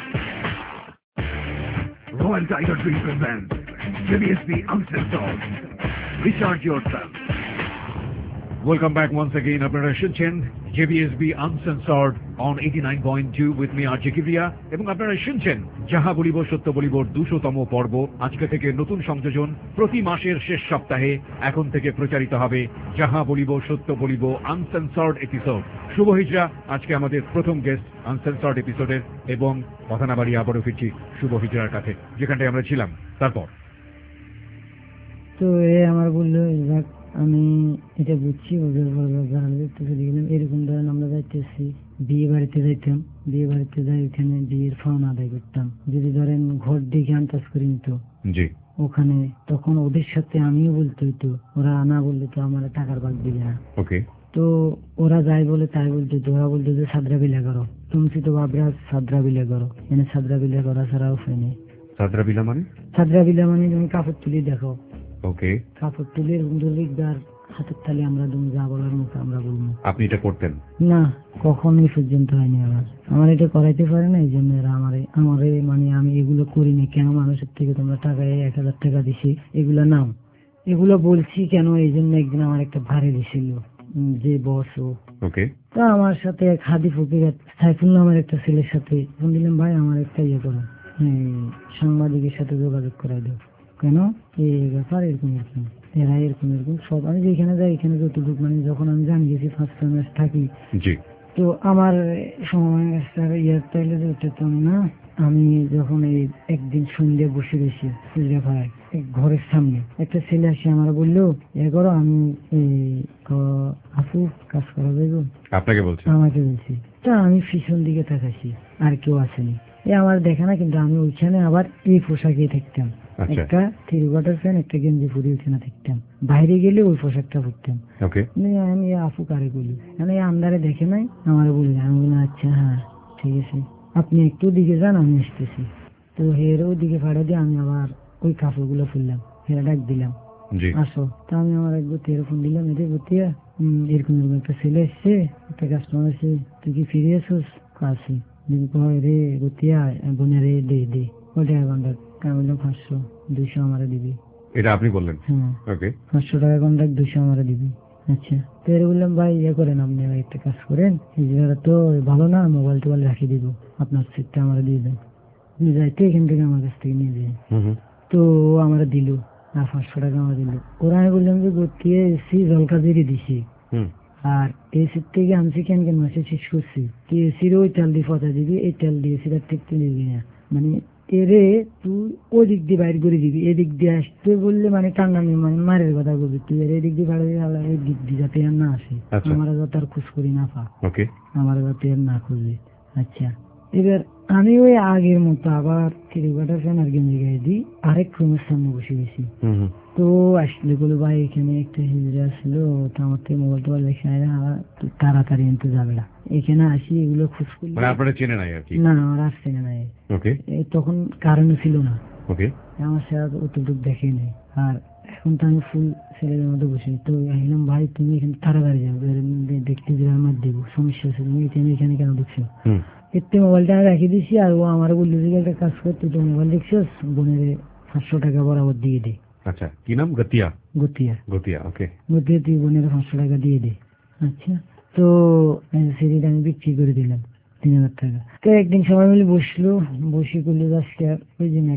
F: Royal Tiger Drink presents J B S B Uncensored. Recharge yourself.
C: Welcome back once again. আপনারা শুনছেন J B S B Uncensored on eighty nine point two with me R J Kibria, এবং আপনারা শুনছেন যাহা বলিব সত্য বলিব দুশোতম পর্ব। আজকে থেকে নতুন সংযোজন, প্রতি মাসের শেষ সপ্তাহে এখন থেকে প্রচারিত হবে যাহা বলিব সত্য বলিব আনসেন্সর্ড এপিসোড। শুভ হিজড়া আজকে আমাদের প্রথম গেস্ট আনসেন্সর্ড এপিসোডের, এবং কথা না বাড়িয়ে আবারও ফিরছি শুভ হিজড়ার কাছে, যেখানটায় আমরা ছিলাম। তারপর
D: তো এ আমার বললো যাক আমি এটা বুঝছি, ওদের চলে গেলাম। এরকম ধরেন আমরা যাইতেছি বিয়ে বাড়িতে যাইতাম, বিয়ে বাড়িতে যাই ওখানে বিয়ের ফাউন আদায় করতাম। যদি ধরেন ঘর দিকে আন্দাজ করি তো ওখানে, তখন ওদের সাথে আমিও বলতে হইতো, ওরা না বললে তো আমার টাকার ভাগ দিবে না।
E: ওকে,
D: তো ওরা যাই বলে তাই বলতো, ওরা বলতো যে সাদরা বিলা করো, তুমি তো বাবরা সাদরা বিলা করো, এনে সাদরা বিলা করা ছাড়া উপায় নেই।
E: সাদরা বিলা মানে?
D: সাদরা বিলা মানে তুমি কাপড় তুলি দেখো,
E: ওকে,
D: কাপড় তুলে দুর্ভিকদার হাতের তালে আমরা তুমি যা বলার মতো আমরা বলবো।
E: আপনি এটা করতেন
D: না, কখনোই পর্যন্ত হয়নি আমার আমার এটা করাইতে পারে না, এই জন্য এরা আমারে আমারে মানে আমি এগুলো করিনি। কেন মানুষের থেকে তোমরা টাকা এক হাজার টাকা দিছি এগুলো নাও, এগুলো বলছি কেন, এই জন্য একদিন আমার একটা ভারে দিছিল যে বস ও,
E: ওকে,
D: তা আমার সাথে এক হাদি ফকির সাইফুল নামের একটা ছেলের সাথে ফোন দিলাম, ভাই আমার একটা ইয়ে করো, সাংবাদিকের সাথে যোগাযোগ করাই দাও। কেন এই ব্যাপার এরকম এরকম এরা এরকম এরকম সব। আমি যেখানে যাই এখানে যতটুকু মানে যখন আমি জানি গেছি ফার্স্ট মাস থাকি, তো আমার সময় ইয়ার তাইলে তো না। আমি যখন এই একদিন সন্ধ্যে বসে রয়েছি ভাই ঘরের সামনে, একটা ছেলে আসে আমার বললো এ করো, আমি এই আপু কাজ করা যাবো,
E: আপনাকে বলছি,
D: আমাকে বলছি। তা আমি পিছন দিকে তাকাইছি, আর কেউ আসেনি, এ আমার দেখে না, কিন্তু আমি ওইখানে আবার এই পোশাকে থাকতাম, একটা থ্রি কোয়ার্টার প্যান্ট একটা গেঞ্জি পরে ওইখানে থাকতাম, বাইরে গেলে ওই পোশাকটা পরতাম। আমি আপু কারে বলি, আমি আন্দারে দেখে নাই, আমার বলি, আমি বলি আচ্ছা হ্যাঁ ঠিক আছে আপনি একটু দিকে যান আমি আসতেছি। তো হের ওদিকে ভাড়া দিয়ে আমি আবার ওই কাপড়গুলো ফুললাম, হেরা ডাক দিলাম আসো। তা আমি আমার এক গতিয়ে ফোন দিলাম, এদের গতিয়া এরকম এরকম একটা ছেলে এসছে, একটা কাস্টমার এসে, তুই কি ফিরে আসোস? আসি রে গতিয়া বোনের রে দে দে ওটা কন্ট্রাক্ট। আমি বললাম পাঁচশো দুইশো আমারে দিবি।
E: এটা আপনি বললেন?
D: হ্যাঁ, পাঁচশো টাকা কন্ট্রাক্ট, দুইশো আমারে দিবি। আচ্ছা, তো এর বললাম ভাই ইয়ে করেন, আপনি একটা কাজ করেন, এই জায়গাটা তো ভালো না, মোবাইল টোবাইল রাখিয়ে দিব, আপনার সিটটা আমার দিয়ে দেন, যাইতে এখান থেকে আমার কাছ থেকে নিয়ে যাই। তো আমার দিল আর পাঁচশো টাকা আমার দিল। ওরা আমি বললাম যে গতিয়ে এসি জলকা দিয়ে দিছি, আর এসির থেকে আনছি কেন কেন মাসে শেষ করছি, তুই এসির ওই তেল দিয়ে পচা দিবি, এই তেল দিয়ে এসিটা ঠিক দিবি না, মানে এরে তুই ওই দিক দিয়ে বাইর করে দিবি, এদিক দিয়ে আসতে বললে মানে টান্না মানে মারের কথা বলবি, তুই এর এদিক দিয়ে বাইরে এই দিক দিয়ে যাতে আর না আসে, আমার যাতে আর খুশ করি না পা, আমার যাতে আর না খুঁজবে। আচ্ছা, এবার আমি ওই আগের মতো আবার থ্রিকোয়ার্টার ফ্যান আর গেঞ্জি গায়ে দিই, আরেক রুমের সামনে বসে গেছি। তো আসলে বলো ভাই এখানে একটা হিজড়া আসলো, তো আমার থেকে মোবাইল টোবাইল লেখা তাড়াতাড়ি এনতে যাবে না, এখানে আসি এগুলো খোঁজ করলে না, আমার আর চেনে নাই, তখন কারেন্ট ছিল না, আমার সারা অতটুক দেখে নেই। আর এখন তো আমি ফুল ছেলেদের মধ্যে বসে, তো আসলাম ভাই তুমি এখানে তাড়াতাড়ি যাও, দেখতে যে আমার দেবো, সমস্যা আছে, তুমি এখানে এখানে কেন দেখছো? এতে মোবাইলটা রাখিয়ে দিছি, আর ও আমার বললো যে একটা কাজ কর, তুই তো মোবাইল দেখছিস, বোনের পাঁচশো টাকা বরাবর দিয়ে দে।
E: আচ্ছা, কি নাম? গতিয়া।
D: গতিয়া
E: গতিয়া ওকে,
D: গতিয়া তুই বোনের পাঁচশো টাকা দিয়ে দে। আচ্ছা, তো সেটা আমি বিক্রি করে দিলাম তিন হাজার টাকা। তো একদিন সবাই মিলে বসলো, বসে করলো আজকে ওই যে মেঘলা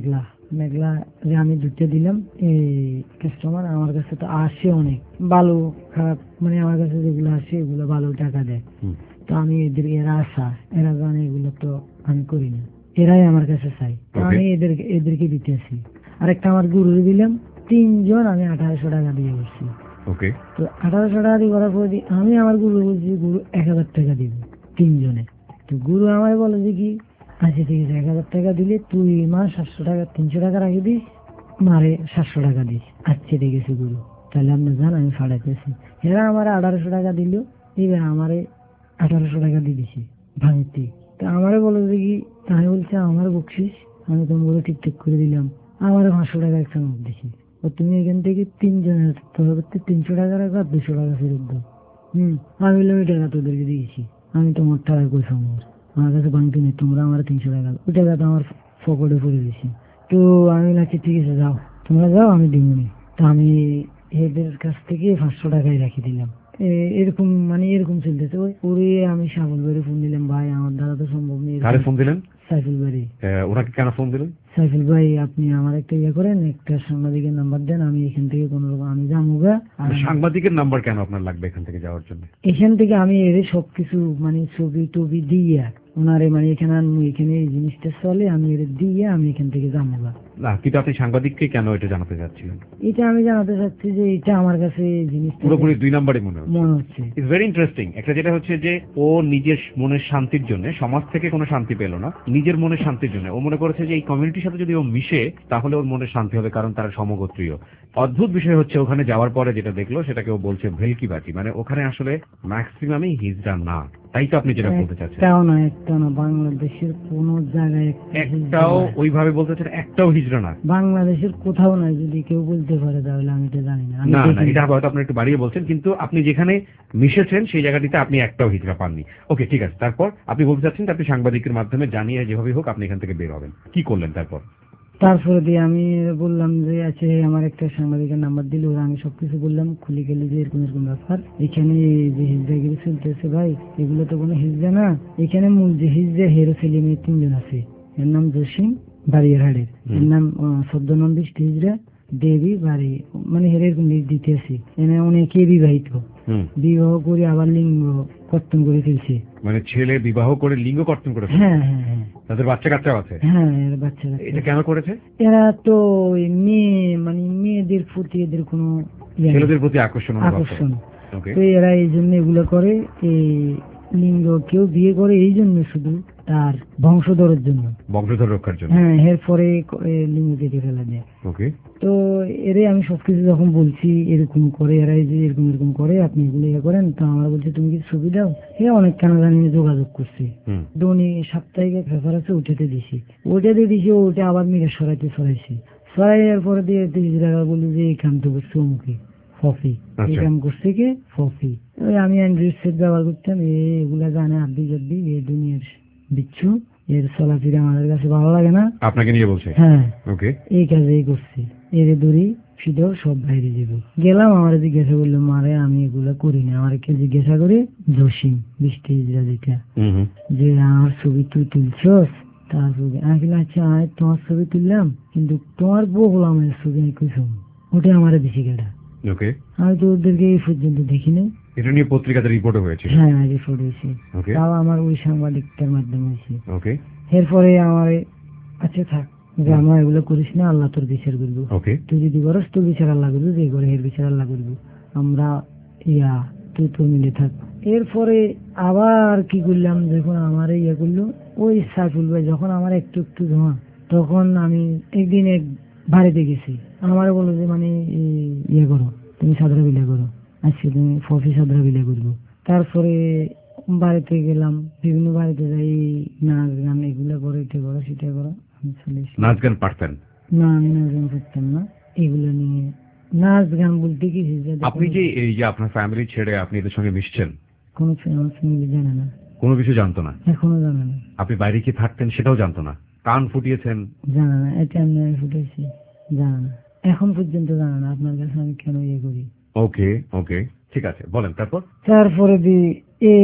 D: মেঘলা যে আমি দুধটা দিলাম, এই কাস্টমার আমার কাছে তো আসে অনেক ভালো খারাপ, মানে আমার কাছে যেগুলো আসে এগুলো ভালো টাকা দেয়। তো আমি এদের এরা আসা এরা জানে এগুলো তো আমি করি না, এরাই আমার কাছে চাই, তো আমি এদেরকে এদেরকে দিতেছি। আরেকটা আমার গুরু দিলাম, তিনজন আমি আঠারোশো টাকা দিয়ে বসছি।
E: ওকে,
D: তো আঠারোশো টাকা দিয়ে করার পর আমি আমার গুরু বলছি গুরু এক হাজার টাকা দিব তিনজনে। তো গুরু আমায় বলে যে কি আচ্ছা ঠিক আছে, এক হাজার টাকা দিলে তুই মা সাতশো টাকা তিনশো টাকা রাখি দিস, মারে সাতশো টাকা দিস। আচ্ছা ঠিক আছে গুরু, তাহলে আপনি জান আমি ফাড়াইতেছি। এরা আমার আঠারোশো টাকা দিল, এবার আমারে আঠারোশো টাকা দিয়ে দিছি ভাঙতি। তো আমারে বলো যে কি, আমি বলছি আমার বকশিস আমি তোমাকে ঠিকঠাক করে দিলাম, আমার পাঁচশো টাকা একটা নোট দিছি, ও তুমি এখান থেকে তিনজনের তিনশো টাকা রাখো আর দুশো টাকা ফেরত দাও। হম আমি বললাম ওই টাকা তোদেরকে দিয়েছি, আমি তোমার টাকা কইস আমার আমার কাছে ভাঙতি নেই, তোমরা আমার তিনশো টাকা ওই টাকা তো আমার পকেটে পড়ে দিয়েছি। তো আমি বলছি ঠিক আছে যাও তোমরা যাও আমি দিবনি। তো আমি এদের কাছ থেকে পাঁচশো টাকাই রাখি দিলাম। এরকম মানে এরকম চলতেছে। ওই পরে আমি সাগর বাড়ি ফোন দিলাম, ভাই আমার দ্বারা তো সম্ভব নেই।
E: ফোন দিলেন?
D: সাইফুল বাড়ি।
E: ওনাকে কেন ফোন দিলেন?
D: সাইফুল ভাই আপনি আমার একটা ইয়ে করেন, একটা সাংবাদিকের নাম্বার দেন, আমি এখান থেকে কোন রকম আমি যাবো গা।
E: সাংবাদিকের নাম্বার কেন আপনার লাগবে এখান থেকে যাওয়ার জন্য?
D: এখান থেকে আমি এর সবকিছু মানে ছবি টবি দিয়ে ওনারে মানে এখানে এখানে এই জিনিসটা চলে আমি এর দিয়ে আমি এখান থেকে যাবো গা।
E: না কিন্তু আপনি সাংবাদিককে কেন এটা জানাতে চাচ্ছিলেন?
D: এটা আমি জানাতে চাচ্ছি যে এটা আমার কাছে জিনিসটা
E: পুরোপুরি দুই নাম্বারই মনে হচ্ছে
D: মনে হচ্ছে
E: ইটস ভেরি ইন্টারেস্টিং। একটা যেটা হচ্ছে যে ও নিজের মনের শান্তির জন্য, সমাজ থেকে কোনো শান্তি পেল না, নিজের মনের শান্তির জন্য ও মনে করেছে যে এই কমিউনিটির সাথে যদি ও মিশে তাহলে ওর মনের শান্তি হবে, কারণ তারা সমগোত্রীয়। অদ্ভুত বিষয় হচ্ছে ওখানে যাওয়ার পরে যেটা দেখলো সেটাকে ও বলছে ভেলকিবাজি, মানে ওখানে আসলে ম্যাক্সিমামই হিজড়া না, তাই তো আপনি যেটা বলতে চাচ্ছেন?
D: একটাও না, একটা না, বাংলাদেশের কোন জায়গায়
E: একটাও ওইভাবে বলতে চাচ্ছেন একটাও হিজড়া না?
D: বাংলাদেশের কোথাও নাই, যদি কেউ বলতে পারে তাহলে আমি তো জানি না।
E: না না এটা হয়তো আপনি একটু বাড়িয়ে বলছেন, কিন্তু আপনি যেখানে মিশেছেন সেই জায়গাটিতে আপনি একটাও হিজড়া পাননি। ওকে ঠিক আছে, তারপর আপনি বলতে চাচ্ছেন যে আপনি সাংবাদিকের মাধ্যমে জানিয়ে যেভাবে হোক আপনি এখান থেকে বের হবেন, কি করলেন তারপর?
D: তারপরে দিয়ে আমি বললাম যে আছে আমার একটা সাংবাদিকের নাম্বার দিল, ওরা আমি সবকিছু বললাম খুলে গেলে যে এরকম এরকম ব্যাপার, এখানে যে হিজড়াগিরি চলতেছে ভাই এগুলো তো কোনো হিজড়া না, এখানে মূল যে হিজড়া হেরো ছেলে মেয়ে তিনজন আছে, এর নাম জসিম বাড়িয়ারহাটের, এর নাম সদ্য নাম বৃষ্টি হিজড়া, দেবী বাড়ি মানে হের এরকম দিতে আছে, এনে অনেকে বিবাহিত, বিবাহ করে আবার লিঙ্গ কর্তন করে ফেলছে,
E: মানে ছেলে বিবাহ করে লিঙ্গ কর্তন করে?
D: হ্যাঁ হ্যাঁ হ্যাঁ,
E: তাদের বাচ্চা কাচ্চা আছে?
D: হ্যাঁ বাচ্চা।
E: এটা কেন করেছে?
D: এরা তো মেয়ে মানে মেয়েদের প্রতি এদের কোনো
E: ছেলেদের প্রতি আকর্ষণ
D: আকর্ষণ তো এরা এই জন্য এগুলো করে, এই লিঙ্গ কেউ বিয়ে করে এই জন্য শুধু তার বংশধরের জন্য,
E: বংশধর রক্ষার জন্য।
D: হ্যাঁ এরপরে লিঙ্গ কেটে ফেলা যায়।
E: ওকে,
D: তো এরে আমি সবকিছু যখন বলছি এরকম করে এরা যে এরকম এরকম করে আপনি এগুলো ইয়ে করেন, তো আমরা বলছি তুমি কি ছবি দাও, এ অনেক কেন জানি যোগাযোগ করছে, দৈনি সাপ্তাহিক এক পেপার আছে ওটাতে দিছি, ওটাতে দিছি ওটা আবার মেরে সরাইতে সরাইছি, সরাইয়ার পরে দিয়ে তিরিশ টাকা বলি যে এই কাম তো করছে অমুকে ফফি, এই কাম করছে কে ফফি। ওই আমি অ্যান্ড্রয়েড সেট ব্যবহার করতাম, এগুলা জানে আব্দি জব্দি এই দুনিয়ার বিচ্ছু, এর চলাফেরা আমাদের কাছে ভালো লাগে না।
E: আপনাকে নিয়ে বলছে?
D: হ্যাঁ
E: ওকে,
D: এই কাজেই করছি, এর দড়ি ফিডাও সব বাইরে যাবো। গেলাম আমার জিজ্ঞাসা করলো মারে আমি এগুলা করি না, আমার কে জিজ্ঞাসা করে জসিম বৃষ্টি হিজড়া যেটা, যে আমার ছবি তুই তুলছস তার ছবি, আমি আচ্ছা আমি তোমার ছবি তুললাম কিন্তু তোমার বউ হলাম ছবি আমি কইসম ওটা আমার বেশি কেটা।
E: ওকে,
D: আমি তো ওদেরকে এই পর্যন্ত দেখিনি।
E: এটা নিয়ে পত্রিকাতে রিপোর্টও হয়েছে?
D: হ্যাঁ রিপোর্ট হয়েছে, তাও আমার ওই সাংবাদিকটার মাধ্যমে হয়েছে।
E: ওকে,
D: এরপরে আমার আচ্ছা থাক যে আমরা এগুলো করিস না, আল্লাহ তোর বিচার করবো, তুই যদি করস তোর বিচার আল্লাহ করবো, যে করে এর বিচার আল্লাহ করবো, আমরা ইয়া তুই তোর মিলে থাক। এরপরে আবার কি করলাম, যখন আমার ইয়ে করলো ওই সাইফুল ভাই যখন আমার একটু একটু ধোঁয়া, তখন আমি একদিন এক বাড়িতে গেছি, আমার বললো যে মানে ইয়ে করো তুমি সাদরা বিলে করো, আজকে তুমি ফফি সাদরা বিলে করবো। তারপরে বাড়িতে গেলাম, বিভিন্ন বাড়িতে যাই নাচ গান এগুলো করো, এটা করো সেটা করো।
E: নাচ গান পারতেন
D: না? আমি নাচ গান করতাম না, এগুলো নিয়ে নাচ গান বলতে কি
E: আপনি যে এই যে আপনার ফ্যামিলি ছেড়ে আপনি এদের সঙ্গে মিশছেন,
D: কোনো ফ্যামিলি জানে না,
E: কোনো কিছু জানতো না,
D: এখনো জানে না।
E: আপনি বাইরে কি থাকতেন সেটাও জানতো না, কান ফুটিয়েছেন জানে
D: না, এটা আমি ফুটেছি জানে না, এখন পর্যন্ত জানে না আপনার কাছে আমি কেন ইয়ে করি।
E: ওকে ওকে ঠিক আছে, বলেন তারপর।
D: তারপরে এই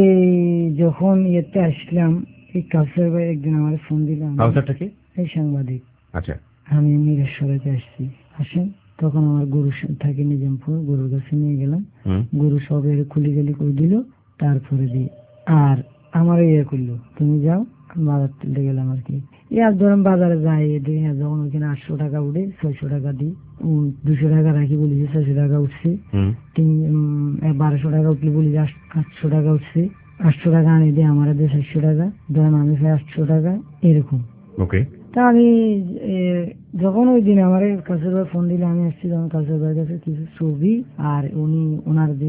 D: যখন ইয়েতে আসলাম, এই কাউসার ভাই একদিন আমার ফোন দিলাম।
E: কাউসারটা কি?
D: এই সাংবাদিক।
E: আচ্ছা,
D: আমি মিরেশ্বরাতে আসছি, আসেন। তখন আমার গরু থাকে নিজামপুর, গরুর কাছে নিয়ে গেলাম, গরু সবের খুলি গেলি করে দিল, তারপরে দিয়ে আর আমার ইয়ে করলো, তুমি যাও, বাজার তুলতে গেলাম আর কি। আর ধরেন বাজারে যাই, যখন ওইখানে আটশো টাকা উঠে ছয়শো টাকা দিই, দুশো টাকা রাখি বলি যে ছয়শো টাকা উঠছে, তিন বারোশো টাকা উঠলে বলি যে আটশো টাকা উঠছে, আটশো টাকা আনি দিয়ে আমার দিয়ে চারশো টাকা, ধরেন আমি খাই আটশো টাকা, এরকম। তা আমি যখন ওই দিন আমার কাছের ভাই ফোন দিলে আমি আসছি, তখন কাছের ভাইয়ের কাছে কিছু ছবি আর উনি ওনার যে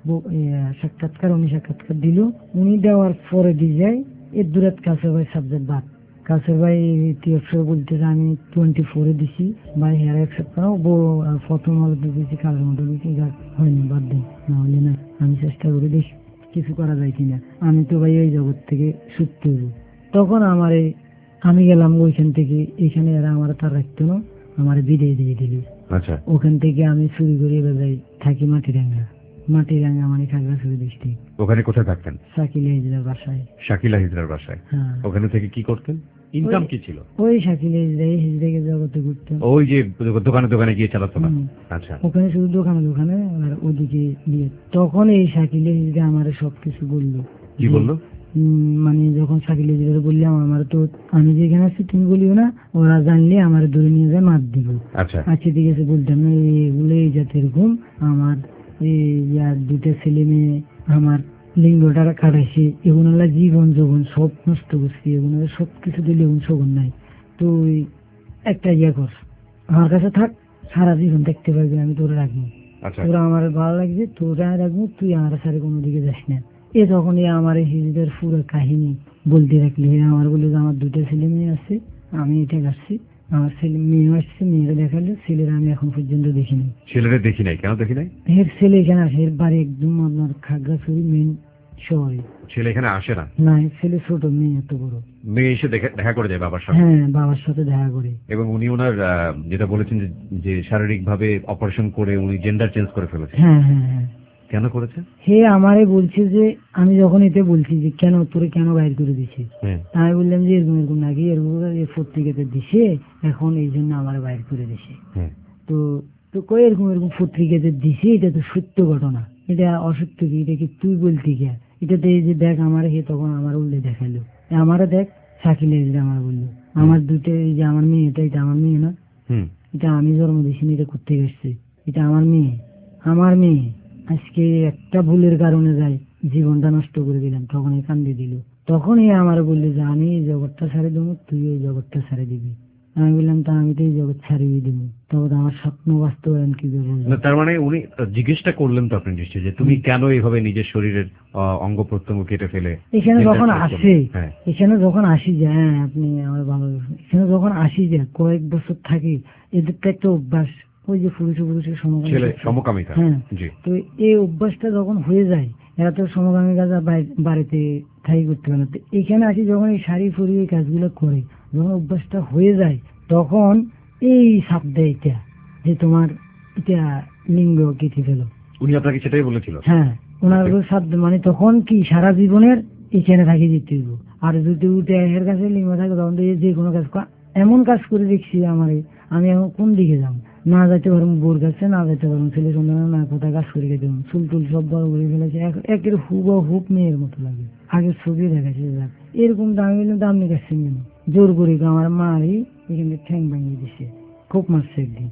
D: সাক্ষাৎকার উনি সাক্ষাৎকার দিল, উনি দেওয়ার পরে দিয়ে যায় এর দূরাত কাছের ভাই সাবজেক্ট বাদ। কাছের ভাই তিয়াত্তর বলতেছে আমি টোয়েন্টি ফোরে দিছি, ভাই হেয়ার অ্যাকসেপ্ট করো, প্রথম আলোতে দিয়েছি, কাজের মতো দিয়েছি, হয়নি, বাদ দিই, না হলে না, আমি চেষ্টা করে দেখি কিছু করা যায় কিনা, আমি তো ভাই ওই জগৎ থেকে ছুটতে হবো। তখন আমার আমি গেলাম ওইখান থেকে, এখানে এরা আমার তার রাখতো না, আমার বিদায় দিয়ে দিল।
E: আচ্ছা,
D: ওখান থেকে আমি চুরি করে বেজাই থাকি মাটিরাঙ্গা, মাটিরাঙ্গা মানে খাগড়াছড়ি ডিস্ট্রিক্ট।
E: ওখানে কোথায় থাকতেন?
D: শাকিলা হিজড়ার বাসায়।
E: শাকিলা হিজড়ার বাসায়? হ্যাঁ। ওখানে থেকে কি করতেন? ইনকাম কি ছিল? ওই শাকিলা হিজড়া হিজড়াকে জগতে ঘুরতেন, ওই যে দোকানে দোকানে গিয়ে চালাতো না? আচ্ছা, ওখানে শুধু দোকানে দোকানে আর ওদিকে দিয়ে। তখন এই শাকিলা হিজড়া আমার সবকিছু বললো। কি বললো? মানে যখন শাকিলা হিজড়া বললাম আমার তো আমি যেখানে আছি তুমি বলিও না, ওরা জানলে আমার ধরে নিয়ে যায় মার দিব। আচ্ছা আচ্ছা ঠিক আছে, বলতাম না এগুলো এই জাতের এরকম, আমার এই দুটো ছেলে মেয়ে আমার লিঙ্গটা কাটাইছে, এগুলো জীবন যৌবন সব নষ্ট করছি, এগুলো সব কিছু দিলে এগুলো শোভন নাই, তুই একটা ইয়ে কর, আমার কাছে থাক, সারা জীবন দেখতে পারবি, আমি তোরা রাখবো, তোরা আমার ভালো লাগছে তোরা রাখবো, তুই আমার সাথে কোনো দিকে যাস না। এ তখন আমার হিজদের পুরো কাহিনী বলতে রাখলি, আমার বলে যে আমার দুটো ছেলে মেয়ে আছে, আমি এটা আসছি, আমার ছেলে মেয়ে আসছে, মেয়েরা দেখালো, ছেলেরা আমি এখন পর্যন্ত দেখিনি। ছেলেরা দেখি নাই? কেন দেখি নাই? এর ছেলে এখানে আসে, এর বাড়ি একদম আপনার খাগড়াছড়ি মেন শহরে। ছেলে এখানে আসে না? না, ছেলে ছোট, মেয়ে এত বড়। মেয়ে এসে দেখা করে যায় বাবার সাথে? হ্যাঁ, বাবার সাথে দেখা করে। এবং উনি ওনার যেটা বলেছেন যে শারীরিক ভাবে অপারেশন করে উনি জেন্ডার চেঞ্জ করে ফেলেছে? হ্যাঁ হ্যাঁ হ্যাঁ। কেন করেছে? হে আমারে বলছে যে আমি যখন এতে বলছি যে কেন তোরে কেন বাইর করে দিছে, আমি বললাম যে এরকম এরকম নাকি এরকম পত্রিকাতে দিছে, এখন এই জন্য আমার বাইর করে দিছে। তো তো কই এরকম এরকম পত্রিকাতে দিছে, এটা তো সত্য ঘটনা, এটা অসত্য কি, এটা কি তুই বলতি কে? এটাতে এই যে দেখ আমার, হে তখন আমার উল্লে দেখাইলো, আমারে দেখ শাকিলে আমার বললো, আমার দুটো এই যে আমার মেয়ে, এটা এটা আমার মেয়ে না, এটা আমি জন্ম দিছি, এটা করতে গেছি, এটা আমার মেয়ে, আমার মেয়ে আজকে একটা ভুলের কারণে যাই জীবনটা নষ্ট করে দিলাম। তখন কান্দে দিল, তখনই আমার বললো যে আমি এই জগৎটা ছাড়ে দেবো, তুই এই জগৎটা ছাড়ে দিবি। আমি বললাম তা আমি তো এই জগৎ ছাড়িয়ে দিব, তখন আমার স্বপ্ন বাস্তবায়ন কি করবো। তার মানে উনি জিজ্ঞেসটা করলেন তো আপনি নিশ্চয়ই যে তুমি কেন এইভাবে নিজের শরীরের অঙ্গ প্রত্যঙ্গ কেটে ফেলে এখানে যখন আসে, এখানে যখন আসি যায়, হ্যাঁ আপনি আমার ভালো, এখানে যখন আসি যায় কয়েক বছর থাকি, এদের তো একটা অভ্যাস, ওই যে পুরুষ পুরুষের সমকামিতা, হ্যাঁ, তো এই অভ্যাসটা যখন হয়ে যায়, এরা তো সমকামী কাজ বাড়িতে থাকি করতে পারে না, তো এখানে আসি যখন এই শাড়ি ফুরি এই কাজগুলো করে, যখন অভ্যাসটা হয়ে যায় তখন এই সাপ দেয় এটা যে তোমার এটা লিঙ্গ কেটে ফেল। উনি আপনাকে সেটাই বলেছিল? হ্যাঁ, ওনার সাপ মানে তখন কি সারা জীবনের এখানে থাকি যেতে হইব, আর যদি উঠে এর কাছে লিঙ্গ থাকে তখন যে কোনো কাজ, এমন কাজ করে দেখছি আমার, আমি এখন কোন দিকে যাবো, না যাইতে পারবো বোর কাছে, না যাইতে পারবো ছেলে সন্তান, না কোথায় কাজ করে খেতে, চুল টুল সব বড় করে ফেলেছে, একের হুব হুব মেয়ের মতো লাগে, আগে ছবি দেখাচ্ছে এরকম দামি বললাম তো আপনি কাছে নেন, জোর করে আমার মারি এখানে ঠ্যাং ভাঙিয়ে দিছে, খুব মারছে একদিন,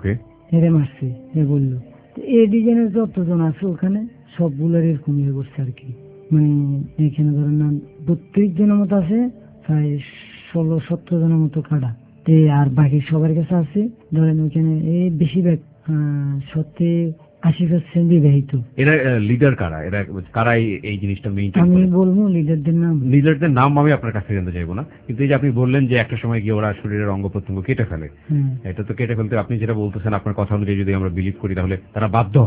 E: হেরে মারছে, এ বললো এই ডিজাইনের যতজন আছে ওখানে সবগুলোর এরকম ইয়ে করছে আর কি, মানে এখানে ধরেন না বত্রিশ জনের মতো আছে, প্রায় ষোলো সতেরো জনের মতো কাটা, আর বাকি সবার কাছে আছে ধরেন ওইখানে এই বেশিরভাগ সত্যি আশি পার্সেন্ট বিবাহিত। এরা লিডার কারা, এরা কারাই এই জিনিসটা মেইনটেইন করে? আমি বলবো লিডারদের নাম, লিডারদের নাম আমি আপনার কাছে জানতে চাইবো না, কিন্তু এই যে আপনি বললেন যে একটা সময় গিয়ে ওরা শরীরের অঙ্গ প্রত্যঙ্গ কেটে ফেলে, এটা তো কেটে ফেলতে আপনি যেটা বলতেছেন আপনার কথা অনুযায়ী যদি আমরা বিলিভ করি তাহলে তারা বাধ্য হয়, তো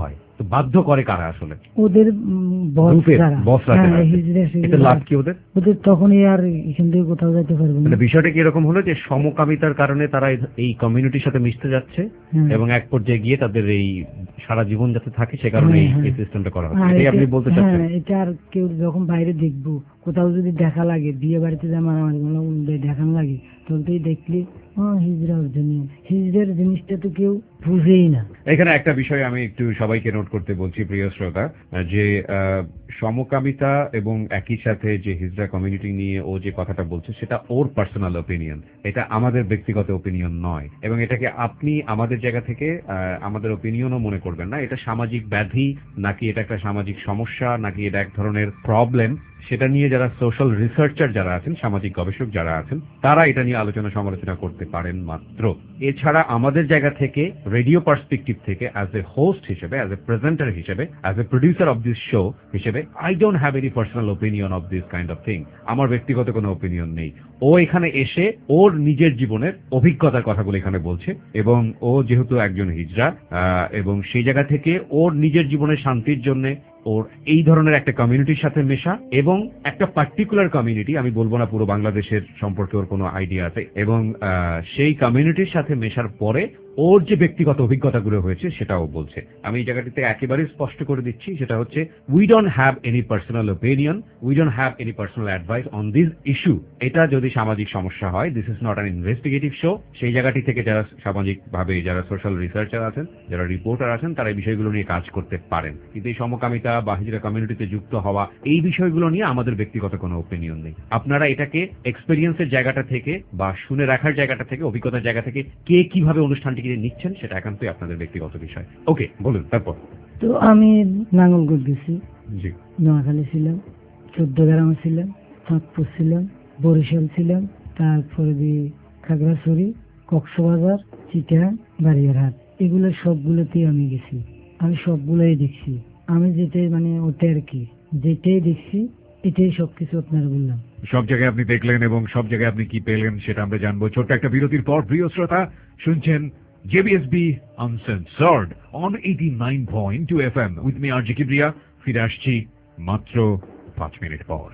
E: তো বাধ্য করে কারা আসলে?
D: ওদের বস
E: গ্রুপের
D: যারা
E: বসরা
D: হ্যাঁ,
E: যারা আছে।
D: হিজড়া
E: এতে
D: সেগুলো
E: লাভ কি ওদের?
D: ওদের তখনই আর এখান থেকে কোথাও যেতে পারবে না।
E: মানে বিষয়টা কি এরকম হলো যে সমকামিতার কারণে তারা এই- এই কমিউনিটির সাথে মিশতে যাচ্ছে
D: হুম।
E: এবং এক পর্যায়ে গিয়ে তাদের এই সারা জীবন যাতে থাকে সে কারণে এই-
D: হ্যাঁ, হ্যাঁ।
E: এই সিস্টেমটা করা হচ্ছে,
D: আর
E: এটাই আপনি
D: এটা-
E: বলতে চাচ্ছেন?
D: হ্যাঁ, এটা আর কেউ যখন বাইরে দেখবো, কোথাও যদি দেখা লাগে, বিয়ে বাড়িতে যে মারামারি গুলো দেখানো লাগে, তখন তুই দেখলি হ্যাঁ হিজড়া অর্জনীয়, হিজড়ার জিনিসটা তো কেউ বুঝেই না।
E: এখানে একটা বিষয় আমি একটু সবাইকে নোট করতে বলছি প্রিয় শ্রোতা, যে আহ, সমকামিতা এবং একই সাথে যে হিজড়া কমিউনিটি নিয়ে ও যে কথাটা বলছে সেটা ওর পার্সোনাল ওপিনিয়ন, এটা আমাদের ব্যক্তিগত ওপিনিয়ন নয়, এবং এটাকে আপনি আমাদের জায়গা থেকে আহ, আমাদের ওপিনিয়নও মনে করবেন না। এটা সামাজিক ব্যাধি নাকি এটা একটা সামাজিক সমস্যা নাকি এটা এক ধরনের প্রবলেম, সেটা নিয়ে যারা সোশ্যাল রিসার্চার যারা আছেন, সামাজিক গবেষক যারা আছেন, তারা এটা নিয়ে আলোচনা সমালোচনা করতে পারেন মাত্র। এছাড়া আমাদের জায়গা থেকে রেডিও পার্সপেক্টিভ থেকে অ্যাজ এ হোস্ট হিসেবে, অ্যাজ এ প্রেজেন্টার হিসেবে, as a producer of this show হিসেবে, I don't have any personal opinion of this kind of thing. আমার ব্যক্তিগত কোনো ওপিনিয়ন নেই। ও এখানে এসে ওর নিজের জীবনের অভিজ্ঞতার কথাগুলো এখানে বলছে, এবং ও যেহেতু একজন হিজড়া আহ, এবং সেই জায়গা থেকে ওর নিজের জীবনের শান্তির জন্য ওর এই ধরনের একটা কমিউনিটির সাথে মেশা, এবং একটা পার্টিকুলার কমিউনিটি, আমি বলবো না পুরো বাংলাদেশের সম্পর্কে ওর কোনো আইডিয়া আছে, এবং আহ, সেই কমিউনিটির সাথে মেশার পরে ওর যে ব্যক্তিগত অভিজ্ঞতাগুলো হয়েছে সেটাও বলছে। আমি এই জায়গাটিতে একেবারেই স্পষ্ট করে দিচ্ছি, সেটা হচ্ছে we don't have any personal opinion, we don't have any personal advice on this issue. এটা যদি সামাজিক সমস্যা হয়, this is not an investigative show. সেই জায়গাটি থেকে যারা সামাজিকভাবে যারা সোশ্যাল রিসার্চার আছেন, যারা রিপোর্টার আছেন, তারা এই বিষয়গুলো নিয়ে কাজ করতে পারেন, কিন্তু এই সমকামিতা বা হিজড়া কমিউনিটিতে যুক্ত হওয়া এই বিষয়গুলো নিয়ে আমাদের ব্যক্তিগত কোনো ওপিনিয়ন নেই। আপনারা এটাকে এক্সপেরিয়েন্সের জায়গাটা থেকে বা শুনে রাখার জায়গাটা থেকে, অভিজ্ঞতার জায়গা থেকে কে কিভাবে অনুষ্ঠানটিকে নিচ্ছেন সেটা একান্তই আপনাদের ব্যক্তিগত বিষয়। ওকে, বলুন তারপর।
D: তো আমি নাঙ্গলকোট গেছি,
E: জি,
D: নোয়াখালী ছিলাম, চোদ্দ গ্রামে ছিলাম, চাঁদপুর ছিলাম, বরিশাল ছিলাম, তারপরে দিয়ে খাগড়াছড়ি, কক্সবাজার, চিটাগাং, বারিয়ারহাট, এগুলো সবগুলোতেই আমি গেছি। আমি সবগুলোই দেখছি। আমি যেটাই মানে ওটা আর কি যেটাই দেখছি এটাই সবকিছু আপনার বললাম।
C: সব জায়গায় আপনি দেখলেন এবং সব জায়গায় আপনি কি পেলেন সেটা আমরা জানবো ছোট্ট একটা বিরতির পর। প্রিয় শ্রোতা, শুনছেন JBSB uncensored on eighty nine point two F M with me R J Kibria. ফিরে আসছি মাত্র পাঁচ মিনিট পর।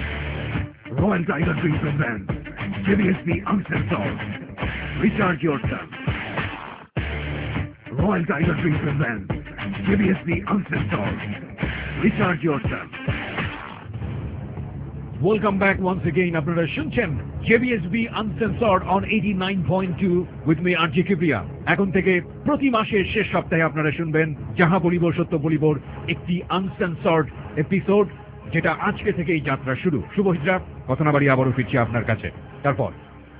F: Royal Tiger Drink presents J B S B Uncensored. Recharge yourself. Royal Tiger Drink presents J B S B Uncensored. Recharge yourself.
C: Welcome back once again. আপনারা শুনছেন JBSB uncensored on eighty nine point two with me R J Kibria. এখন থেকে প্রতি মাসের শেষ সপ্তাহে আপনারা শুনবেন যাহা বলিব সত্য বলিবর একটি আনসেন্সর্ড এপিসোড, যেটা আজকে থেকে এই যাত্রা শুরু। শুভ হিজড়া, কথা না বাড়িয়ে আবারও ফিরছি আপনার কাছে। তারপর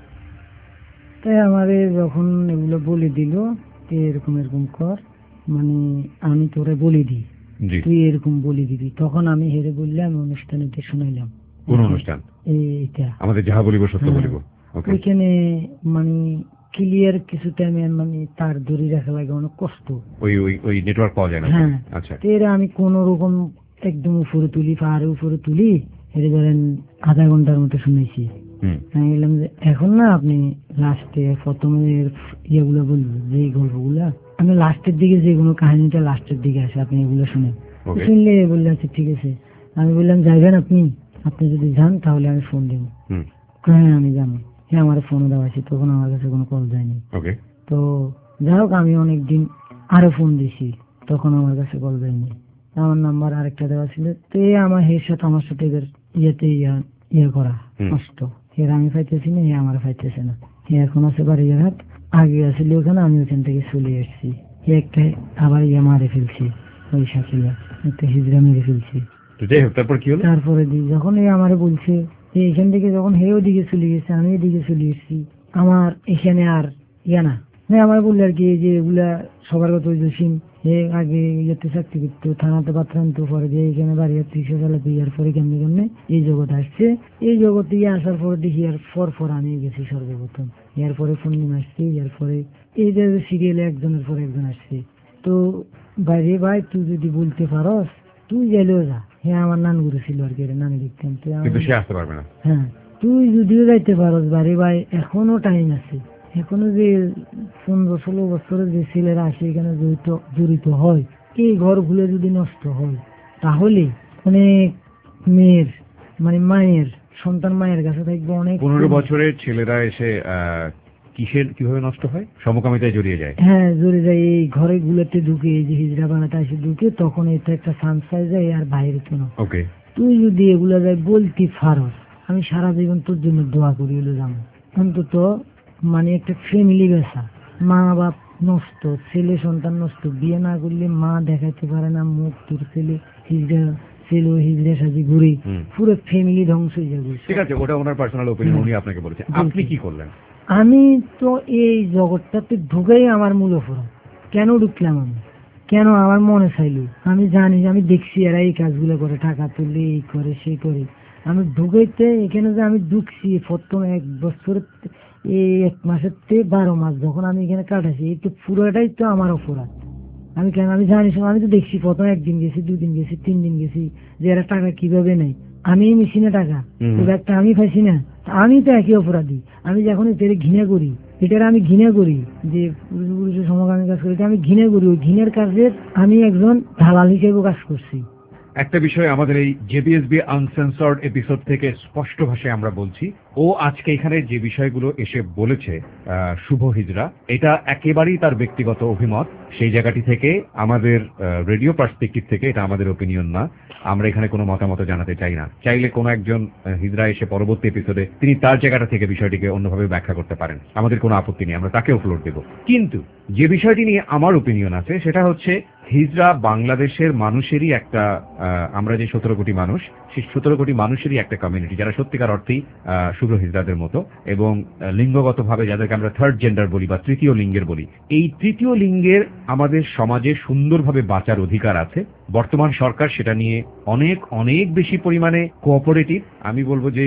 D: তাই আমারে যখন এগুলো বলে দিল যে এরকম এরকম কর, মানে আমি তোরে বলে দিই,
E: জি।
D: তুই এরকম বলে দিবি, তখন আমি হেরে বললাম, অনুষ্ঠানে শুনাইলাম।
E: কোন অনুষ্ঠান?
D: এইটা
E: আমাদের যাহা বলিব সত্য বলিব। ওকে।
D: ওইখানে মানে ক্লিয়ার কিছু টাইমে মানে তার ধরে রাখা লাগে, অনেক কষ্ট।
E: ওই ওই ওই নেটওয়ার্ক পাওয়া যায় না।
D: হ্যাঁ,
E: আচ্ছা।
D: তো এরা আমি কোন রকম একদম উপরে তুলি, পাহাড়ে উপরে তুলি, এর ধরেন আধা ঘন্টার মতো শুনেছি।
E: হুম।
D: আমি বললাম যে এখন না আপনি লাস্টে প্রথমে ইয়েগুলো বলবো, যে গল্পগুলা আমি লাস্টের দিকে, যেগুলো কাহিনীটা লাস্টের দিকে আসে আপনি এগুলো শুনেন।
E: Okay.
D: শুনলে বললে আচ্ছা ঠিক আছে। আমি বললাম যাইবেন আপনি? আপনি যদি যান তাহলে আমি ফোন দেবো।
E: হুম।
D: হ্যাঁ আমি জানি, হ্যাঁ আমার ফোন দেওয়া আছে, তখন আমার কাছে কোনো কল যায়নি।
E: ওকে।
D: তো যাই হোক আমি অনেকদিন আরো ফোন দিছি, তখন আমার কাছে কল যায়নি। আমার নাম্বার আরেকটা দেওয়া ছিল, তো এই আমার হের সাথে আমার সাথে এদের ইয়েতে ইয়া ইয়ে করা
E: হুম।
D: নষ্ট। এর আমি পাইতেছি না, এ আমার পাইতেছে না। এ এখন আছে বাড়িয়ারহাট, আগে আসলে ওখানে, আমি ওখান থেকে চলে এসেছি। এ একটা আবার ইয়ে মারে ফেলছি, ওই সাকিলা একটা হিজড়া মেরে ফেলছি।
E: তো যাই হোক, তারপর কি হলো?
D: তারপরে দি যখন এ আমারে বলছে যে এখান থেকে যখন হে ওদিকে চলে গেছে, আমি এদিকে চলে এসেছি, আমার এখানে আর ইয়া না না আমার বললে আর কি যে এগুলা সবার কথা জসিম হে আগে ইয়েতে চাকরি করতো, থানাতে পাত্রান্ত, পরে দিয়ে এখানে বাড়ি রিক্সা চালাতে, ইয়ার পরে কেমনি কেমনি এই জগৎ আসছে। এই জগতে ইয়ে আসার পরে দেখি আর পর পর আমি গেছি সর্বপ্রথম, ইয়ার পরে পূর্ণিমা আসছে, ইয়ার পরে এই যে সিরিয়ালে একজনের পর একজন আসছে। তো বাইরে ভাই তুই যদি বলতে পারস তুই গেলেও যা। হ্যাঁ আমার নান গুরু ছিল আর কি, নানি দেখতাম। তো
E: কিন্তু সে আসতে পারবে না।
D: হ্যাঁ তুই যদিও যাইতে পারস বাড়ি ভাই, এখনো টাইম আছে। এখনো যে পনেরো ষোলো বছরের যে ছেলেরা আসে এখানে জড়িত জড়িত হয়, এই ঘরগুলো যদি নষ্ট হয় তাহলে অনেক মেয়ের মানে মায়ের সন্তান মায়ের কাছে থাকবে অনেক।
E: পনেরো বছরের ছেলেরা এসে আহ, কিসের কিভাবে নষ্ট হয়? সমকামিতায় জড়িয়ে যায়।
D: হ্যাঁ, জড়িয়ে যায় এই ঘরে গুলোতে ঢুকে, এই যে হিজড়া বানাতে এসে ঢুকে, তখন এটা একটা চান্স পাই যায় আর বাইরে কেন।
E: ওকে,
D: তুই যদি এগুলা যাই বলতে পারস, আমি সারা জীবন তোর জন্য দোয়া করি হলো যাবো। অন্তত মানে একটা ফ্যামিলি বেসা, মা বাপ নষ্ট, ছেলে সন্তান নষ্ট, বিয়ে না করলে মা দেখাইতে পারে না মুখ, তোর ছেলে হিজড়া ছেলে হিজড়া সাজি ঘুরে, পুরো ফ্যামিলি ধ্বংস হয়ে যাবে।
E: ঠিক আছে, ওটা ওনার পার্সোনাল ওপিনিয়ন, উনি আপনাকে বলেছে। আপনি কি করলেন?
D: আমি তো এই জগৎটাতে ঢুকেই আমার মূল অপরাধ। কেন ঢুকলাম আমি, কেন আমার মনে চাইলো, আমি জানি, আমি দেখছি এরা এই কাজগুলো করে, টাকা তুলে এই করে সেই করে। আমি ঢুকাইতে এখানে যে আমি ঢুকছি প্রথম এক বছর এই এক মাসের থেকে বারো মাস যখন আমি এখানে কাটাছি, এই তো পুরোটাই তো আমার অপরাধ। আমি কেন, আমি জানি, আমি তো দেখছি প্রথম একদিন গেছি, দুদিন গেছি, তিন দিন গেছি, যে এরা টাকা কিভাবে নেই। আমি মেশিনে টাকা একটা আমি পাইছি না, আমি তো একই অপরাধী। আমি যখন এটার ঘৃণা করি, এটার আমি ঘৃণা করি যে পুরুষের সমকামী কাজ করি, এটা আমি ঘৃণা করি। ওই ঘৃণার কাজের আমি একজন দালাল হিসেবে কাজ করছি।
E: একটা বিষয় আমাদের এই জেবিএসবি আনসেন্সর্ড এপিসোড থেকে স্পষ্ট ভাষায় আমরা বলছি, ও আজকে এখানে যে বিষয়গুলো এসে বলেছে আহ, শুভ হিজড়া, এটা একেবারেই তার ব্যক্তিগত অভিমত। সেই জায়গাটি থেকে আমাদের রেডিও পার্সপেক্টিভ থেকে এটা আমাদের ওপিনিয়ন না, আমরা এখানে কোনো মতামত জানাতে চাই না। চাইলে কোনো একজন আহ, হিজড়া এসে পরবর্তী এপিসোডে তিনি তার জায়গাটা থেকে বিষয়টিকে অন্যভাবে ব্যাখ্যা করতে পারেন, আমাদের কোনো আপত্তি নেই, আমরা তাকেও ফ্লোর দেব। কিন্তু যে বিষয়টি নিয়ে আমার ওপিনিয়ন আছে সেটা হচ্ছে হিজড়া বাংলাদেশের মানুষেরই একটা, আমরা যে সতেরো কোটি মানুষ, সেই সতেরো কোটি মানুষেরই একটা কমিউনিটি যারা সত্যিকার অর্থেই শুভ্র হিজড়াদের মতো, এবং লিঙ্গগতভাবে যাদেরকে আমরা থার্ড জেন্ডার বলি বা তৃতীয় লিঙ্গের বলি। এই তৃতীয় লিঙ্গের আমাদের সমাজে সুন্দরভাবে বাঁচার অধিকার আছে। বর্তমান সরকার সেটা নিয়ে অনেক অনেক বেশি পরিমাণে কোঅপারেটিভ। আমি বলবো যে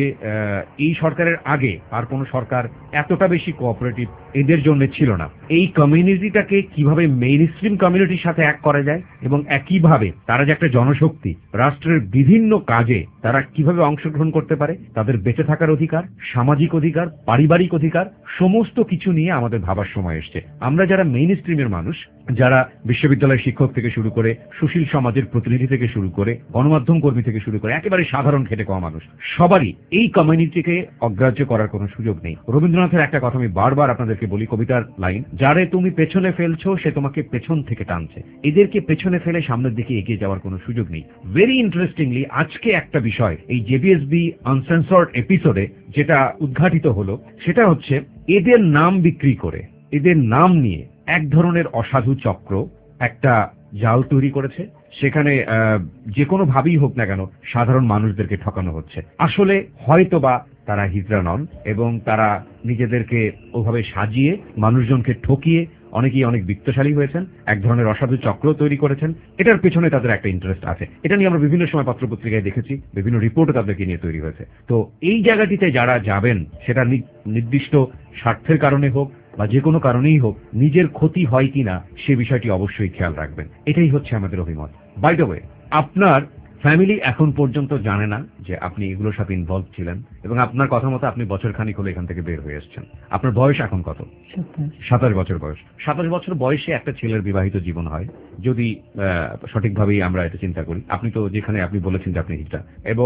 E: এই সরকারের আগে আর কোনো সরকার এতটা বেশি কোঅপারেটিভ এদের জন্য ছিল না। এই কমিউনিটিটাকে কিভাবে মেইন স্ট্রিম কমিউনিটির সাথে এক করা যায়, এবং একইভাবে তারা যে একটা জনশক্তি, রাষ্ট্রের বিভিন্ন কাজে তারা কিভাবে অংশগ্রহণ করতে পারে, তাদের বেঁচে থাকার অধিকার, সামাজিক অধিকার, পারিবারিক অধিকার, সমস্ত কিছু নিয়ে আমাদের ভাবার সময় এসছে। আমরা যারা মেইন স্ট্রিমের মানুষ, যারা বিশ্ববিদ্যালয়ের শিক্ষক থেকে শুরু করে, সুশীল সমাজের প্রতিনিধি থেকে শুরু করে, গণমাধ্যম কর্মী থেকে শুরু করে, একেবারে সাধারণ খেটে খাওয়া মানুষ, সবারই এই কমিউনিটিকে অগ্রাহ্য করার কোনো সুযোগ নেই। রবীন্দ্রনাথের একটা কথা আমি বারবার আপনাদেরকে বলি, কবিতার লাইন, যারে তুমি পেছনে ফেলছো সে তোমাকে পেছন থেকে টানছে। এদেরকে পেছনে ফেলে সামনের দিকে এগিয়ে যাওয়ার কোনো সুযোগ নেই। ভেরি ইন্টারেস্টিংলি আজকে একটা বিষয় এই জেবিএসবি আনসেন্সর্ড এপিসোডে যেটা উদ্ঘাটিত হলো, সেটা হচ্ছে এদের নাম বিক্রি করে, এদের নাম নিয়ে এক ধরনের অসাধু চক্র একটা জাল তৈরি করেছে। সেখানে যে কোনো ভাবেই হোক না কেন সাধারণ মানুষদেরকে ঠকানো হচ্ছে। আসলে হয়তোবা তারা হিজড়া নন, এবং তারা নিজেদেরকে ওভাবে সাজিয়ে মানুষজনকে ঠকিয়ে অনেকেই অনেক বিত্তশালী হয়েছেন, এক ধরনের অসাধু চক্র তৈরি করেছেন। এটার পেছনে তাদের একটা ইন্টারেস্ট আছে। এটা নিয়ে আমরা বিভিন্ন সময় পত্রপত্রিকায় দেখেছি, বিভিন্ন রিপোর্টও তাদেরকে নিয়ে তৈরি হয়েছে। তো এই জায়গাটিতে যারা যাবেন, সেটা নির্দিষ্ট স্বার্থের কারণে হোক বা যে কোনো কারণেই হোক, নিজের ক্ষতি হয় কিনা সে বিষয়টি অবশ্যই খেয়াল রাখবেন। এটাই হচ্ছে আমাদের অভিমত। বাই দ্য ওয়ে, আপনার ফ্যামিলি এখন পর্যন্ত জানে না যে আপনি এগুলোর সাথে ইনভলভ ছিলেন, এবং আপনার কথা মতো আপনি বছর খানিক হলে এখান থেকে বের হয়ে এসেছেন। আপনার বয়স এখন কত? সাতাশ বছর বয়স। সাতাশ বছর বয়সে একটা ছেলের বিবাহিত জীবন হয়, যদি সঠিকভাবেই আমরা এটা চিন্তা করি। আপনি তো যেখানে আপনি বলেছেন যে আপনি হিজড়া, এবং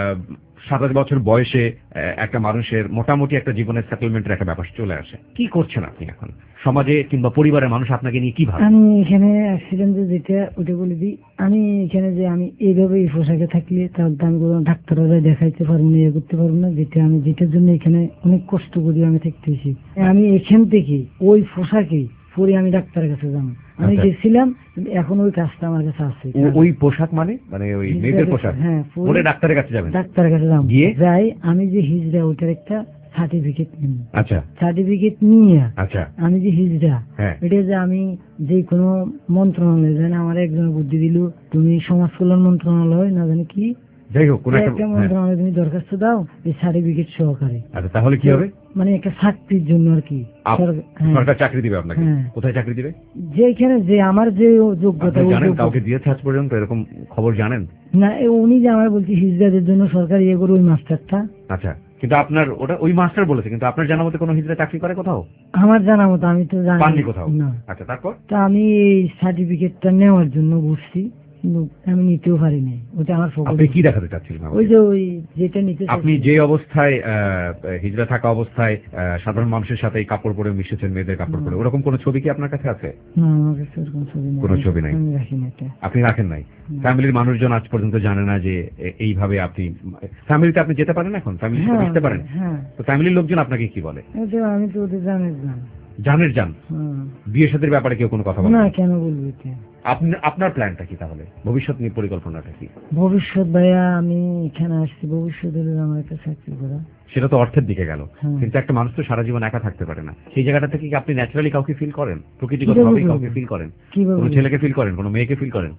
E: সাতাশ বছর বয়সে একটা মানুষের মোটামুটি একটা জীবনের সেটেলমেন্টের একটা ব্যাপার চলে আসে। কি করছেন আপনি এখন সমাজে কিংবা পরিবারের মানুষ আপনাকে নিয়ে কি ভাবে?
D: আমি এখানে অ্যাক্সিডেন্ট যেটা ওটা বলে দিই, আমি এখানে যে আমি এইভাবে এই পোশাকে থাকলে তাহলে আমি কোনো ডাক্তাররা দেখাইতে পারবো না, ইয়ে করতে পারবো না, যেটা আমি যেটার জন্য এখানে অনেক কষ্ট করি আমি থাকতেছি। আমি এখান থেকে ওই পোশাকে পরে আমি ডাক্তারের কাছে যাবো, আমি গেছিলাম, এখন ওই কাজটা আমার কাছে আছে।
E: ওই পোশাক মানে মানে ওই মেয়েদের পোশাক, হ্যাঁ, পরে ডাক্তারের কাছে যাবেন?
D: ডাক্তারের কাছে যাবো, যাই আমি যে হিজড়া ওইটার একটা সার্টিফিকেট নিব।
E: আচ্ছা,
D: সার্টিফিকেট নিয়ে
E: আচ্ছা
D: আমি যে হিজড়া, এটা যে আমি যে কোনো মন্ত্রণালয় জানি আমার একজন বুদ্ধি দিল, তুমি সমাজ কল্যাণ মন্ত্রণালয় না জানি কি,
E: যাই হোক কোন একটা
D: মন্ত্রণালয় তুমি দরখাস্ত দাও এই সার্টিফিকেট সহকারে।
E: আচ্ছা, তাহলে কি হবে?
D: মানে একটা চাকরির জন্য আর কি,
E: সরকার চাকরি দিবে আপনাকে। কোথায় চাকরি দিবে?
D: যেখানে যে আমার যে যোগ্যতা।
E: জানেন কাউকে দিয়েছে আজ পর্যন্ত এরকম খবর জানেন?
D: না, উনি যে আমার বলছি হিজড়াদের জন্য সরকার ইয়ে করে ওই মাস্টারটা।
E: আচ্ছা, কিন্তু আপনার ওটা ওই মাস্টার বলেছে, কিন্তু আপনার জানা মতে কোনো হিজড়া চাকরি করে কোথাও?
D: আমার জানা মতো আমি তো জানি
E: পাননি কোথাও?
D: না।
E: আচ্ছা, তারপর?
D: তা আমি এই সার্টিফিকেটটা নেওয়ার জন্য ঘুরছি, কিন্তু আমি নিতেও পারিনি। ওটা আমার
E: আপনি কি দেখাতে চাচ্ছিলেন?
D: ওই যে ওই যেটা নিতে
E: আপনি যে অবস্থায় হিজড়া থাকা অবস্থায় সাধারণ মানুষের সাথে কাপড় পরে মিশেছেন, মেয়েদের কাপড় পরে, ওরকম কোনো ছবি কি আপনার কাছে আছে?
D: না, আমার কাছে ওরকম ছবি নেই।
E: কোনো ছবি নাই?
D: আমি রাখি না এটা।
E: আপনি রাখেন নাই? ফ্যামিলির মানুষজন আজ পর্যন্ত জানে না যে এইভাবে আপনি ফ্যামিলিতে আপনি যেতে পারেন, এখন ফ্যামিলির সাথে মিশতে পারেন?
D: হ্যাঁ।
E: তো ফ্যামিলির লোকজন আপনাকে কি বলে?
D: আমি তো ওদের জানি না।
E: জানের জান? বিয়ে শাদীর ব্যাপারে কেউ কোনো কথা বলে
D: না? কেন বলবো?
E: আপনি আপনার প্ল্যানটা কি তাহলে, ভবিষ্যৎ নিয়ে পরিকল্পনাটা কি?
D: ভবিষ্যৎ ভাইয়া, আমি এখানে আসছি ভবিষ্যৎ হলে আমার একটা চাকরি করা।
E: সেটা তো অর্থের দিকে গেল, কিন্তু একটা মানুষ তো সারা জীবন একা থাকতে পারে না। সেই জায়গাটা থেকে কি আপনি ন্যাচারালি কাউকে ফিল করেন, প্রকৃতিগতভাবে কাউকে ফিল করেন? কোনো ছেলেকে ফিল করেন, কোনো মেয়েকে ফিল করেন?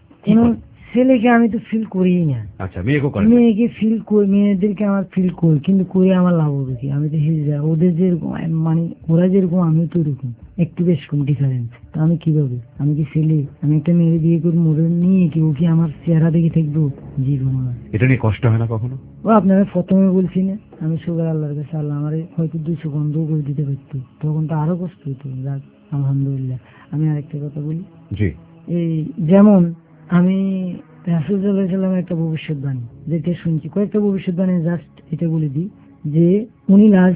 D: ছেলেকে আমি তো ফিল করি না।
E: আচ্ছা, মেয়েকে করেন?
D: মেয়েকে ফিল করি, মেয়েদেরকে আমার ফিল করি, কিন্তু করে আমার লাভ হবে কি? আমি তো হিজড়া, ওদের যেরকম মানে ওরা যেরকম আমিও তো ওরকম, একটু বেশ কম ডিফারেন্স। তো আমি কিভাবে, আমি কি ছেলে, আমি একটা মেয়ে বিয়ে করে মরে নিয়ে কি ও কি আমার চেহারা দেখে থাকবো? জীবন না।
E: এটা নিয়ে কষ্ট হয় না কখনো?
D: ও আপনারা প্রথমে বলছি না, আমি সুগার আল্লাহর কাছে, আল্লাহ আমার হয়তো দুইশো বন্ধ করে দিতে পারতো, তখন তো আরো কষ্ট হতো। যাক, আলহামদুলিল্লাহ। আমি আরেকটা কথা বলি।
E: জি। এই
D: যেমন আমি রাসূল সাল্লাল্লাহু আলাইহি ওয়াসাল্লামের একটা ভবিষ্যৎবাণী যেটা শুনছি, কয়েকটা ভবিষ্যৎবাণী জাস্ট এটা বলে দিই, যে উনি লাজ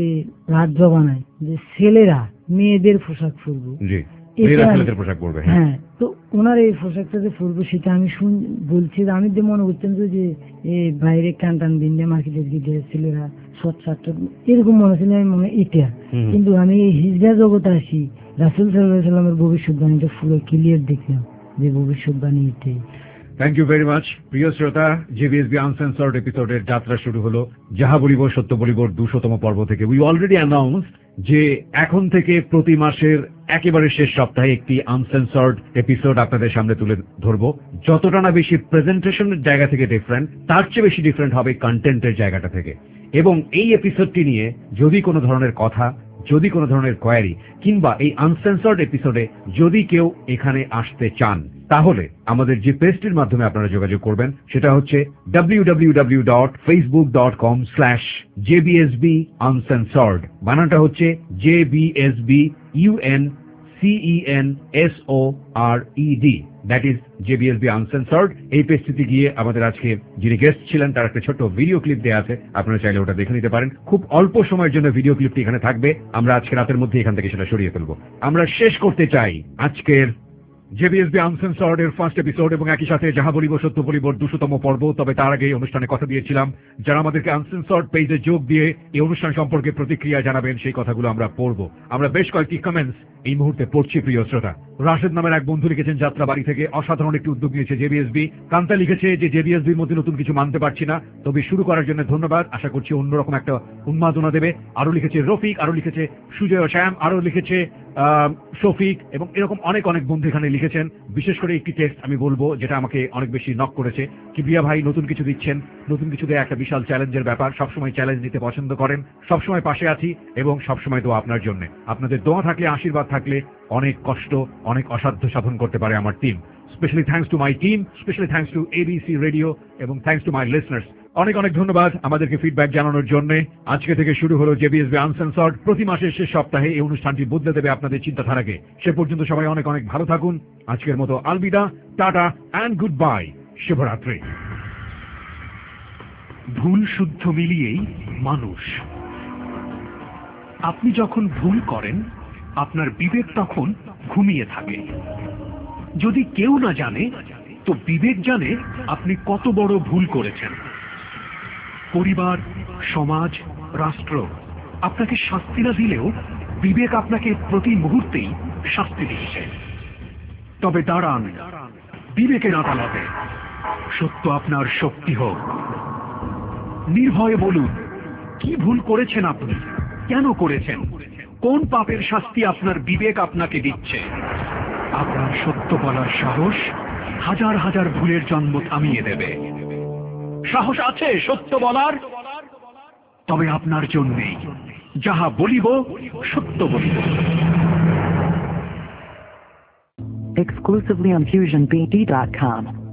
D: রাত জবানায় যে ছেলেরা মেয়েদের পোশাক পরবো।
E: জি, পোশাক পরবে।
D: হ্যাঁ, তো ওনার এই পোশাকটা যে পরবো সেটা আমি শুন বলছি, আমি যে মনে করতাম যে বাইরে টান টান বিন্দে মার্কেটের দিকে ছেলেরা শর্ট শার্ট এরকম মনে ছিল, আমি মনে এটা। কিন্তু আমি এই হিজড়া জগতে আসি, রাসূল সাল্লাল্লাহু আলাইহি ওয়াসাল্লামের ভবিষ্যৎবাণীটা পুরো ক্লিয়ার দেখলাম যে ভবিষ্যৎবাণী এটাই।
C: Thank you very much. প্রিয় শ্রোতা, জেবিএসবি আনসেন্সর্ড এপিসোডের যাত্রা শুরু হলো যাহা বলিব সত্য বলিব দুশোতম পর্ব থেকে। উই অলরেডি অ্যানাউন্স যে এখন থেকে প্রতি মাসের একেবারে শেষ সপ্তাহে একটি আনসেন্সর্ড এপিসোড আপনাদের সামনে তুলে ধরবো। যতটা না বেশি প্রেজেন্টেশনের জায়গা থেকে ডিফারেন্ট, তার চেয়ে বেশি ডিফারেন্ট হবে কন্টেন্টের জায়গাটা থেকে। এবং এই এপিসোডটি নিয়ে যদি কোনো ধরনের কথা, যদি কোনো ধরনের কোয়ারি কিংবা এই আনসেন্সর্ড এপিসোডে যদি কেউ এখানে আসতে চান, তাহলে আমাদের যে পেজটির মাধ্যমে আপনারা যোগাযোগ করবেন সেটা হচ্ছে W W W dot Facebook dot com slash JBSB uncensored. বানানটা হচ্ছে J B S B U N C E N S O R E D, that is JBSB uncensored. এই পেজটিতে গিয়ে আমাদের আজকে যিনি গেস্ট ছিলেন তার একটা ছোট্ট ভিডিও ক্লিপ দেওয়া আছে, আপনারা চাইলে ওটা দেখে নিতে পারেন। খুব অল্প সময়ের জন্য ভিডিও ক্লিপটি এখানে থাকবে, আমরা আজকে রাতের মধ্যে এখান থেকে সেটা সরিয়ে ফেলবো। আমরা শেষ করতে চাই আজকের জেবিএসবি আনসেন্সর্ড এর ফার্স্ট এপিসোড এবং একই সাথে যাহা বলিব সত্য বলিব দুশোতম পর্ব। তবে তার আগে এই অনুষ্ঠানে কথা দিয়েছিলাম যারা আমাদেরকে আনসেন্সর্ড পেজে যোগ দিয়ে এই অনুষ্ঠান সম্পর্কে প্রতিক্রিয়া জানাবেন, সেই কথাগুলো আমরা পড়বো। আমরা বেশ কয়েকটি কমেন্টস এই মুহূর্তে পড়ছি। প্রিয় শ্রোতা, রাশেদ নামের এক বন্ধু লিখেছেন যাত্রাবাড়ি থেকে, অসাধারণ একটি উদ্যোগ নিয়েছে জেবিএসবি। কান্তা লিখেছে যে জেবিএসবির মধ্যে নতুন কিছু মানতে পারছি না, তবে শুরু করার জন্য ধন্যবাদ, আশা করছি অন্যরকম একটা উন্মাদনা দেবে। আরো লিখেছে রফিক, আরো লিখেছে সুজয় শ্যাম, আরো লিখেছে শফিক, এবং এরকম অনেক অনেক বন্ধু এখানে লিখেছেন। বিশেষ করে একটি টেক্সট আমি বলবো যেটা আমাকে অনেক বেশি নক করেছে, কিবরিয়া ভাই নতুন কিছু দিচ্ছেন, নতুন কিছু দেওয়া একটা বিশাল চ্যালেঞ্জের ব্যাপার, সবসময় চ্যালেঞ্জ দিতে পছন্দ করেন, সবসময় পাশে আছি এবং সবসময় দোয়া আপনার জন্য। আপনাদের দোয়া থাকলে, আশীর্বাদ থাকলে অনেক কষ্ট, অনেক অসাধ্য সাধন করতে পারে আমার টিম। Specially thanks to my team, specially thanks to ABC radio এবং থ্যাঙ্কস টু মাই লিসনার্স। অনেক অনেক ধন্যবাদ আমাদেরকে ফিডব্যাক জানানোর জন্য। আজকে থেকে শুরু হলো জেবিএসবি আনসেন্সর্ড। প্রতি মাসের শেষ সপ্তাহে এই অনুষ্ঠানটি বদলে দেবে আপনাদের চিন্তাধারাকে। সে পর্যন্ত সবাই অনেক অনেক ভালো থাকুন। আজকের মতো আলবিদা, টাটা অ্যান্ড গুড বাই, শুভরাত্রি।
B: ভুল শুদ্ধ মিলিয়েই মানুষ। আপনি যখন ভুল করেন আপনার বিবেক তখন ঘুমিয়ে থাকে। যদি কেউ না জানে তো বিবেক জানে আপনি কত বড় ভুল করেছেন। পরিবার, সমাজ, রাষ্ট্র আপনাকে শাস্তি না দিলেও বিবেক আপনাকে প্রতি মুহূর্তেই শাস্তি দিচ্ছে। তবে দাঁড়ান বিবেকের আদালতে, সত্য আপনার শক্তি হোক। নির্ভয়ে বলুন কি ভুল করেছেন আপনি, কেন করেছেন, কোন পাপের শাস্তি আপনার বিবেক আপনাকে দিচ্ছে। আপনার সত্য বলার সাহস হাজার হাজার ভুলের জন্ম থামিয়ে দেবে। সাহস আছে সত্য বলার? তবে আপনার জন্যেই যাহা বলিব সত্য বলিব।
A: Exclusively on fusion b d dot com.